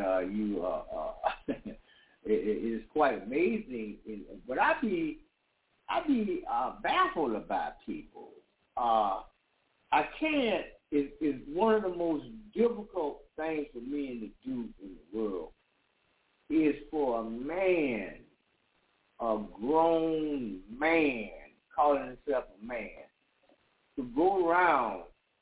It is quite amazing. But I be baffled about people. I can't. It's one of the most difficult things for men to do in the world is for a man, a grown man, calling himself a man, to go around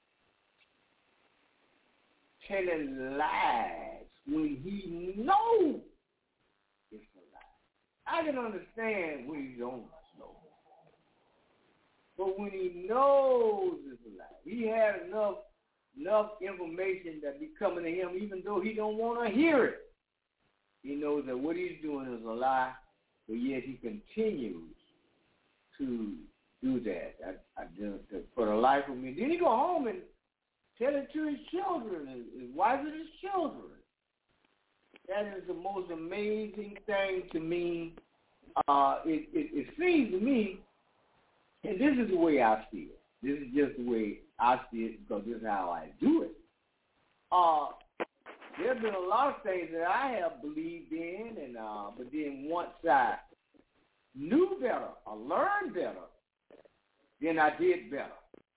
telling lies when he knows it's a lie. I can understand when he don't know. But when he knows it's a lie, he had enough information that be coming to him even though he don't want to hear it. He knows that what he's doing is a lie, but yet he continues to do that. For the life of me. Then he go home and tell it to his children, his wife and his children. That is the most amazing thing to me. It seems to me, and this is the way I feel. This is just the way I see it because this is how I do it. There's been a lot of things that I have believed in, and but then once I knew better or learned better, then I did better.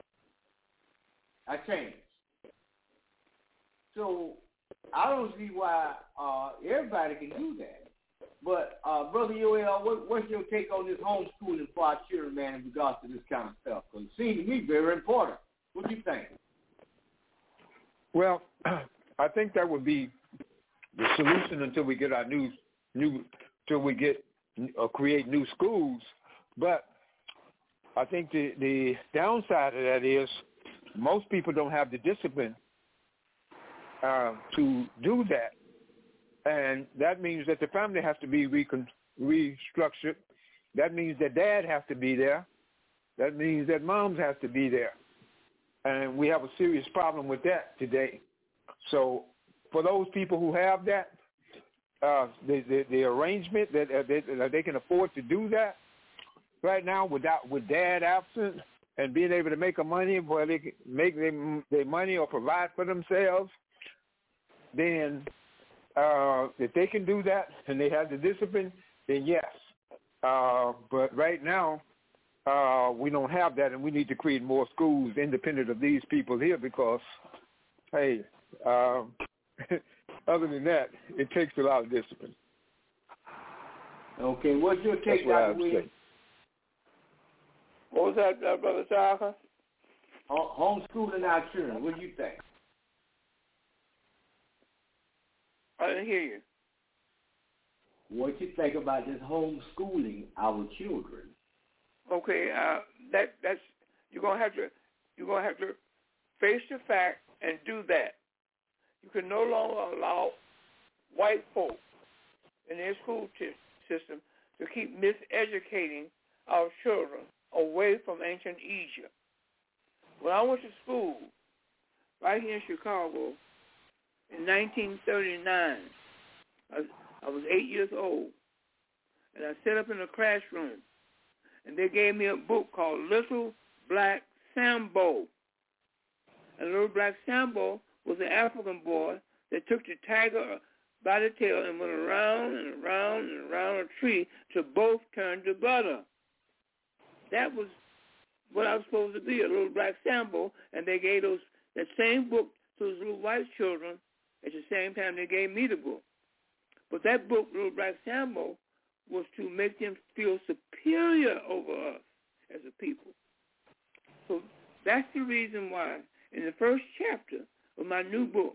I changed. So I don't see why everybody can do that. But Brother Yoel, what's your take on this homeschooling for our children, man, in regards to this kind of stuff? Because it seems to me very important. What do you think? Well, I think that would be the solution until we get our till we get create new schools. But I think the downside of that is most people don't have the discipline to do that. And that means that the family has to be restructured. That means that dad has to be there. That means that moms have to be there. And we have a serious problem with that today. So for those people who have that, the arrangement that they can afford to do that right now with dad absent and being able to make a money where they can make their money or provide for themselves, then if they can do that and they have the discipline, then yes. But right now, we don't have that, and we need to create more schools independent of these people here because, hey, other than that, it takes a lot of discipline. Okay, what's your take, Dr. Williams? What was that, Brother Shaka? Homeschooling our children, what do you think? I didn't hear you. What you think about this homeschooling our children? Okay, that's you're gonna have to face the fact and do that. You can no longer allow white folk in their school system to keep miseducating our children away from ancient Egypt. When I went to school right here in Chicago in 1939, I was 8 years old, and I sat up in the classroom, and they gave me a book called Little Black Sambo. And Little Black Sambo was an African boy that took the tiger by the tail and went around and around and around a tree till both turned to butter. That was what I was supposed to be, a Little Black Sambo, and they gave that same book to those little white children at the same time they gave me the book. But that book, Little Black Sambo, was to make them feel superior over us as a people. So that's the reason why in the first chapter of my new book,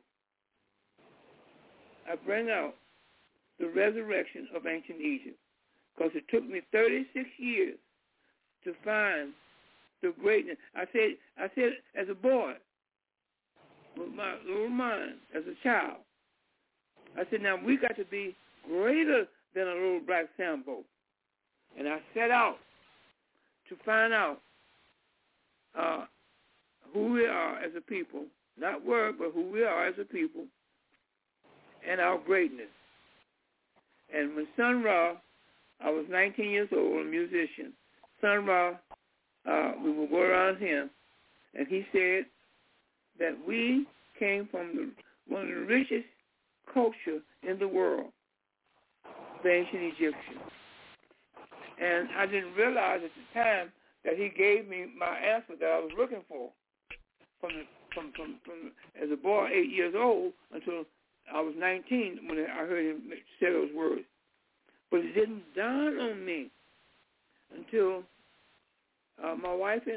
I bring out the resurrection of ancient Egypt, because it took me 36 years to find the greatness. I said as a boy, with my little mind, as a child, I said, now we got to be greater than a Little Black Sambo. And I set out to find out who we are as a people not word, but who we are as a people, and our greatness. And when Sun Ra, I was 19 years old, a musician. Sun Ra, we would go around him, and he said that we came from one of the richest culture in the world, the ancient Egyptians. And I didn't realize at the time that he gave me my answer that I was looking for from as a boy, 8 years old, until I was 19 when I heard him say those words. But it didn't dawn on me until my wife and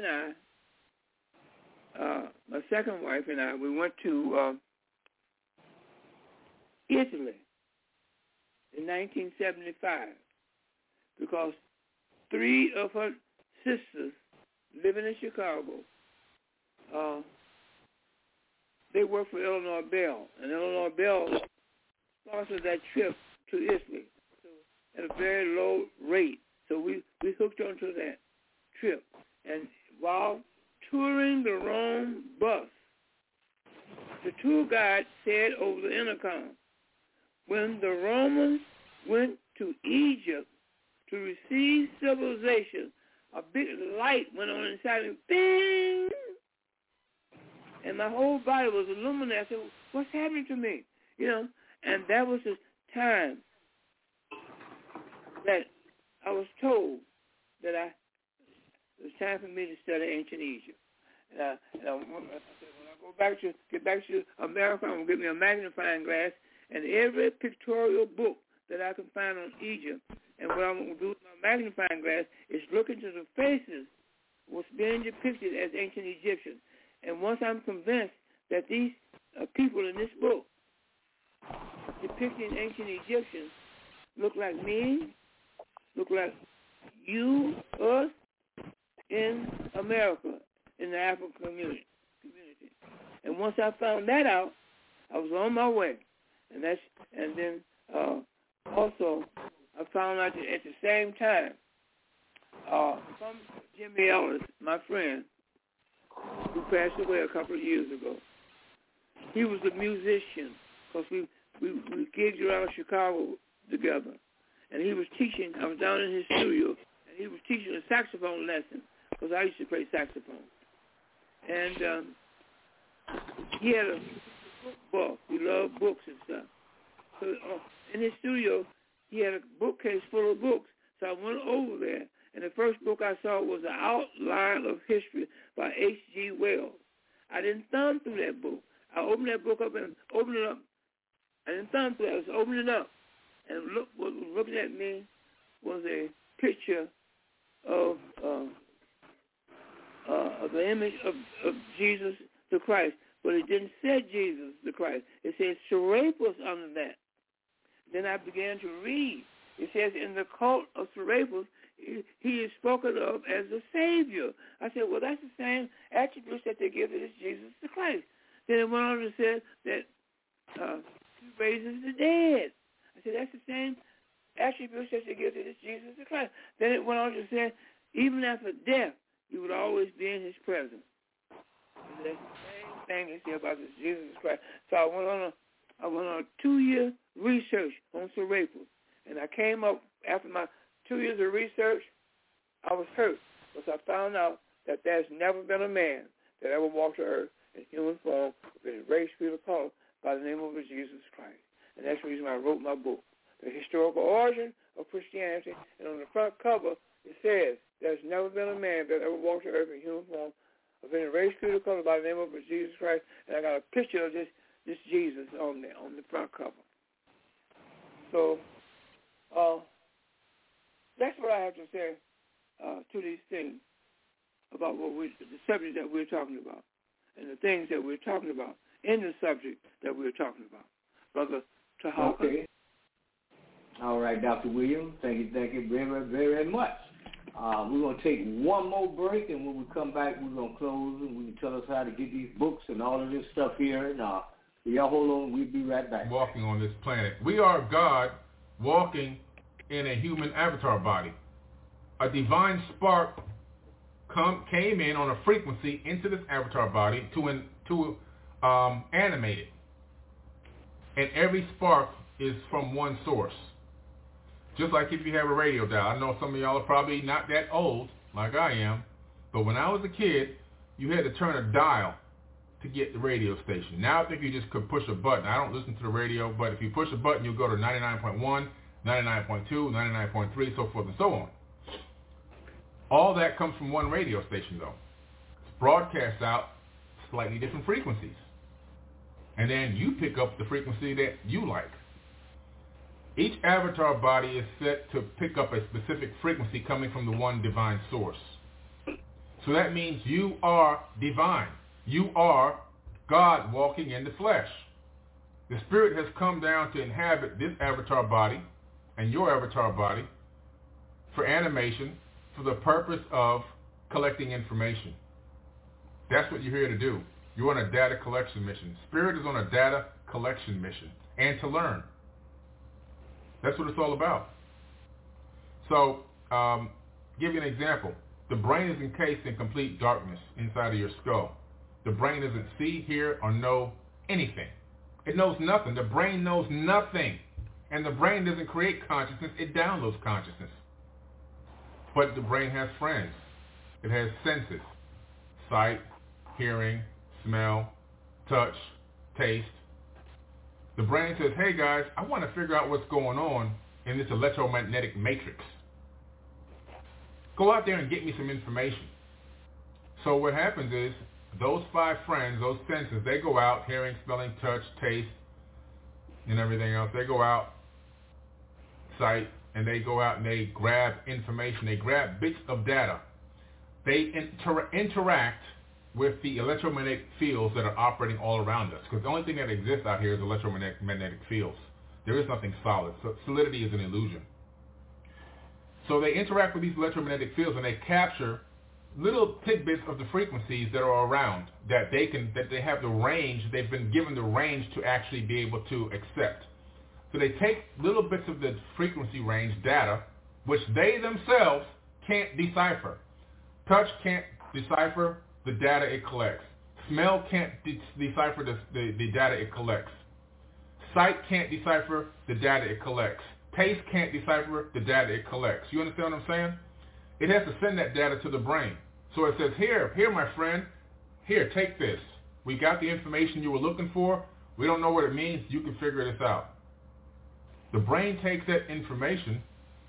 I, my second wife and I, we went to Italy in 1975 because 3 of her sisters living in Chicago, they worked for Eleanor Bell, and Eleanor Bell sponsored that trip to Italy at a very low rate. So we hooked onto that trip. And while touring the Rome bus, the tour guide said over the intercom, when the Romans went to Egypt to receive civilization, a big light went on inside me, bing! And my whole body was illuminated. I said, what's happening to me? You know, and that was the time that I was told that it was time for me to study ancient Egypt. And I said, when I get back to America, I'm going to get me a magnifying glass and every pictorial book that I can find on Egypt. And what I'm going to do with my magnifying glass is look into the faces what's being depicted as ancient Egyptians. And once I'm convinced that these people in this book depicting ancient Egyptians look like me, look like you, us, in America, in the African community. And once I found that out, I was on my way. And then also I found out that at the same time, from Jimmy Ellis, my friend, who passed away a couple of years ago, he was a musician because we gigged around Chicago together. And he was teaching, I was down in his studio, and he was teaching a saxophone lesson because I used to play saxophone. And he had a book buff. He loved books and stuff. So in his studio, he had a bookcase full of books. So I went over there, and the first book I saw was The Outline of History by H.G. Wells. I didn't thumb through that book. I opened that book up and opened it up. I didn't thumb through it. I was opening it up. And what was looking at me was a picture of the image of Jesus the Christ. But it didn't say Jesus the Christ. It said Serapis under that. Then I began to read. It says in the cult of Serapis, he is spoken of as the Savior. I said, well, that's the same attributes that they give to this Jesus the Christ. Then it went on to say that he raises the dead. I said, that's the same attributes that they give to this Jesus the Christ. Then it went on to say, even after death, you would always be in his presence. And that's the same thing they say about this Jesus Christ. So I went on a 2-year research on Serapis. And I came up, after my 2 years of research, I was hurt because I found out that there's never been a man that ever walked the earth in human form with a race, creed, or color by the name of Jesus Christ. And that's the reason why I wrote my book, The Historical Origin of Christianity. And on the front cover, it says, there's never been a man that ever walked the earth in human form of any race, creed, or color by the name of Jesus Christ. And I got a picture of this Jesus on there, on the front cover. So, that's what I have to say to these things about the subject that we're talking about and the things that we're talking about in the subject that we're talking about. Brother Tahaka. Okay. All right, Dr. Williams. Thank you very, very much. We're going to take one more break, and when we come back, we're going to close, and we can tell us how to get these books and all of this stuff here. And y'all hold on. We'll be right back. Walking on this planet. We are God walking in a human avatar body. A divine spark came in on a frequency into this avatar body to animated. And every spark is from one source. Just like if you have a radio dial. I know some of y'all are probably not that old, like I am, but when I was a kid, you had to turn a dial to get the radio station. Now I think you just could push a button. I don't listen to the radio, but if you push a button, you'll go to 99.1, 99.2, 99.3, so forth and so on. All that comes from one radio station, though. It's broadcast out slightly different frequencies. And then you pick up the frequency that you like. Each avatar body is set to pick up a specific frequency coming from the one divine source. So that means you are divine. You are God walking in the flesh. The spirit has come down to inhabit this avatar body and your avatar body for animation, for the purpose of collecting information. That's what you're here to do. You're on a data collection mission. Spirit is on a data collection mission and to learn. That's what it's all about. So, give you an example. The brain is encased in complete darkness inside of your skull. The brain doesn't see, hear, or know anything. It knows nothing. The brain knows nothing. And the brain doesn't create consciousness. It downloads consciousness. But the brain has friends. It has senses. Sight, hearing, smell, touch, taste. The brain says, hey guys, I want to figure out what's going on in this electromagnetic matrix. Go out there and get me some information. So what happens is, those 5 friends, those senses, they go out, hearing, smelling, touch, taste, and everything else. They go out, sight, and they go out and they grab information. They grab bits of data. They interact with the electromagnetic fields that are operating all around us. Because the only thing that exists out here is electromagnetic fields. There is nothing solid. So solidity is an illusion. So they interact with these electromagnetic fields and they capture little tidbits of the frequencies that are around that they have the range, they've been given the range to actually be able to accept. So they take little bits of the frequency range data, which they themselves can't decipher. Touch can't decipher the data it collects. Smell can't decipher the data it collects. Sight can't decipher the data it collects. Taste can't decipher the data it collects. You understand what I'm saying? It has to send that data to the brain. So it says, here, my friend, here, take this. We got the information you were looking for. We don't know what it means. You can figure this out. The brain takes that information,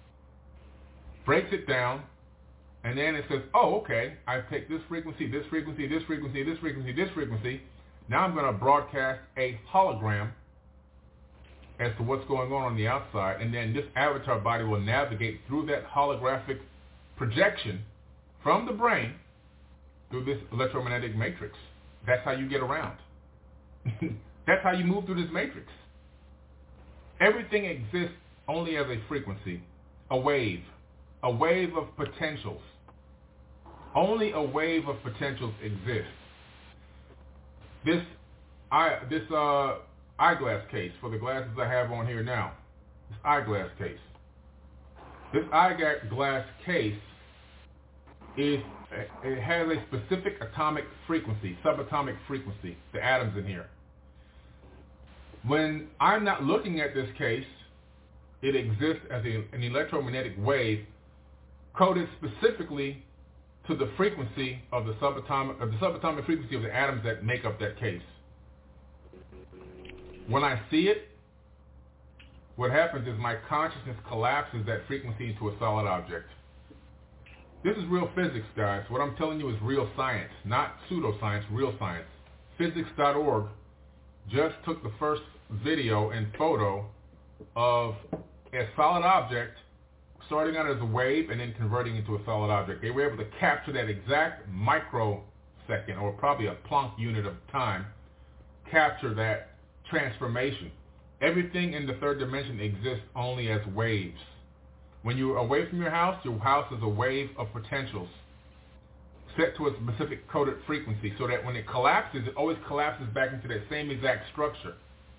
breaks it down, and then it says, oh, okay, I take this frequency, this frequency, this frequency, this frequency, this frequency. Now I'm going to broadcast a hologram as to what's going on the outside, and then this avatar body will navigate through that holographic projection from the brain through this electromagnetic matrix. That's how you get around. That's how you move through this matrix. Everything exists only as a frequency, a wave of potentials. Only a wave of potentials exists. This eyeglass case, for the glasses I have on here now, this eyeglass case. This eyeglass case it has a specific atomic frequency, subatomic frequency, the atoms in here. When I'm not looking at this case, it exists as an electromagnetic wave coded specifically to the frequency of the subatomic frequency of the atoms that make up that case. When I see it, what happens is my consciousness collapses that frequency into a solid object. This is real physics, guys. What I'm telling you is real science, not pseudoscience, real science. Physics.org just took the first video and photo of a solid object starting out as a wave and then converting into a solid object. They were able to capture that exact microsecond, or probably a Planck unit of time, capture that transformation. Everything in the third dimension exists only as waves. When you're away from your house is a wave of potentials set to a specific coded frequency, so that when it collapses, it always collapses back into that same exact structure.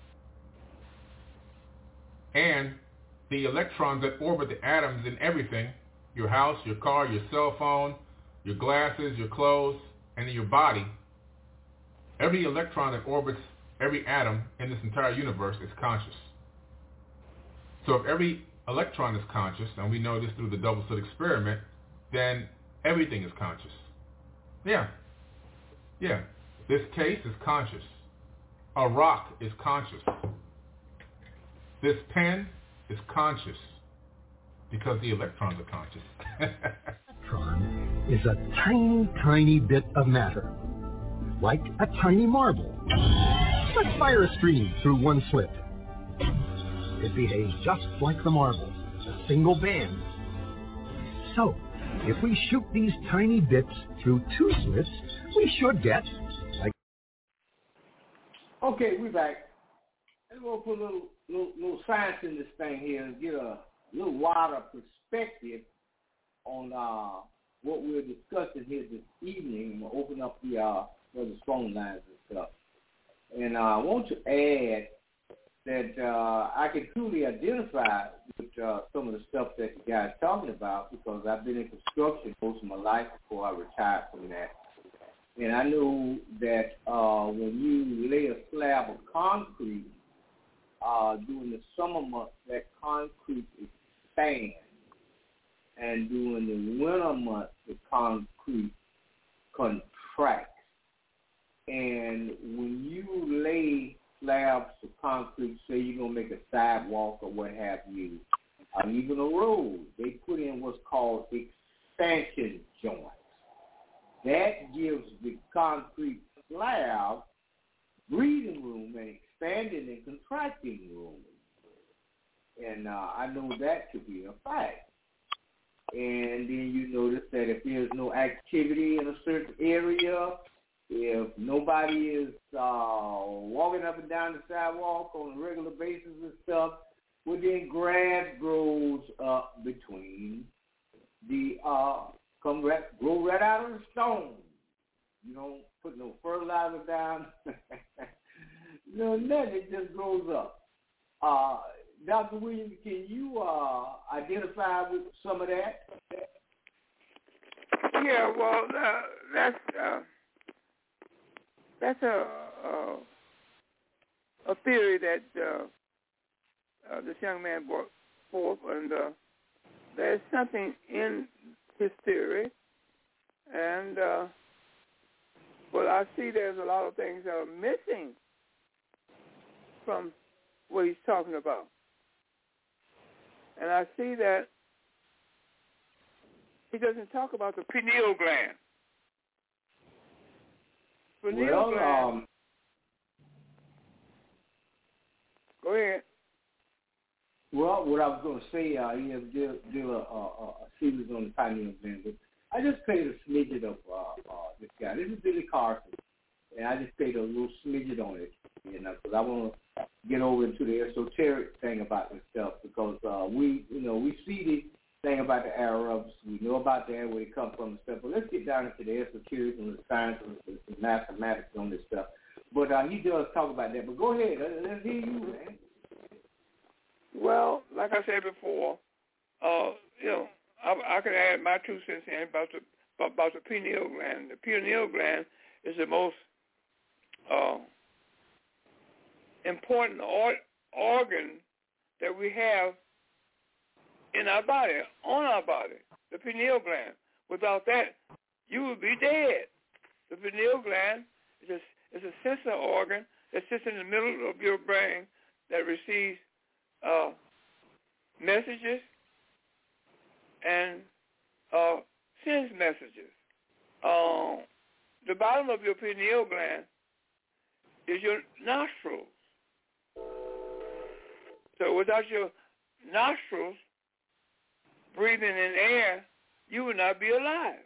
And the electrons that orbit the atoms in everything, your house, your car, your cell phone, your glasses, your clothes, and in your body, every electron that orbits every atom in this entire universe is conscious. So if every electron is conscious, and we know this through the double slit experiment, then everything is conscious. Yeah. This case is conscious. A rock is conscious. This pen is conscious because the electrons are conscious. Electron is a tiny, tiny bit of matter, like a tiny marble. Let's fire a stream through one slit. It behaves just like the marble, a single band. So, if we shoot these tiny bits through two slits, we should get like... Okay, we're back. Let's go put a little science in this thing here and get a little wider perspective on what we're discussing here this evening. I'm going to open up the phone lines and stuff. And I want to add that I can truly identify with some of the stuff that you guys are talking about because I've been in construction most of my life before I retired from that. And I know that when you lay a slab of concrete during the summer months, that concrete expands. And during the winter months, the concrete contracts. And when you lay slabs of concrete, say you're going to make a sidewalk or what have you, or even a road, they put in what's called expansion joints. That gives the concrete slab breathing room and expanding and contracting room. And I know that to be a fact. And then you notice that if there's no activity in a certain area, if nobody is walking up and down the sidewalk on a regular basis and stuff, well, then grass grows up between the grow right out of the stone. You don't put no fertilizer down, no nothing. It just grows up. Dr. Williams, can you identify with some of that? Yeah, well, that's a theory that this young man brought forth, and there's something in his theory, and but I see there's a lot of things that are missing from what he's talking about. And I see that he doesn't talk about the pineal gland. Pineal gland. Go ahead. Well, what I was going to say, he has did a series on the pineal gland, but I just played a smidget of this guy. This is Billy Carson, and I just played a little smidget on it, because I want to get over into the esoteric thing about this stuff, because we see the thing about the Arabs, we know about that, where they come from and stuff, but let's get down into the esoteric and the science and the mathematics on this stuff. But he does talk about that. But go ahead, let's hear you, man. Well, like I said before, I could add my 2 cents in about the pineal gland. The pineal gland is the most important organ that we have in our body, on our body, the pineal gland. Without that, you would be dead. The pineal gland is a sensor organ that sits in the middle of your brain that receives messages and sends messages. The bottom of your pineal gland is your nostrils. So without your nostrils breathing in air, you would not be alive.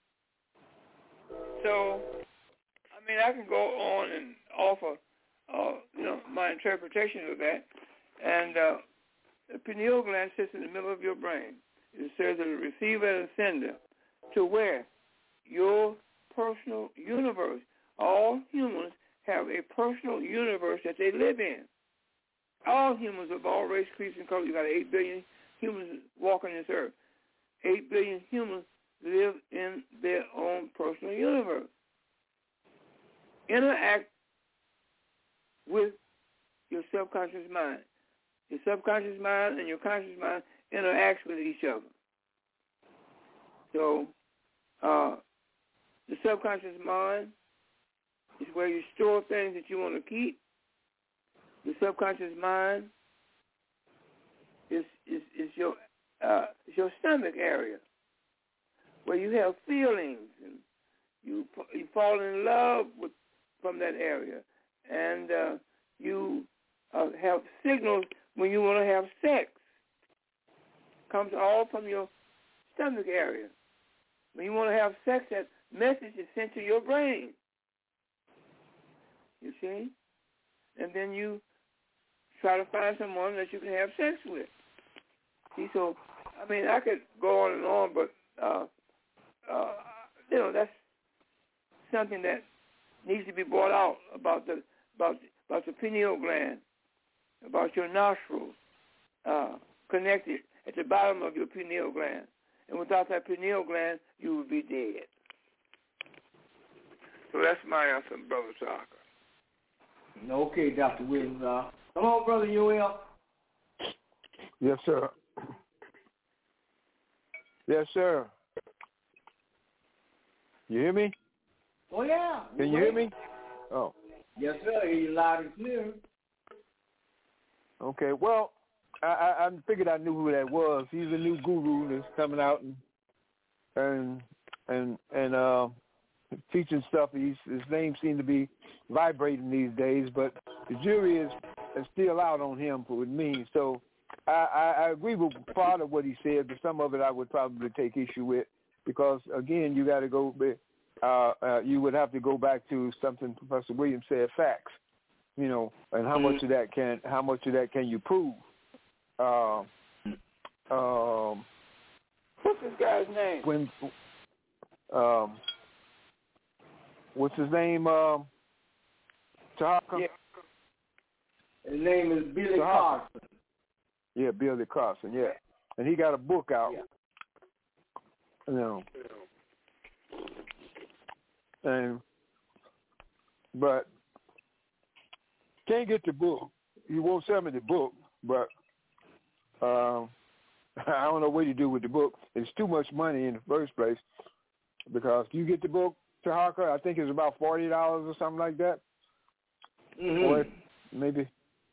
So, I can go on and offer, my interpretation of that. And the pineal gland sits in the middle of your brain. It serves as a receiver and sender to where your personal universe. All humans have a personal universe that they live in. All humans of all race, creeds, and color. You got 8 billion humans walking this earth. 8 billion humans live in their own personal universe. interact with your subconscious mind. Your subconscious mind and your conscious mind interacts with each other. So the subconscious mind is where you store things that you want to keep. The subconscious mind is your stomach area, where you have feelings and you fall in love from that area, and you have signals when you want to have sex. Comes all from your stomach area. When you want to have sex, that message is sent to your brain. You see? And then you try to find someone that you can have sex with. See, so, I mean, I could go on and on, but, that's something that needs to be brought out about the pineal gland, about your nostrils connected at the bottom of your pineal gland. And without that pineal gland, you would be dead. So that's my answer, Brother Saka. Okay, Dr. Williams. Come on, Brother Yoel. Yes, sir. Yes, sir. You hear me? Oh, yeah. Can you hear me? Oh. Yes, sir. I hear you loud and clear. Okay, well, I figured I knew who that was. He's a new guru that's coming out and teaching stuff. His name seems to be vibrating these days, but the jury is still out on him for what it means. So I agree with part of what he said, but some of it I would probably take issue with, because again, you got to go. You would have to go back to something Professor Williams said, facts. And how much of that can you prove? What's this guy's name? What's his name? Tahaka? Yeah. His name is Billy Carson. Yeah, Billy Carson, yeah. And he got a book out. Yeah. But can't get the book. He won't sell me the book, but I don't know what to do with the book. It's too much money in the first place, because you get the book, Tahaka, I think it's about $40 or something like that. Mm-hmm. Or maybe.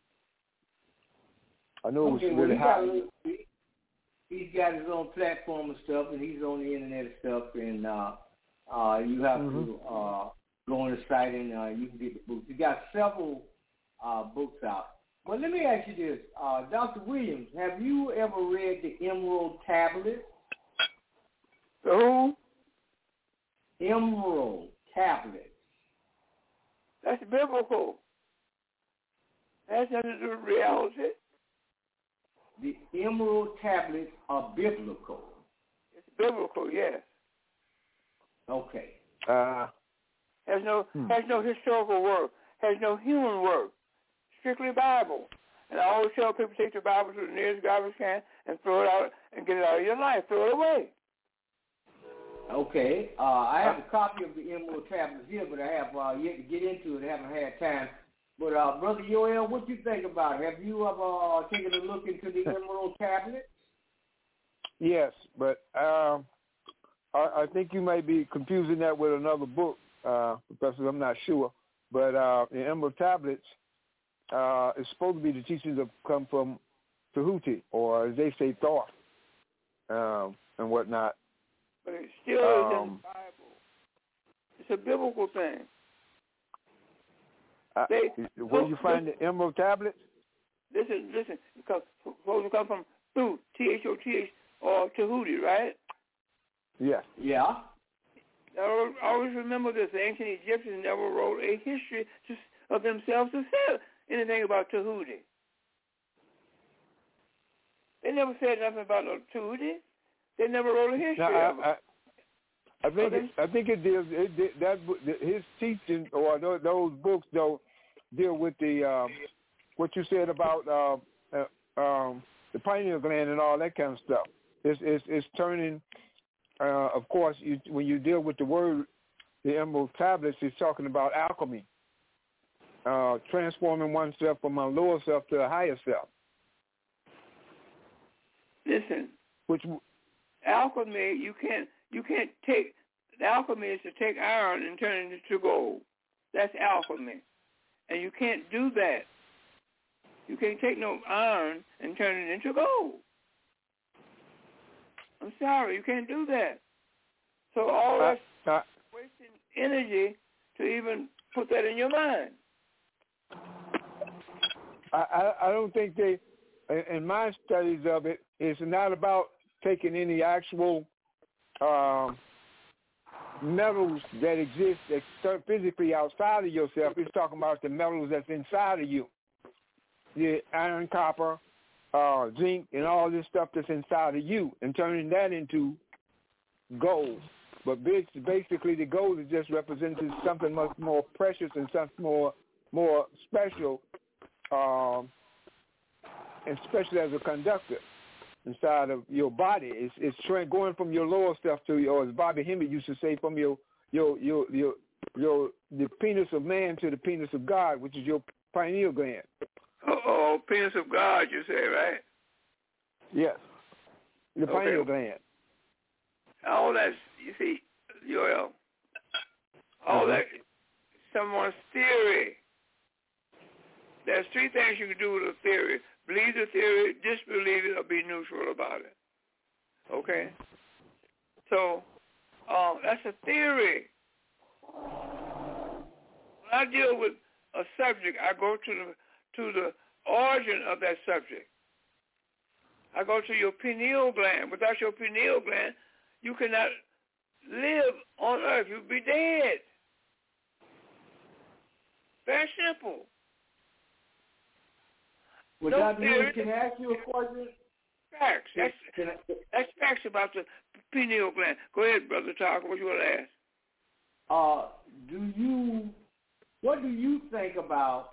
I know it was really high. He's got his own platform and stuff, and he's on the internet and stuff, and you have to go on the site and you can get the books. He got several books out. Well, let me ask you this. Dr. Williams, have you ever read the Emerald Tablet? The who? Emerald Tablet. That's biblical. That's nothing to do with reality. The Emerald Tablets are biblical. It's biblical, yes. Okay. Has no historical work. Has no human work. Strictly Bible. And I always tell people, take the Bible to the nearest garbage can and throw it out and get it out of your life. Throw it away. Okay. I have a copy of the Emerald Tablets here, but I have yet to get into it. I haven't had time. But Brother Yoel, what you think about it? Have you ever taken a look into the Emerald Tablet? Yes, but I think you might be confusing that with another book, Professor. I'm not sure. But the Emerald Tablets is supposed to be the teachings that come from Tahuti, or as they say, Thoth, and whatnot. But it still is in the Bible. It's a biblical thing. Where you find the Emerald Tablets? Listen, because supposed to come from Thoth, T-H-O-T-H, or Tahuti, right? Yes. Yeah. Always remember this. The ancient Egyptians never wrote a history of themselves to say anything about Tahuti. They never said nothing about no Tahuti. They never wrote a history of it. I think it deals. His teaching or those books though deal with the what you said about the pineal gland and all that kind of stuff. It's turning. Of course, when you deal with the word the Emerald Tablets is talking about alchemy, transforming oneself from a lower self to a higher self. Listen, which alchemy, you can't take. The alchemy is to take iron and turn it into gold. That's alchemy, and you can't do that. You can't take no iron and turn it into gold. I'm sorry, you can't do that. So all that's wasting energy to even put that in your mind. I don't think they, in my studies of it, it's not about taking any actual metals that exist physically outside of yourself. It's talking about the metals that's inside of you. The iron, copper, zinc, and all this stuff that's inside of you, and turning that into gold. But basically, the gold is just representing something much more precious and something more special, and especially as a conductor inside of your body. It's going from your lower self to your, as Bobby Hemmett used to say, from the penis of man to the penis of God, which is your pineal gland. Oh, penis of God, you say, right? Yes, the pineal gland. All that's, you see, Joel, all that, someone's theory. There's three things you can do with a theory. Believe the theory, disbelieve it, or be neutral about it. Okay? So, that's a theory. When I deal with a subject, I go to the origin of that subject. I go to your pineal gland. Without your pineal gland, you cannot live on earth. You'll be dead. Very simple. Well, Dr. Lewis, can I ask you a question? Facts. That's facts about the pineal gland. Go ahead, Brother Talker. What you want to ask? What do you think about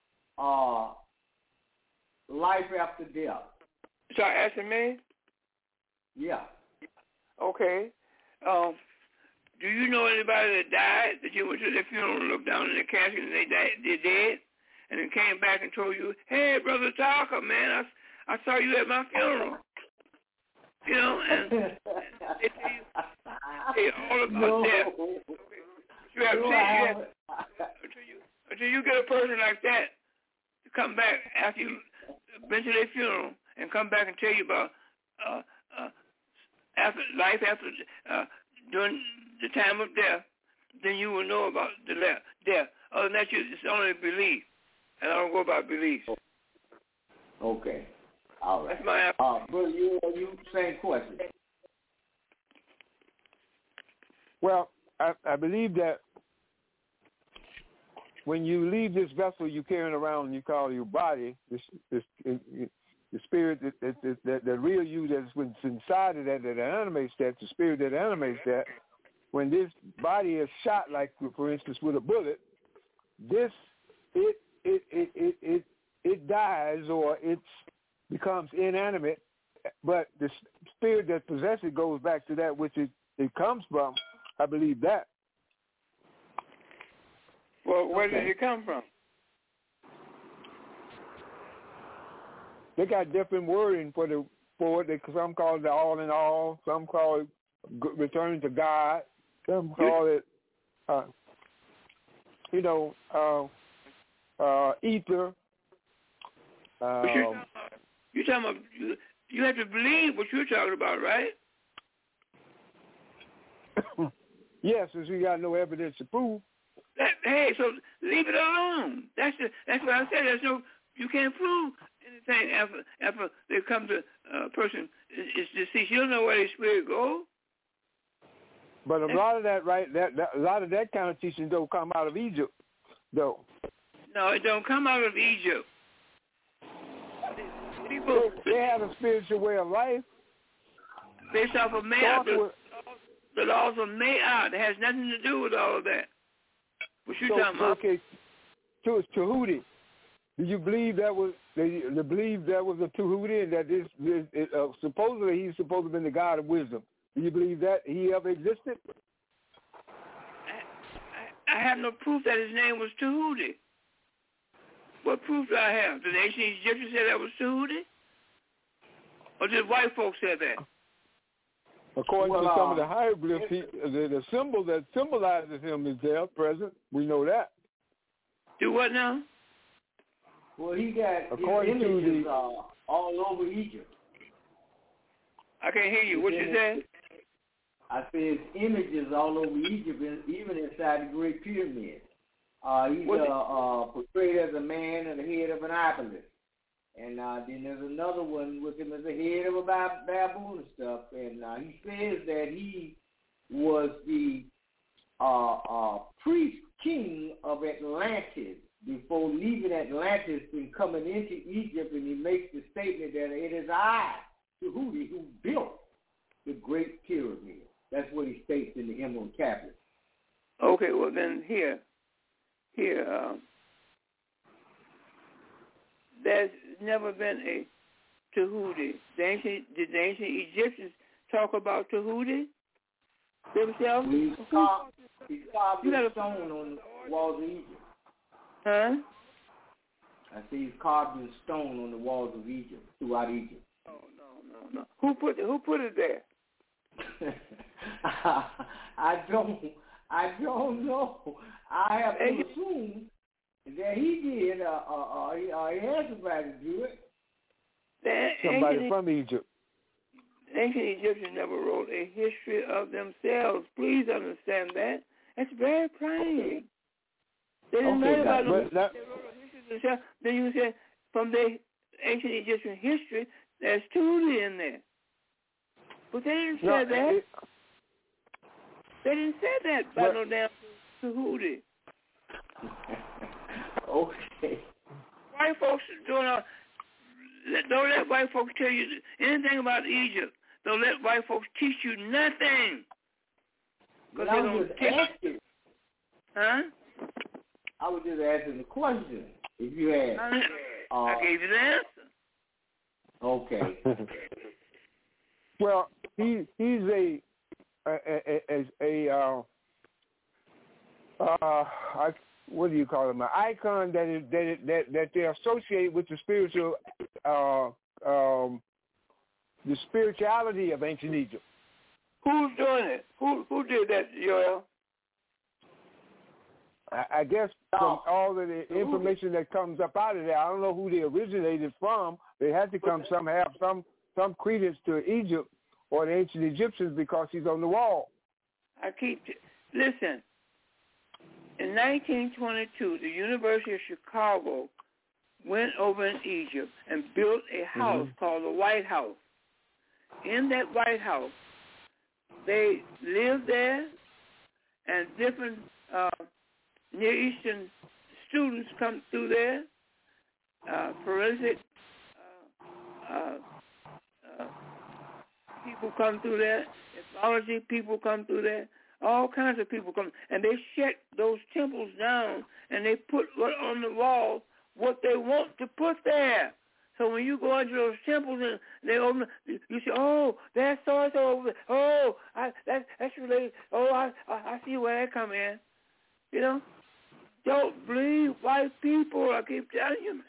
life after death? So asking me? Yeah. Okay. Do you know anybody that died that you went to their funeral and looked down in the casket and they're dead? And then came back and told you, hey, Brother Talker, man, I saw you at my funeral. You know, and they tell you all about death. Okay. You have until you get a person like that to come back after you been to their funeral and come back and tell you about life after during the time of death, then you will know about the death. Other than that, it's only belief. And I don't go by beliefs. Okay. All right. That's my answer. Brother, you same question. Well, I believe that when you leave this vessel you're carrying around and you call your body, the spirit, the real you that's inside of that animates that, the spirit that animates that, when this body is shot, like for instance with a bullet, it dies or it becomes inanimate, but the spirit that possesses it goes back to that which it comes from. I believe that. Well, where did it come from? They got different wording for it. Some call it the all in all. Some call it return to God. Some call it, ether. You're talking about, you have to believe what you're talking about, right? Yes, since we got no evidence to prove. Hey, so leave it alone. That's what I said. You can't prove anything after they come to a person is deceased. You don't know where their spirit goes. But a lot of that, right? A lot of that kind of teaching don't come out of Egypt, though. No, it don't come out of Egypt. People, they have a spiritual way of life. Based off of the laws of Ma'at. It has nothing to do with all of that. What you talking about? Okay, to Tahuti. Do you believe that was a Tahuti and that supposedly he's supposed to be the God of wisdom? Do you believe that he ever existed? I have no proof that his name was Tahuti. What proof do I have? Did the ancient Egyptians say that was Tahuti? Or did white folks say that? According to some of the hieroglyphs, the symbol that symbolizes him is there present. We know that. Do what now? Well, he got according his images to all over Egypt. I can't hear you. What you said? I said his images all over Egypt, even inside the Great Pyramid. He's portrayed as a man and the head of an obelisk. And then there's another one with him as the head of a baboon and stuff. And he says that he was the priest king of Atlantis before leaving Atlantis and coming into Egypt. And he makes the statement that it is I, Tahuti, who built the Great Pyramid. That's what he states in the Emerald Tablet. Okay, well then here, there's never been a Tahuti. Did the ancient Egyptians talk about Tahuti themselves? He's carved in stone on the walls of Egypt. Huh? I say he's carved in stone on the walls of Egypt, throughout Egypt. Oh, no. Who put it there? I don't know. I have to assume that he did, he had somebody to do it. Somebody from Egypt. Ancient Egyptians never wrote a history of themselves. Please understand that. That's very plain. They didn't write about no history. They wrote a history of themselves. Then you said from the ancient Egyptian history, there's Tahuti in there. But they didn't say that. They didn't say that by no damn Tahuti. Okay. White folks don't let white folks tell you anything about Egypt. Don't let white folks teach you nothing. But I was just asking. Huh? I was just asking the question. If you had, I gave you the answer. Okay. Well, he's what do you call him? An icon that they associate with the spiritual, the spirituality of ancient Egypt. Who's doing it? Who did that, Joel? I guess from all of the information that comes up out of there, I don't know who they originated from. They had to come have some credence to Egypt or the ancient Egyptians because he's on the wall. Listen. In 1922, the University of Chicago went over in Egypt and built a house called the White House. In that White House, they lived there, and different Near Eastern students come through there, forensic people come through there, ethnology people come through there, all kinds of people come, and they shut those temples down, and they put on the wall what they want to put there. So when you go into those temples and they open, you say, "Oh, that's so-and-so over there. Oh, that's related. Oh, I see where that come in." You know, don't believe white people. I keep telling you,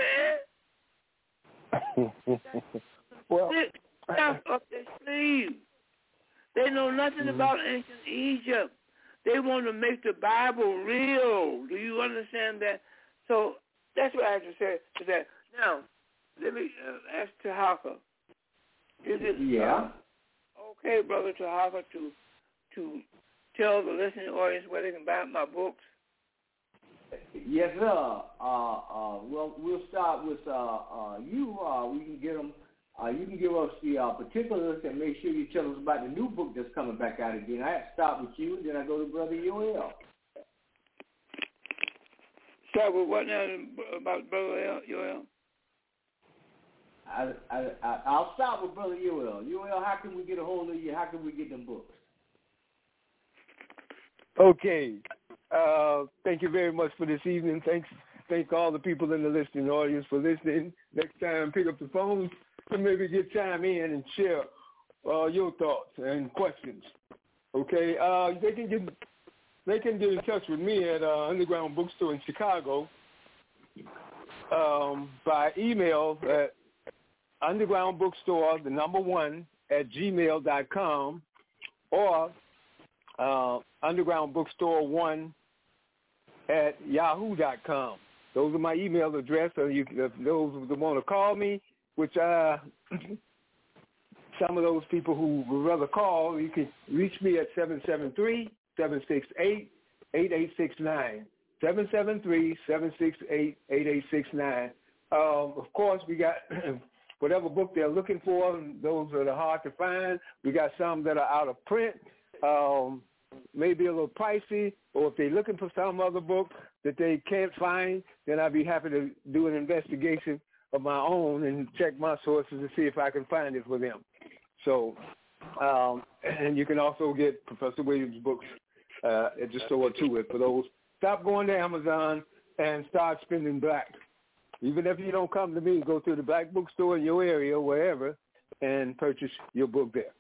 man. Well, stuff up their sleeve. They know nothing about ancient Egypt. They want to make the Bible real. Do you understand that? So that's what I have to say to that. Now, let me ask Tahaka. Is it okay, Brother Tahaka, to tell the listening audience where they can buy my books? Yes, sir. Well, we'll start with you. We can get them. You can give us the particulars and make sure you tell us about the new book that's coming back out again. I have to start with you, and then I go to Brother Yoel. Start with what now about Brother Yoel? I'll start with Brother Yoel. Yoel, how can we get a hold of you? How can we get them books? Okay. Thank you very much for this evening. Thank all the people in the listening audience for listening. Next time, pick up the phone and maybe chime in and share your thoughts and questions. Okay. They can they can get in touch with me at Underground Bookstore in Chicago by email at undergroundbookstore, 1, @gmail.com, or undergroundbookstore1 @yahoo.com. Those are my email address. So if those who want to call me, which some of those people who would rather call, you can reach me at 773-768-8869. 773-768-8869. Of course, we got whatever book they're looking for. Those that are hard to find. We got some that are out of print, maybe a little pricey, or if they're looking for some other book that they can't find, then I'd be happy to do an investigation of my own and check my sources to see if I can find it for them. So, and you can also get Professor Williams' books at the store too. For those, stop going to Amazon and start spending black. Even if you don't come to me, go to the black bookstore in your area, wherever, and purchase your book there.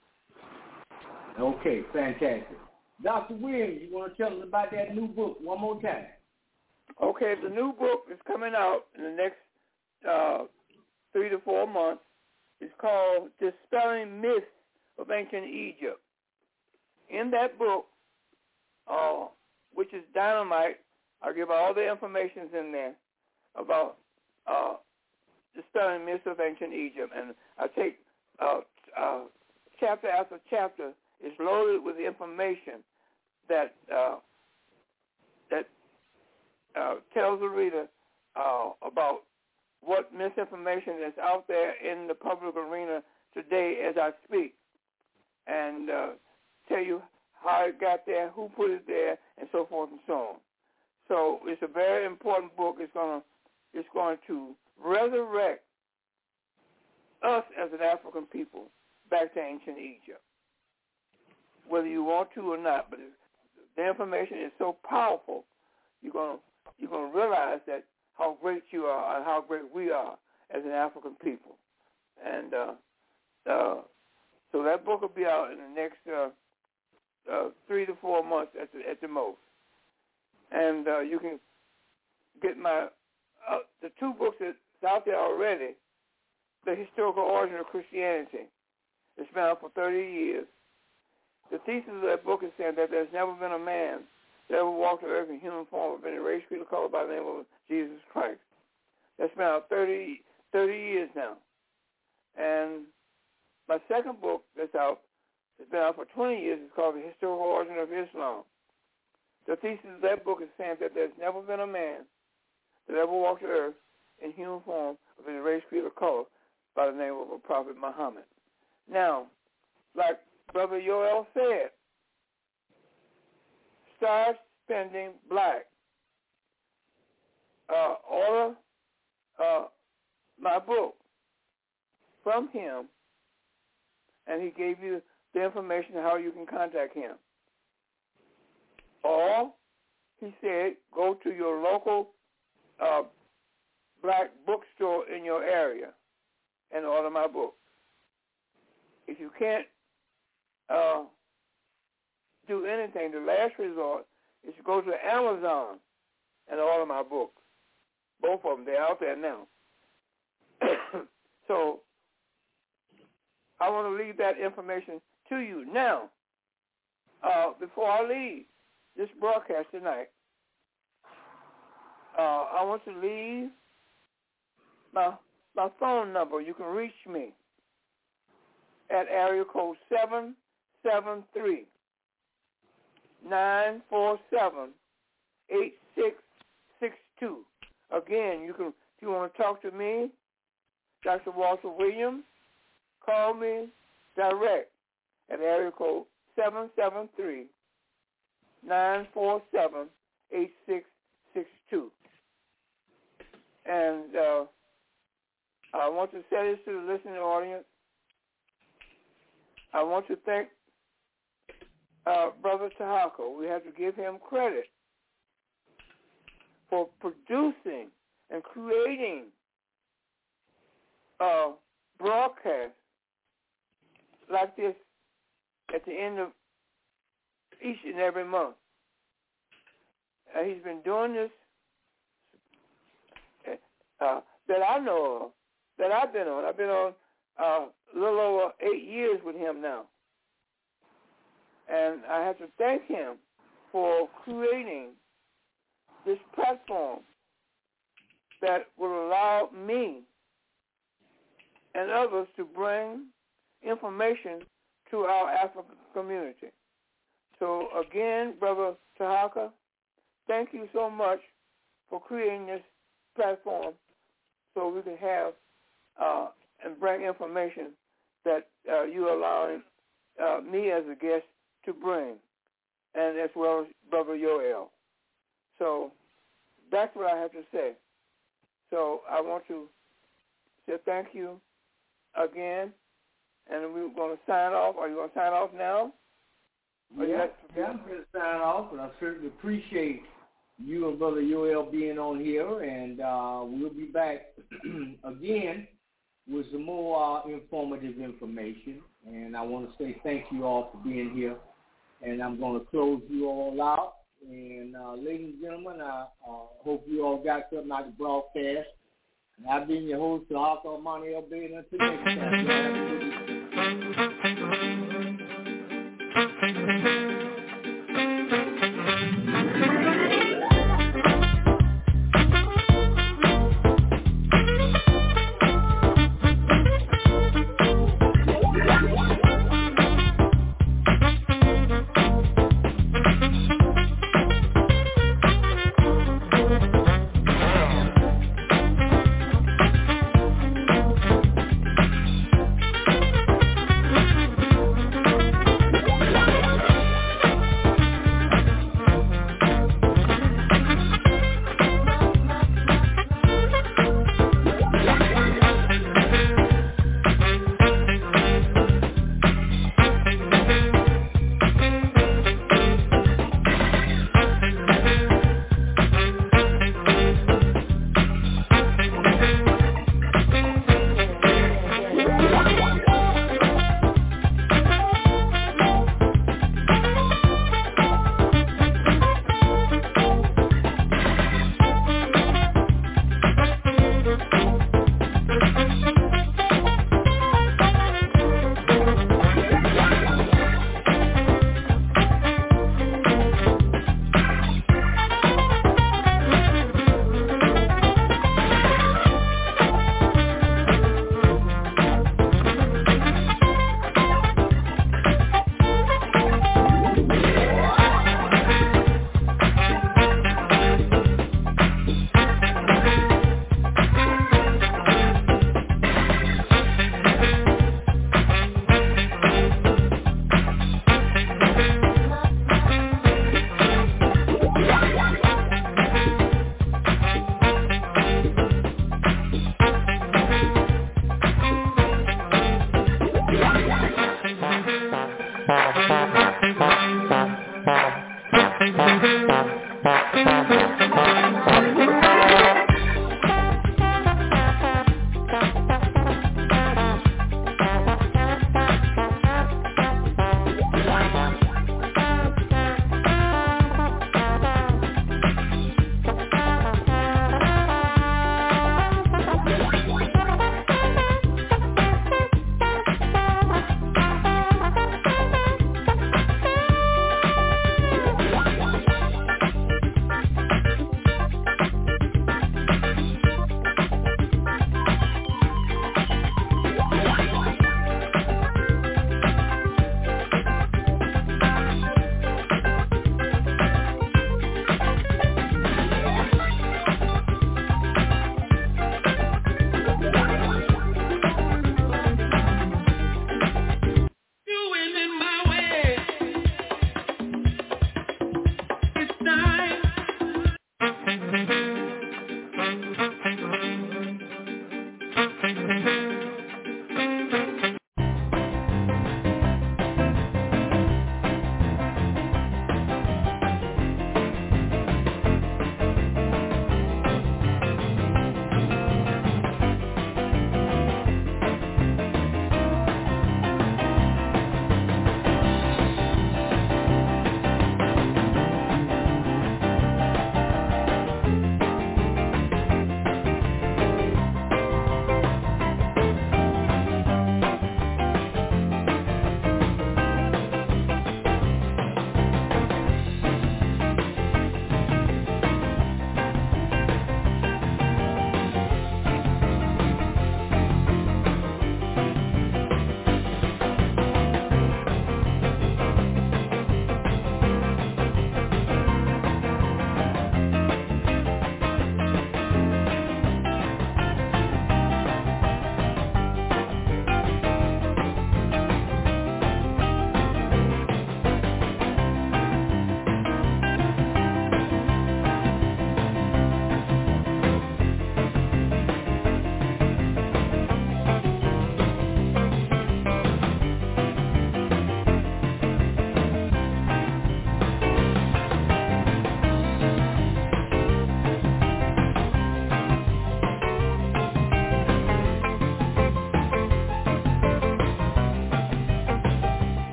Okay, fantastic. Dr. Williams, you want to tell us about that new book one more time? Okay, the new book is coming out in the next 3 to 4 months. It's called Dispelling Myths of Ancient Egypt. In that book, which is dynamite, I'll give all the information in there about dispelling myths of ancient Egypt. And I take chapter after chapter is loaded with information that tells the reader about what misinformation is out there in the public arena today as I speak, and tell you how it got there, who put it there, and so forth and so on. So it's a very important book. It's going to resurrect us as an African people back to ancient Egypt, whether you want to or not. But the information is so powerful, you're going to realize that how great you are and how great we are as an African people. And so that book will be out in the next 3 to 4 months at the most. And you can get my the 2 books that's out there already. The Historical Origin of Christianity. It's been out for 30 years. The thesis of that book is saying that there's never been a man that ever walked the earth in human form of any race, creed, or color by the name of Jesus Christ. That's been out 30 years now. And my second book that's out, it's been out for 20 years, it's called The Historical Origin of Islam. The thesis of that book is saying that there's never been a man that ever walked the earth in human form of any race, creed, or color by the name of a Prophet Muhammad. Now, like Brother Yoel said, start spending black. Order my book from him, and he gave you the information how you can contact him. Or he said, go to your local black bookstore in your area and order my book. If you can't do anything, the last resort is to go to Amazon and order my books. Both of them, they're out there now. So I want to leave that information to you. Now, before I leave this broadcast tonight, I want to leave my phone number. You can reach me at area code 773-947-8662. Again, if you want to talk to me, Dr. Walter Williams, call me direct at area code 773-947-8662. And I want to say this to the listening audience. I want to thank Brother Tahako. We have to give him credit for producing and creating broadcasts like this at the end of each and every month. he's been doing this that I know of, that I've been on. I've been on a little over 8 years with him now. And I have to thank him for creating this platform that will allow me and others to bring information to our African community. So again, Brother Tahaka, thank you so much for creating this platform so we can have and bring information that you are allowing me as a guest to bring, and as well as Brother Yoel. So that's what I have to say. So I want to say thank you again, and we're going to sign off. Are you going to sign off now? Yeah, I'm going to sign off, and I certainly appreciate you and Brother Yoel being on here, and we'll be back again with some more informative information. And I want to say thank you all for being here, and I'm going to close you all out. And ladies and gentlemen, I hope you all got something out of the broadcast. And I've been your host, Arthur Montiel Bay, and until next time.